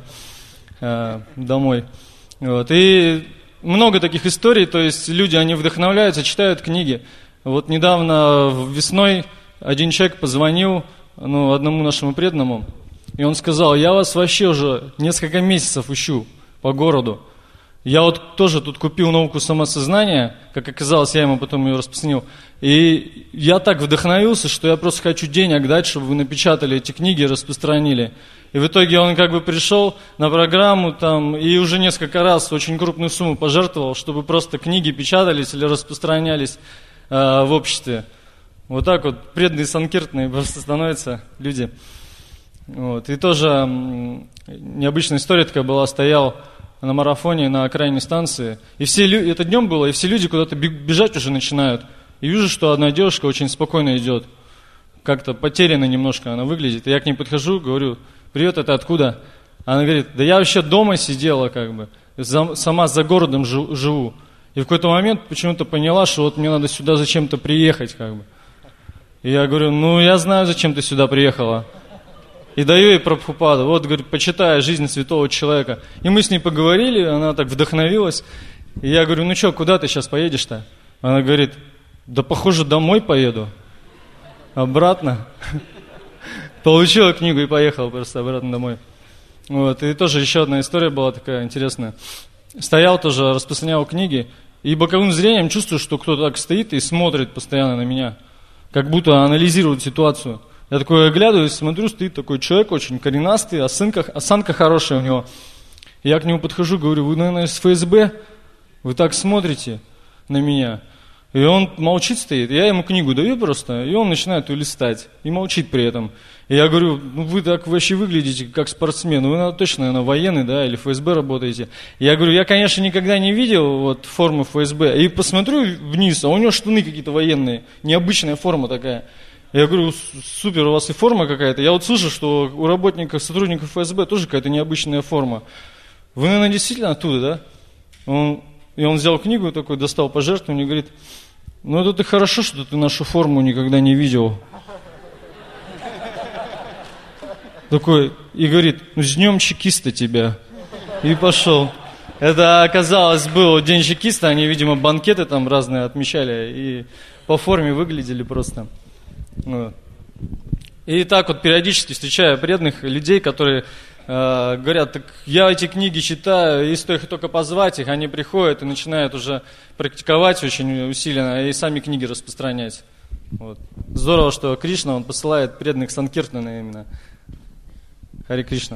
домой. Вот. И много таких историй, то есть люди, они вдохновляются, читают книги. Вот недавно весной один человек позвонил одному нашему преданному. И он сказал, я вас вообще уже несколько месяцев ищу по городу. Я вот тоже тут купил науку самосознания, как оказалось, я ему потом ее распространил. И я так вдохновился, что я просто хочу денег дать, чтобы вы напечатали эти книги и распространили. И в итоге он как бы пришел на программу там и уже несколько раз очень крупную сумму пожертвовал, чтобы просто книги печатались или распространялись в обществе. Вот так вот преданные санкиртаны просто становятся люди. Вот. И тоже необычная история такая была, стоял на марафоне на окраине станции, и все это днем было, и все люди куда-то бежать уже начинают. И вижу, что одна девушка очень спокойно идет, как-то потерянно немножко она выглядит. И я к ней подхожу, говорю, привет, это откуда? Она говорит, да я вообще дома сидела, как бы, сама за городом живу. И в какой-то момент почему-то поняла, что вот мне надо сюда зачем-то приехать, как бы. И я говорю, ну я знаю, зачем ты сюда приехала. И даю ей Прабхупаду, вот, говорит, почитай жизнь святого человека. И мы с ней поговорили, она так вдохновилась. И я говорю, ну что, куда ты сейчас поедешь-то? Она говорит, да похоже домой поеду. Обратно. Получила книгу и поехала просто обратно домой. Вот, и тоже еще одна история была такая интересная. Стоял тоже, распространял книги, и боковым зрением чувствую, что кто-то так стоит и смотрит постоянно на меня. Как будто анализирует ситуацию. Я такой оглядываюсь, смотрю, стоит такой человек очень коренастый, осанка хорошая у него. Я к нему подхожу, говорю, вы, наверное, из ФСБ? Вы так смотрите на меня. И он молчит стоит. Я ему книгу даю просто, и он начинает ее листать. И молчит при этом. И я говорю, ну вы так вообще выглядите, как спортсмен. Вы точно, наверное, военный, да, или ФСБ работаете. Я говорю, я, конечно, никогда не видел вот форму ФСБ. И посмотрю вниз, а у него штаны какие-то военные. Необычная форма такая. Я говорю, супер, у вас и форма какая-то. Я вот слышу, что у работников, сотрудников ФСБ тоже какая-то необычная форма. Вы, наверное, действительно оттуда, да? И он взял книгу такой, достал пожертвование и говорит, ну это ты хорошо, что ты нашу форму никогда не видел. Такой, и говорит, ну с днем чекиста тебя. И пошел. Это оказалось, был день чекиста, они, видимо, банкеты там разные отмечали и по форме выглядели просто. Вот. И так вот периодически встречаю преданных людей, которые говорят, так я эти книги читаю, и стоит только позвать их, они приходят и начинают уже практиковать очень усиленно и сами книги распространять. Вот. Здорово, что Кришна, он посылает преданных санкиртана именно. Хари Кришна.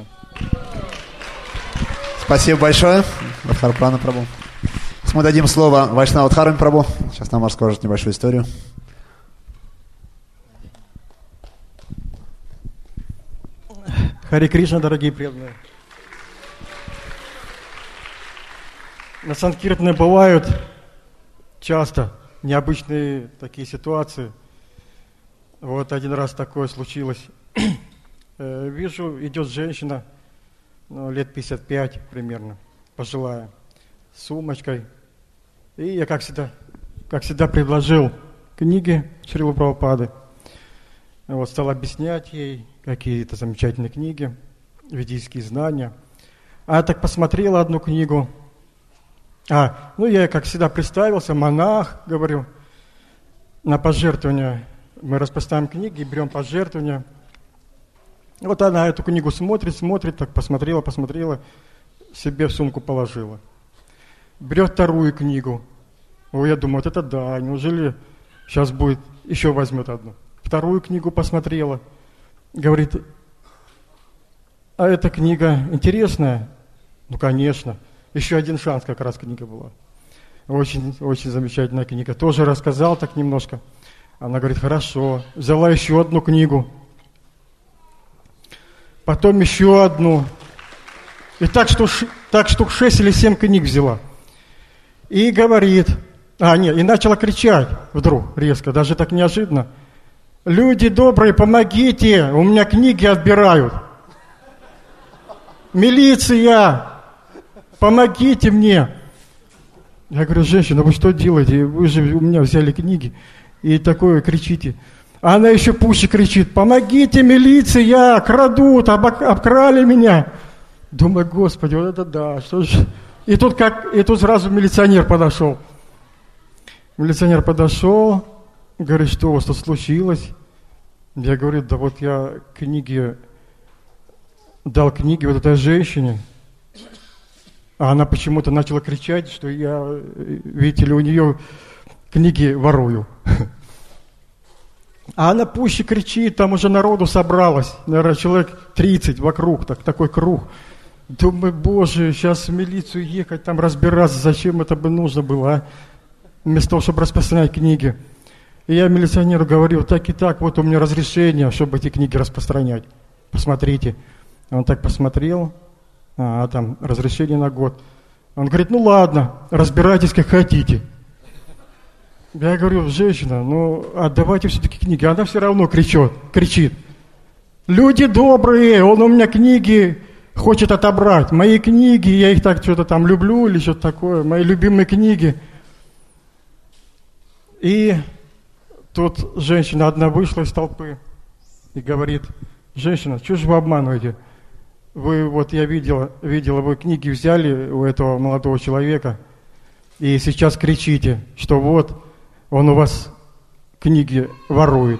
Спасибо большое, Вадхарапрана Прабху. Мы дадим слово Вайшнаву Дхарме Прабху. Сейчас нам расскажет небольшую историю. Хари Кришна, дорогие преданные. На Санкиртане бывают часто необычные такие ситуации. Вот один раз такое случилось. Вижу, идет женщина, лет 55 примерно, пожилая, с сумочкой. И я, как всегда предложил книги Шрилы Прабхупады. Вот, стал объяснять ей какие-то замечательные книги, ведические знания. А я так посмотрела одну книгу. Я, как всегда, представился, монах, говорю, на пожертвования. Мы распространяем книги, берем пожертвования. Вот она эту книгу смотрит, так посмотрела, себе в сумку положила. Берет вторую книгу. Я думаю, вот это да, неужели сейчас будет, еще возьмет одну. Вторую книгу посмотрела. Говорит, а эта книга интересная? Ну, конечно. Еще один шанс как раз книга была. Очень, очень замечательная книга. Тоже рассказал так немножко. Она говорит, хорошо. Взяла еще одну книгу. Потом еще одну. И так штук 6 или 7 книг взяла. И говорит, и начала кричать вдруг резко, даже так неожиданно. Люди добрые, помогите, у меня книги отбирают. Милиция, помогите мне. Я говорю, женщина, вы что делаете? Вы же у меня взяли книги и такое кричите. А она еще пуще кричит, помогите, милиция, крадут, обкрали меня. Думаю, Господи, вот это да, что же. И тут сразу милиционер подошел. Милиционер подошел, говорит, что у вас тут случилось? Я говорю, да вот я дал книги вот этой женщине. А она почему-то начала кричать, что я, видите ли, у нее книги ворую. А она пуще кричит, там уже народу собралось, наверное, человек 30 вокруг, такой круг. Думаю, Боже, сейчас в милицию ехать, там разбираться, зачем это бы нужно было, а? Вместо того, чтобы распространять книги. И я милиционеру говорю, так и так, вот у меня разрешение, чтобы эти книги распространять. Посмотрите. Он так посмотрел, там разрешение на год. Он говорит, ну ладно, разбирайтесь как хотите. Я говорю, женщина, отдавайте все-таки книги. Она все равно кричит. Люди добрые, он у меня книги хочет отобрать. Мои книги, я их так что-то там люблю или что-то такое. Мои любимые книги. И тут женщина одна вышла из толпы и говорит, женщина, что же вы обманываете? Я видела, вы книги взяли у этого молодого человека и сейчас кричите, что вот он у вас книги ворует.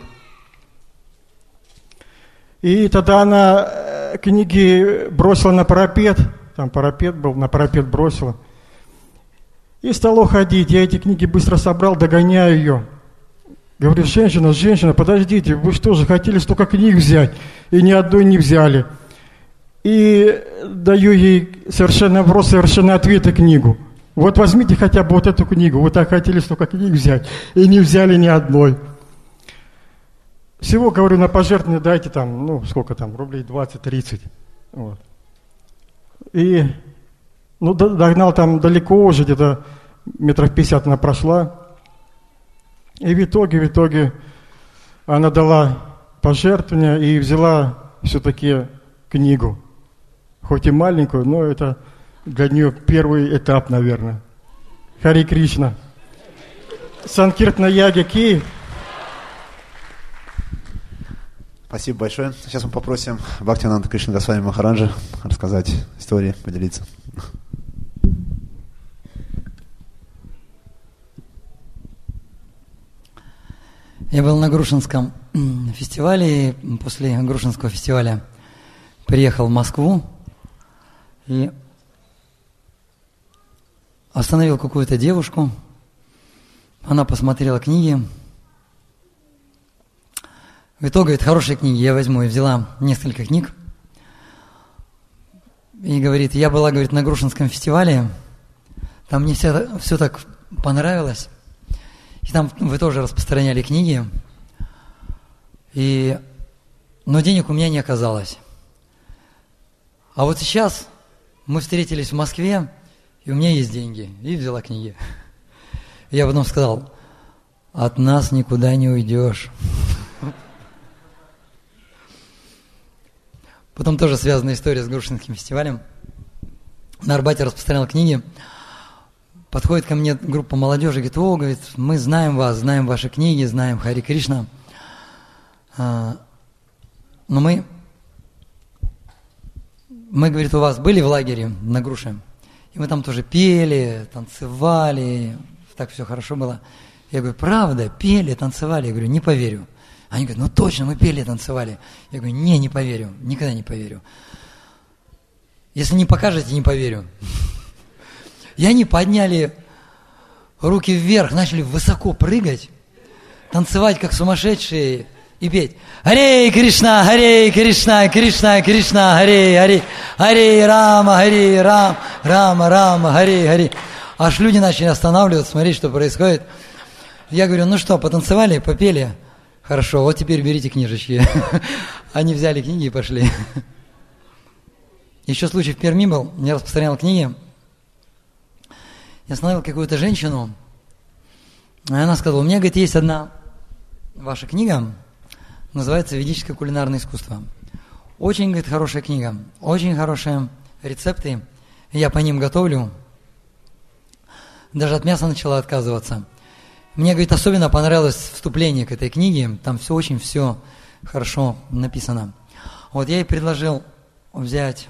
И тогда она книги бросила на парапет, там парапет был, на парапет бросила. И стала уходить. Я эти книги быстро собрал, догоняю ее. Говорю, женщина, подождите, вы что же, хотели столько книг взять, и ни одной не взяли. И даю ей совершенно вопрос, совершенно ответы книгу. Вот возьмите хотя бы вот эту книгу, вы так хотели столько книг взять, и не взяли ни одной. Всего, говорю, на пожертвование дайте там, сколько там, рублей 20-30. Вот. И, догнал там далеко уже, где-то метров 50 она прошла. И в итоге она дала пожертвование и взяла все-таки книгу. Хоть и маленькую, но это для нее первый этап, наверное. Хари Кришна. Санкиртана Яги, Киев. Спасибо большое. Сейчас мы попросим Бхактивинода Кришна Госвами Махараджа рассказать истории, поделиться. Я был на Грушинском фестивале, и после Грушинского фестиваля приехал в Москву и остановил какую-то девушку. Она посмотрела книги. В итоге, говорит, хорошие книги я возьму. И взяла несколько книг. И говорит, я была, говорит, на Грушинском фестивале. Там мне все так понравилось. И там вы тоже распространяли книги. Но денег у меня не оказалось. А вот сейчас мы встретились в Москве, и у меня есть деньги. И взяла книги. Я потом сказал, от нас никуда не уйдешь. Потом тоже связанная история с Грушинским фестивалем. На Арбате распространял книги. Подходит ко мне группа молодежи, говорит, говорит, мы знаем вас, знаем ваши книги, знаем Хари Кришна. Но мы, говорит, у вас были в лагере на Груше? И мы там тоже пели, танцевали, так все хорошо было. Я говорю, правда, пели, танцевали? Я говорю, не поверю. Они говорят, точно, мы пели, танцевали. Я говорю, не поверю, никогда не поверю. Если не покажете, не поверю. И они подняли руки вверх, начали высоко прыгать, танцевать как сумасшедшие и петь. Харе Кришна, Кришна, Кришна, Харе, Харе, Харе Рама, Рама, Рама, Харе, Харе. Аж люди начали останавливаться, смотреть, что происходит. Я говорю, ну что, потанцевали, попели? Хорошо, вот теперь берите книжечки. Они взяли книги и пошли. Еще случай в Перми был, я распространял книги. Я остановил какую-то женщину, и она сказала, у меня, говорит, есть одна ваша книга, называется «Ведическое кулинарное искусство». Очень, говорит, хорошая книга, очень хорошие рецепты, я по ним готовлю. Даже от мяса начала отказываться. Мне, говорит, особенно понравилось вступление к этой книге, там все хорошо написано. Вот я ей предложил взять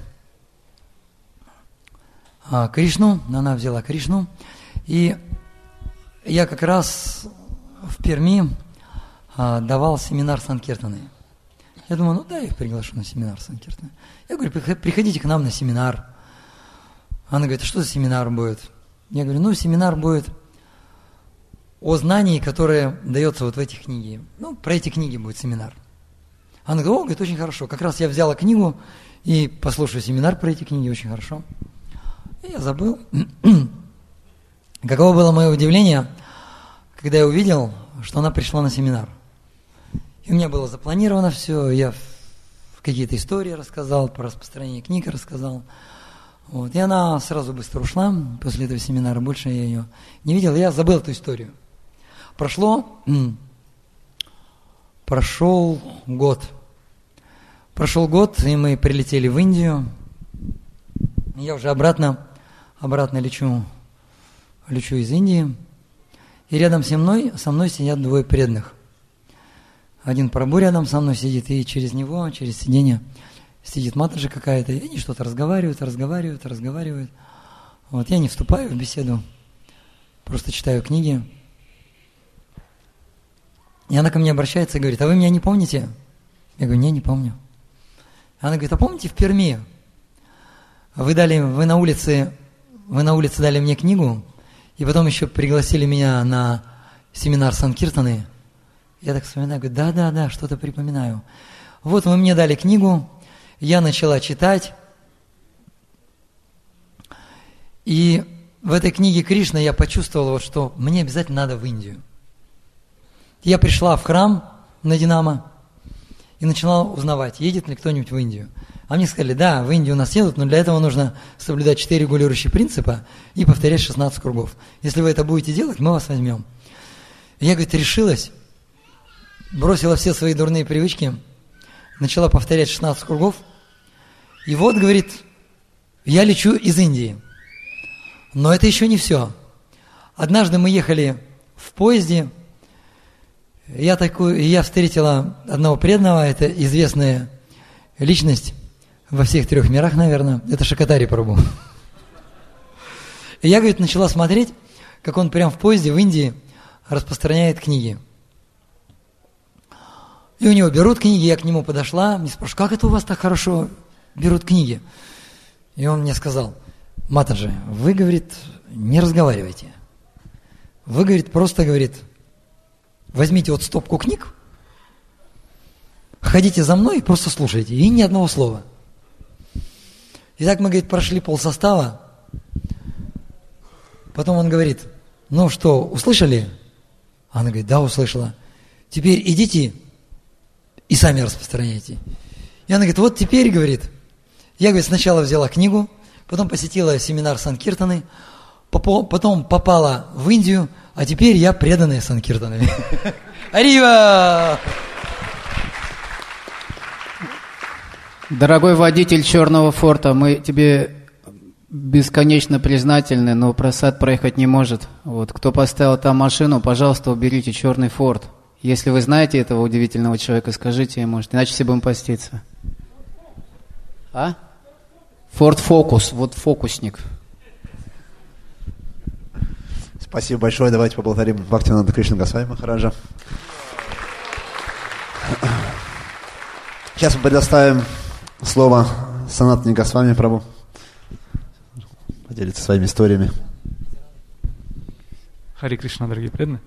Кришну, она взяла Кришну, и я как раз в Перми давал семинар Санкиртаны. Я думаю, ну да, я их приглашу на семинар Санкиртаны. Я говорю, приходите к нам на семинар. Она говорит, а что за семинар будет? Я говорю, ну семинар будет о знании, которое дается вот в этих книгах. Ну, про эти книги будет семинар. Она говорит, говорит, очень хорошо. Как раз я взяла книгу и послушаю семинар про эти книги, очень хорошо. И я забыл. Каково было мое удивление, когда я увидел, что она пришла на семинар. И у меня было запланировано все, я какие-то истории рассказал, про распространение книг рассказал. Вот. И она сразу быстро ушла после этого семинара, больше я ее не видел, я забыл эту историю. Прошел год. Прошел год, и мы прилетели в Индию. Я уже обратно лечу из Индии. И рядом со мной сидят двое преданных. Один Прабху рядом со мной сидит, и через сиденье сидит матаджи какая-то, и они что-то разговаривают. Вот я не вступаю в беседу, просто читаю книги. И она ко мне обращается и говорит, а вы меня не помните? Я говорю, не помню. Она говорит, а помните в Перми? Вы на улице дали мне книгу, и потом еще пригласили меня на семинар Санкиртаны. Я так вспоминаю, говорю, да, что-то припоминаю. Вот вы мне дали книгу, я начала читать, и в этой книге Кришна я почувствовала, что мне обязательно надо в Индию. Я пришла в храм на Динамо и начала узнавать, едет ли кто-нибудь в Индию. А мне сказали, да, в Индию у нас едут, но для этого нужно соблюдать 4 регулирующих принципа и повторять 16 кругов. Если вы это будете делать, мы вас возьмем. И я, говорит, решилась, бросила все свои дурные привычки, начала повторять 16 кругов. И вот, говорит, я лечу из Индии. Но это еще не все. Однажды мы ехали в поезде, я встретила одного преданного, это известная личность во всех 3 мирах, наверное, это Шакатари Прабху. И я, говорит, начала смотреть, как он прямо в поезде в Индии распространяет книги. И у него берут книги, я к нему подошла, мне спрашиваю, как это у вас так хорошо берут книги? И он мне сказал, матаджи, вы, говорит, не разговаривайте. Вы, говорит, просто, говорит, возьмите вот стопку книг, ходите за мной и просто слушайте, и ни одного слова. И так мы, говорит, прошли полсостава, потом он говорит, ну что, услышали? Она говорит, да, услышала. Теперь идите и сами распространяйте. И она говорит, вот теперь, говорит, я, говорит, сначала взяла книгу, потом посетила семинар Санкиртаны, потом попала в Индию, а теперь я преданная Санкиртаны. Арива! Дорогой водитель черного форта, мы тебе бесконечно признательны, но просад проехать не может. Вот, кто поставил там машину, пожалуйста, уберите черный форт. Если вы знаете этого удивительного человека, скажите ему, иначе все будем поститься. Форд Фокус, вот фокусник. Спасибо большое. Давайте поблагодарим Бхактивинода Кришну Госвами Махараджа. Сейчас мы предоставим слово Санатане Госвами Прабху. Поделиться своими историями. Хари Кришна, дорогие преданные.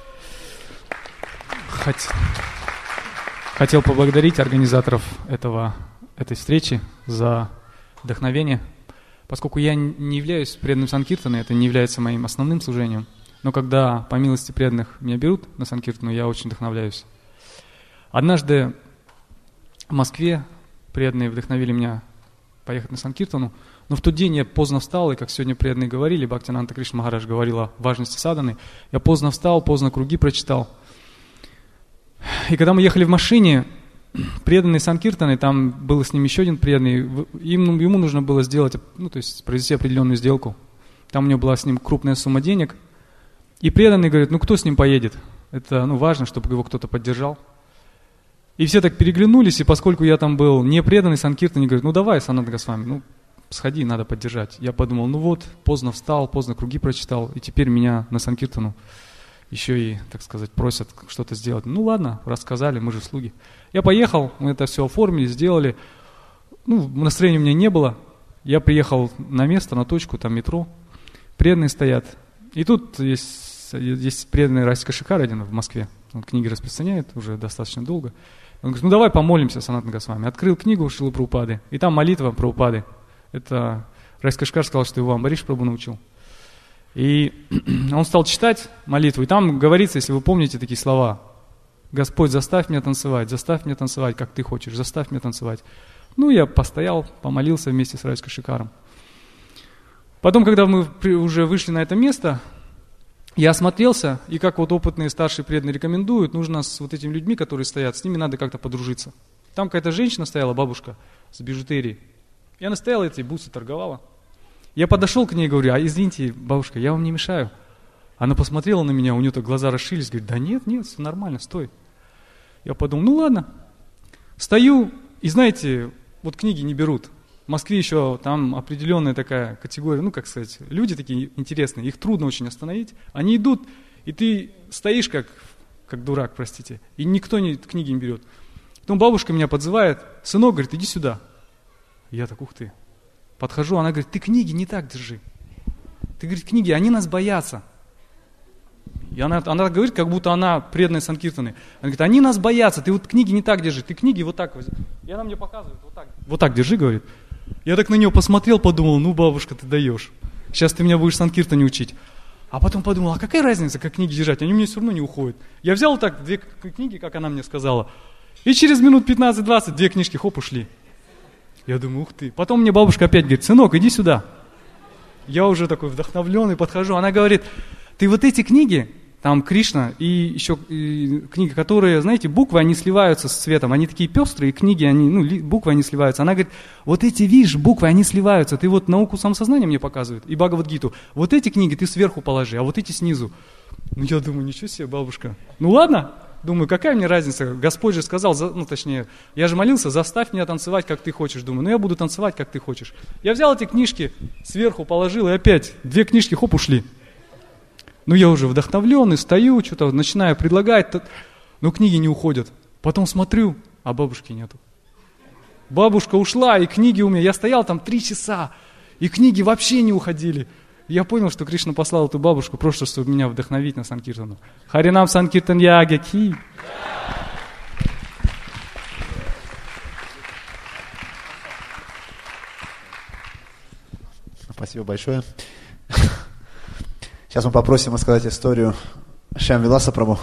Хотел поблагодарить организаторов этой встречи за вдохновение, Поскольку я не являюсь преданным Санкиртана, это не является моим основным служением, но когда по милости преданных меня берут на Санкиртану, я очень вдохновляюсь. Однажды в Москве преданные вдохновили меня поехать на Санкиртану, но в тот день я поздно встал, и как сегодня преданные говорили, Бхактинанта Кришна Махарадж говорил о важности садханы, я поздно встал, поздно круги прочитал. И когда мы ехали в машине, преданный Санкиртаны, там был с ним еще один преданный, ему нужно было сделать, то есть произвести определенную сделку. Там у него была с ним крупная сумма денег. И преданный говорит, кто с ним поедет? Это важно, чтобы его кто-то поддержал. И все так переглянулись, и поскольку я там был не преданный Санкиртане, говорит, давай, Санат Госвами, сходи, надо поддержать. Я подумал, поздно встал, поздно круги прочитал, и теперь меня на Санкиртану еще и, так сказать, просят что-то сделать. Ладно, рассказали, мы же слуги. Я поехал, мы это все оформили, сделали. Настроения у меня не было. Я приехал на место, на точку, там метро. Преданные стоят. И тут есть преданный Расика Шикар один в Москве. Он книги распространяет уже достаточно долго. Он говорит, давай помолимся, Санатана Госвами. Открыл книгу Шрилы Прабхупады, и там молитва Прабхупады. Это Расика Шикар сказал, что его Амбариш Прабху научил. И он стал читать молитву, и там говорится, если вы помните такие слова: «Господь, заставь меня танцевать, как ты хочешь, заставь меня танцевать». Я постоял, помолился вместе с Расикой Шикаром. Потом, когда мы уже вышли на это место, я осмотрелся, и как опытные старшие преданные рекомендуют, нужно с этими людьми, которые стоят, с ними надо как-то подружиться. Там какая-то женщина стояла, бабушка, с бижутерией. И она стояла, эти бусы торговала. Я подошел к ней и говорю, извините, бабушка, я вам не мешаю. Она посмотрела на меня, у нее так глаза расширились, говорит, да нет, все нормально, стой. Я подумал, ладно. Стою, и знаете, книги не берут. В Москве еще там определенная такая категория, люди такие интересные, их трудно очень остановить. Они идут, и ты стоишь как дурак, простите, и никто книги не берет. Потом бабушка меня подзывает, сынок, говорит, иди сюда. Я так, ух ты. Подхожу, она говорит, ты книги не так держи. Ты, говорит, книги, они нас боятся. И она говорит, как будто она преданная Санкиртаны. Она говорит, они нас боятся, ты книги не так держи, ты книги вот так возьми. И она мне показывает, вот так держи, говорит. Я так на нее посмотрел, подумал, бабушка, ты даешь. Сейчас ты меня будешь Санкиртане учить. А потом подумал, а какая разница, как книги держать, они у меня все равно не уходят. Я взял так 2 книги, как она мне сказала, и через минут 15-20 2 книжки, ушли. Я думаю, ух ты. Потом мне бабушка опять говорит, сынок, иди сюда. Я уже такой вдохновленный подхожу. Она говорит, ты эти книги, там Кришна и еще книги, которые, знаете, буквы, они сливаются с цветом. Они такие пестрые, книги, буквы, они сливаются. Она говорит, эти, видишь, буквы, они сливаются. Ты науку самосознания мне показывает, и Бхагавад-гиту. Эти книги ты сверху положи, а эти снизу. Я думаю, ничего себе, бабушка. Ладно. Думаю, какая мне разница? Господь же сказал, точнее, я же молился, заставь меня танцевать, как ты хочешь. Думаю, я буду танцевать, как ты хочешь. Я взял эти книжки, сверху положил, и опять 2 книжки, ушли. Я уже вдохновленный, стою, что-то начинаю предлагать, но книги не уходят. Потом смотрю, а бабушки нету. Бабушка ушла, и книги у меня, я стоял там 3 часа, и книги вообще не уходили. Я понял, что Кришна послал эту бабушку просто, чтобы меня вдохновить на Санкиртану. Харинам Санкиртан Яге Ки. Спасибо большое. Сейчас мы попросим рассказать историю Шьям Виласа Прабху.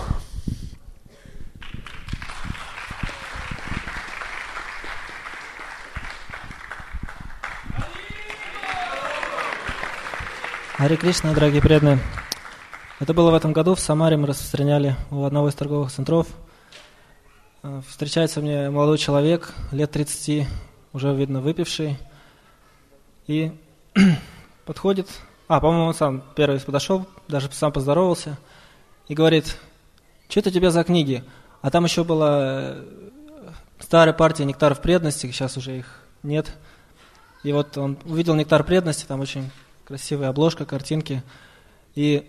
Харе Кришна, дорогие преданные. Это было в этом году, в Самаре мы распространяли у одного из торговых центров. Встречается мне молодой человек, лет 30, уже, видно, выпивший. И подходит, по-моему, он сам первый подошел, даже сам поздоровался. И говорит, что это у тебя за книги? А там еще была старая партия нектаров преданности, сейчас уже их нет. И он увидел нектар преданности, там очень красивая обложка, картинки. И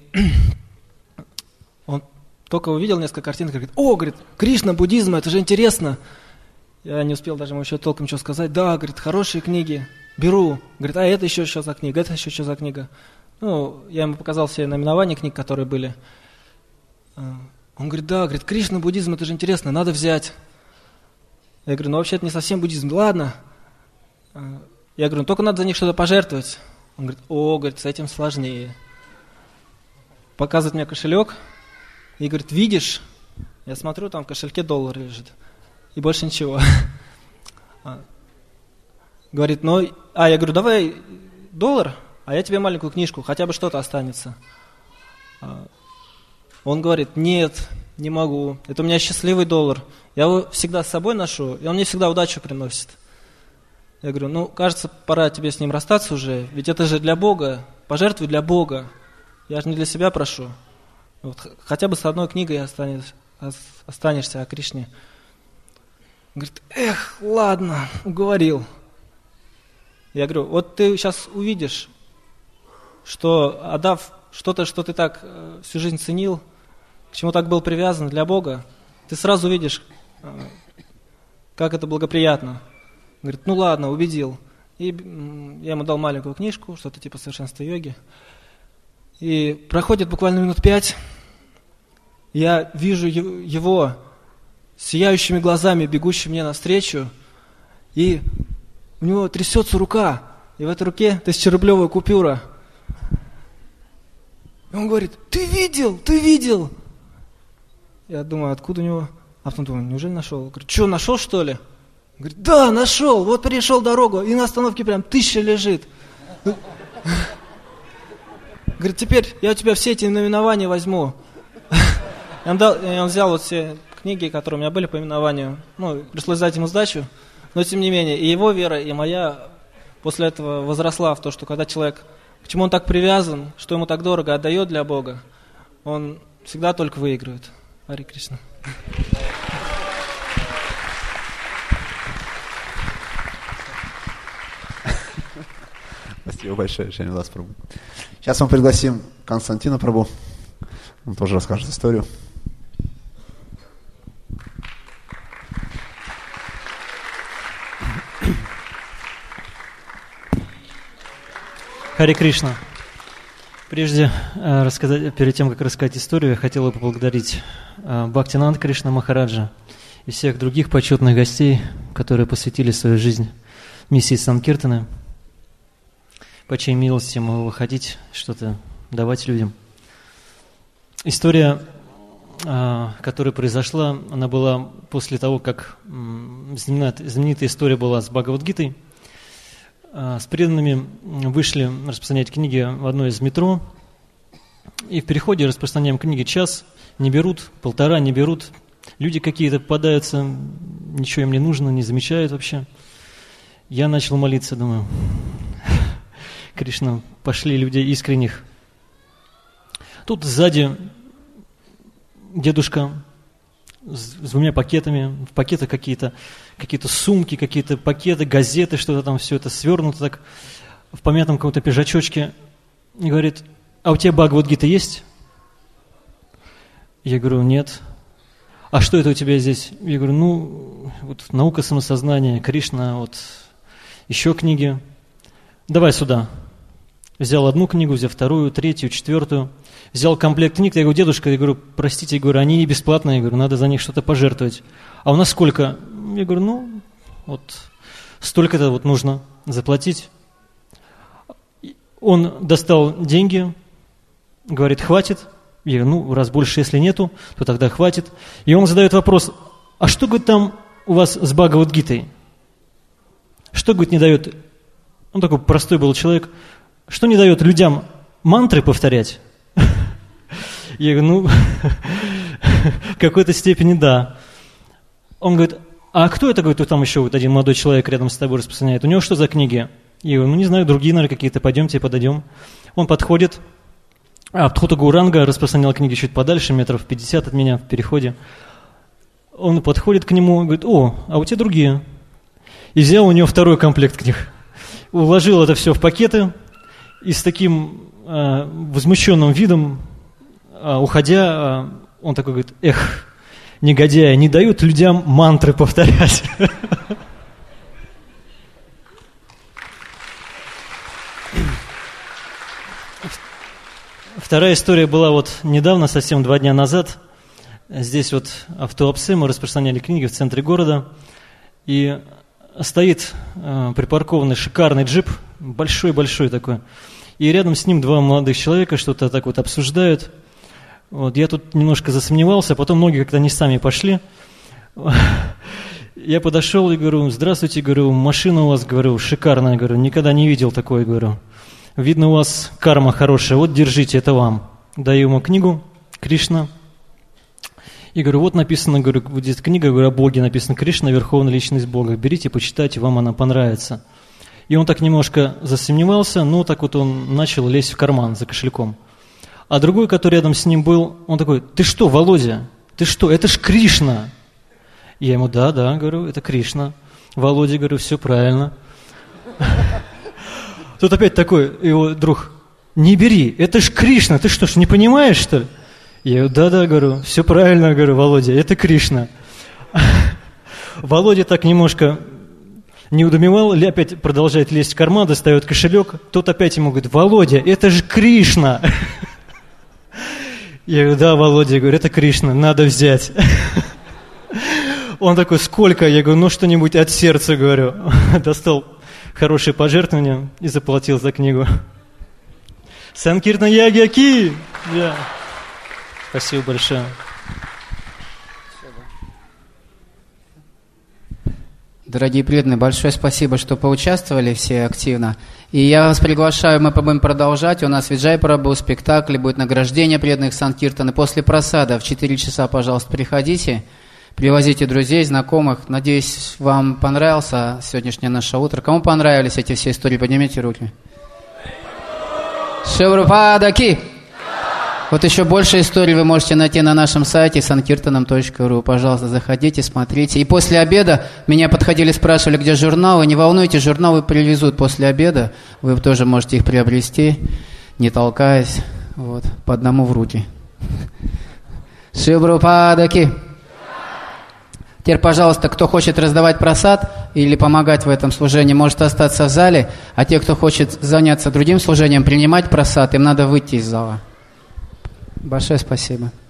он только увидел несколько картинок, говорит, говорит, Кришна, буддизм, это же интересно. Я не успел даже ему еще толком ничего сказать. Да, говорит, хорошие книги, беру. Говорит, это еще что за книга, это еще что за книга. Я ему показал все наименования книг, которые были. Он говорит, да, говорит, Кришна, буддизм, это же интересно, надо взять. Я говорю, вообще это не совсем буддизм. Ладно. Я говорю, ну только надо за них что-то пожертвовать. Он говорит, говорит, с этим сложнее. Показывает мне кошелек и говорит, видишь? Я смотрю, там в кошельке $1 лежит. И больше ничего. Говорит, я говорю, давай $1, а я тебе маленькую книжку, хотя бы что-то останется. Он говорит, нет, не могу, это у меня счастливый $1. Я его всегда с собой ношу, и он мне всегда удачу приносит. Я говорю, кажется, пора тебе с ним расстаться уже, ведь это же для Бога, пожертвуй для Бога. Я же не для себя прошу. Вот, хотя бы с одной книгой останешься о Кришне. Говорит, ладно, уговорил. Я говорю, вот ты сейчас увидишь, что отдав что-то, что ты так всю жизнь ценил, к чему так был привязан для Бога, ты сразу видишь, как это благоприятно. Говорит, ладно, убедил. И я ему дал маленькую книжку, что-то типа совершенства йоги. И проходит буквально минут 5, я вижу его сияющими глазами, бегущий мне навстречу, и у него трясется рука, и в этой руке 1000-рублевая купюра. И он говорит, ты видел? Я думаю, откуда у него? А потом думаю, неужели нашел? Говорит, что, нашел что ли? Говорит, да, нашел, вот перешел дорогу, и на остановке прям 1000 лежит. Говорит, теперь я у тебя все эти наименования возьму. Он взял вот все книги, которые у меня были по именованию. Пришлось дать ему сдачу. Но тем не менее, и его вера, и моя после этого возросла в то, что когда человек, к чему он так привязан, что ему так дорого отдает для Бога, он всегда только выигрывает. Харе Кришна. Спасибо большое, Шринивас Прабху. Сейчас мы пригласим Константина Прабху. Он тоже расскажет историю. Харе Кришна. Прежде перед тем, как рассказать историю, я хотел бы поблагодарить Бхактинанда Кришна Махараджа и всех других почетных гостей, которые посвятили свою жизнь миссии Санкиртаны. По чьей милости мы выходить, что-то давать людям. История, которая произошла, она была после того, как знаменитая история была с Бхагавад-гитой. С преданными вышли распространять книги в одно из метро. И в переходе распространяем книги час, не берут, 1,5 не берут. Люди какие-то попадаются, ничего им не нужно, не замечают вообще. Я начал молиться, думаю, Кришна, пошли людей искренних. Тут сзади дедушка с 2 пакетами, в пакетах какие-то сумки, какие-то пакеты, газеты, что-то там все это свернуто так в помятом каком-то пиджачочке. И говорит, а у тебя Бхагавад-гита есть? Я говорю, нет. А что это у тебя здесь? Я говорю, вот наука самосознания, Кришна, вот еще книги. Давай сюда. Взял 1 книгу, взял 2, 3, 4. Взял комплект книг, я говорю, дедушка, я говорю, простите, я говорю, они не бесплатные, я говорю, надо за них что-то пожертвовать. А у нас сколько? Я говорю, вот столько-то вот нужно заплатить. Он достал деньги, говорит, хватит. Я говорю, раз больше, если нету, то тогда хватит. И он задает вопрос, а что, говорит, там у вас с Бхагавад-гитой? Что, говорит, не дает, он такой простой был человек, что не дает людям мантры повторять? Я говорю, в какой-то степени да. Он говорит, а кто это, говорит, там еще вот один молодой человек рядом с тобой распространяет? У него что за книги? Я говорю, не знаю, другие, наверное, какие-то, пойдемте, подойдем. Он подходит, Абдхута Гауранга распространял книги чуть подальше, метров 50 от меня в переходе. Он подходит к нему и говорит, а у тебя другие. И взял у него 2 комплект книг. Уложил это все в пакеты и с таким возмущенным видом, уходя, он такой говорит, негодяи, не дают людям мантры повторять. Вторая история была вот недавно, совсем 2 дня назад. Здесь вот в Туапсе мы распространяли книги в центре города. И стоит припаркованный шикарный джип, большой-большой такой, и рядом с ним два молодых человека что-то так вот обсуждают. Вот, я тут немножко засомневался, потом ноги как-то не сами пошли. Я подошел и говорю: здравствуйте, говорю, машина у вас, говорю, шикарная, говорю, никогда не видел такой, говорю. Видно, у вас карма хорошая, вот держите, это вам. Даю ему книгу Кришна. И говорю, вот написано, говорю, вот здесь книга, говорю, о Боге написано, Кришна, Верховная Личность Бога. Берите, почитайте, вам она понравится. И он так немножко засомневался, но так вот он начал лезть в карман за кошельком. А другой, который рядом с ним был, он такой: ты что, Володя, ты что, это ж Кришна. Я ему: да, говорю, это Кришна. Володя, говорю, все правильно. Тут опять такой его друг: не бери, это ж Кришна, ты что ж, не понимаешь, что ли? Я говорю: да, говорю, все правильно, говорю, Володя, это Кришна. Володя так немножко не удумевал, опять продолжает лезть в карман, достает кошелек, тот опять ему говорит: Володя, это же Кришна. Я говорю: да, Володя, говорю, это Кришна, надо взять. Он такой: сколько? Я говорю: ну что-нибудь от сердца, говорю. Достал хорошее пожертвование и заплатил за книгу. Санкиртан Яги Ки! Спасибо большое. Дорогие преданные, большое спасибо, что поучаствовали все активно. И я вас приглашаю, мы будем продолжать. У нас в Виджайпуре был спектакль, будет награждение преданных Санкиртаны. После просада в 4 часа, пожалуйста, приходите, привозите друзей, знакомых. Надеюсь, вам понравился сегодняшнее наше утро. Кому понравились эти все истории, поднимите руки. Шиврупада Ки! Вот еще больше историй вы можете найти на нашем сайте sankirtanam.ru. Пожалуйста, заходите, смотрите. И после обеда меня подходили, спрашивали, где журналы. Не волнуйтесь, журналы привезут после обеда. Вы тоже можете их приобрести, не толкаясь, вот, по одному в руки. Шиврупадаки. Теперь, пожалуйста, кто хочет раздавать просад или помогать в этом служении, может остаться в зале. А те, кто хочет заняться другим служением, принимать просад, им надо выйти из зала. Большое спасибо.